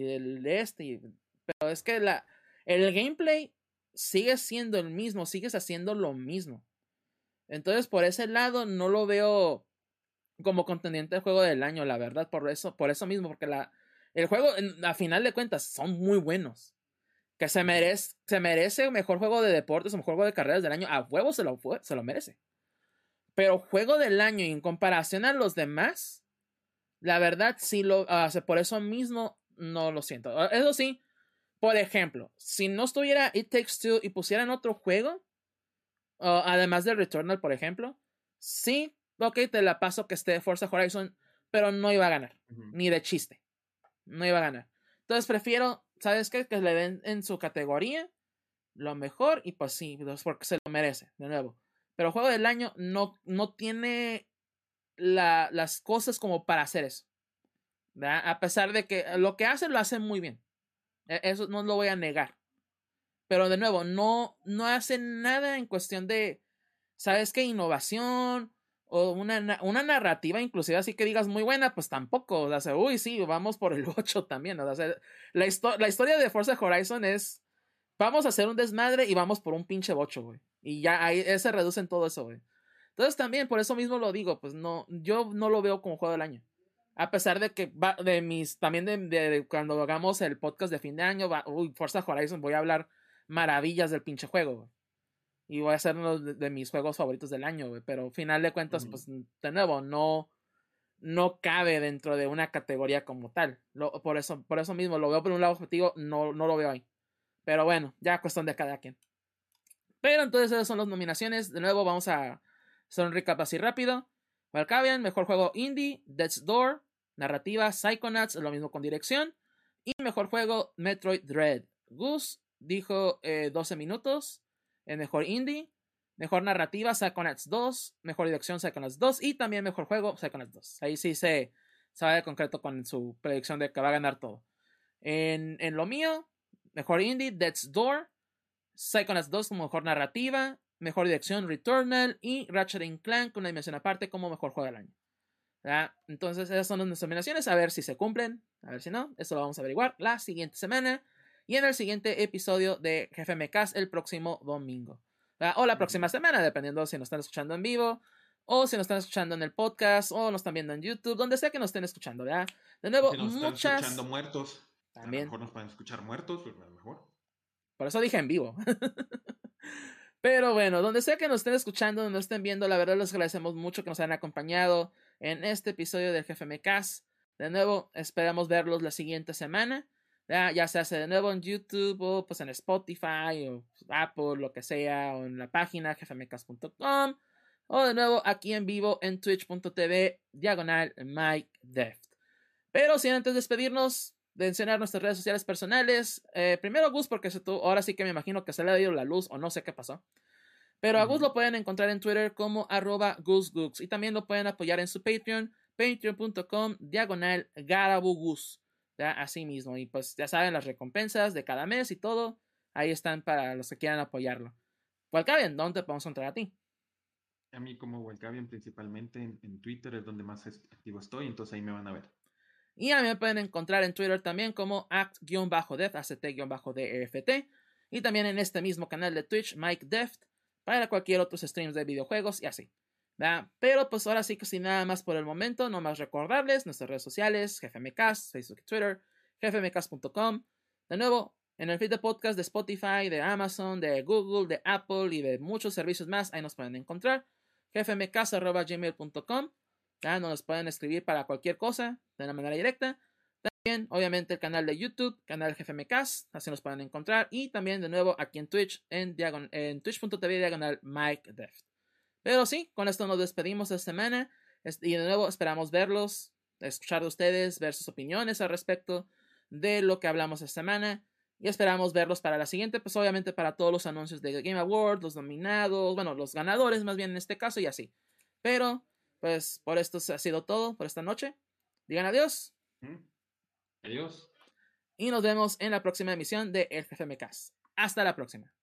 pero es que el gameplay sigue siendo el mismo, sigues haciendo lo mismo. Entonces, por ese lado, no lo veo como contendiente de juego del año, la verdad, por eso mismo, porque el juego, a final de cuentas, son muy buenos. Que se merece mejor juego de deportes o mejor juego de carreras del año, a huevo se lo merece. Pero juego del año y en comparación a los demás, la verdad sí por eso mismo no lo siento. Eso sí, por ejemplo, si no estuviera It Takes Two y pusieran otro juego, además de Returnal, por ejemplo, sí, ok, te la paso que esté Forza Horizon, pero no iba a ganar, ni de chiste, no iba a ganar. Entonces prefiero, ¿sabes qué? Que le den en su categoría lo mejor y pues sí, porque se lo merece, de nuevo. Pero juego del año no tiene las cosas como para hacer eso, ¿verdad? A pesar de que lo que hace lo hace muy bien. Eso no lo voy a negar. Pero de nuevo, no hace nada en cuestión de, ¿sabes qué? Innovación o una narrativa inclusive así que digas muy buena, pues tampoco. O sea, uy, sí, vamos por el 8 también. O sea, la historia de Forza Horizon es, vamos a hacer un desmadre y vamos por un pinche bocho, güey. Y ya ahí se reduce en todo eso, güey. Entonces también, por eso mismo lo digo, pues no, yo no lo veo como juego del año. A pesar de que también de cuando hagamos el podcast de fin de año, Forza Horizon, voy a hablar maravillas del pinche juego, güey. Y voy a hacer uno de mis juegos favoritos del año, güey. Pero al final de cuentas, pues, de nuevo, no cabe dentro de una categoría como tal. Por eso mismo, lo veo por un lado objetivo, no lo veo ahí. Pero bueno, ya cuestión de cada quien. Pero entonces esas son las nominaciones. De nuevo, vamos a hacer un recap así rápido. Valkavian, mejor juego indie, Death's Door, narrativa, Psychonauts, lo mismo con dirección. Y mejor juego, Metroid Dread. Gus dijo 12 minutos. En mejor indie, mejor narrativa, Psychonauts 2, mejor dirección, Psychonauts 2. Y también mejor juego, Psychonauts 2. Ahí sí se va de concreto con su predicción de que va a ganar todo. En lo mío, mejor indie, Death's Door, Psychonauts 2 como mejor narrativa, mejor dirección Returnal y Ratchet & Clank con una dimensión aparte como mejor juego del año. ¿Verdad? Entonces esas son las nominaciones, a ver si se cumplen, a ver si no, eso lo vamos a averiguar la siguiente semana y en el siguiente episodio de GFMcast el próximo domingo. ¿Verdad? O la próxima semana, dependiendo si nos están escuchando en vivo o si nos están escuchando en el podcast o nos están viendo en YouTube, donde sea que nos estén escuchando, ¿verdad? De nuevo, si nos están escuchando muertos, también. A lo mejor nos pueden escuchar muertos, a lo mejor. Por eso dije en vivo. Pero bueno, donde sea que nos estén escuchando, donde nos estén viendo, la verdad les agradecemos mucho que nos hayan acompañado en este episodio del GFMcast. De nuevo, esperamos verlos la siguiente semana. Ya se hace de nuevo en YouTube o pues en Spotify o Apple, lo que sea, o en la página gfmcast.com o de nuevo aquí en vivo en twitch.tv/MikeDeft. Pero sin antes despedirnos, de mencionar nuestras redes sociales personales. Primero Gus, porque ahora sí que me imagino que se le ha ido la luz o no sé qué pasó. Pero a Gus lo pueden encontrar en Twitter como @GusGooks. Y también lo pueden apoyar en su Patreon, patreon.com/Garabugus. Así mismo. Y pues ya saben las recompensas de cada mes y todo. Ahí están para los que quieran apoyarlo. Walcavian, ¿dónde te podemos encontrar a ti? A mí como Walcavian principalmente en Twitter es donde más activo estoy, entonces ahí me van a ver. Y a mí me pueden encontrar en Twitter también como act-deft, ACT-DEFT. Y también en este mismo canal de Twitch, Mike Deft, para cualquier otros streams de videojuegos y así. ¿Verdad? Pero pues ahora sí que sin nada más por el momento, no más recordarles nuestras redes sociales, GFMcast, Facebook y Twitter, gfmcast.com. De nuevo, en el feed de podcast de Spotify, de Amazon, de Google, de Apple y de muchos servicios más, ahí nos pueden encontrar. gfmcast@gmail.com. Nos pueden escribir para cualquier cosa de una manera directa. Bien, obviamente el canal de YouTube, canal GFMcast, así nos pueden encontrar. Y también de nuevo aquí en Twitch, en twitch.tv/MikeDeft. Pero sí, con esto nos despedimos esta semana. Y de nuevo esperamos verlos, escuchar de ustedes, ver sus opiniones al respecto de lo que hablamos esta semana. Y esperamos verlos para la siguiente, pues obviamente para todos los anuncios de Game Awards, los nominados, bueno, los ganadores más bien en este caso y así. Pero, pues por esto ha sido todo por esta noche. Digan adiós. Adiós. Y nos vemos en la próxima emisión de El GFMcast. Hasta la próxima.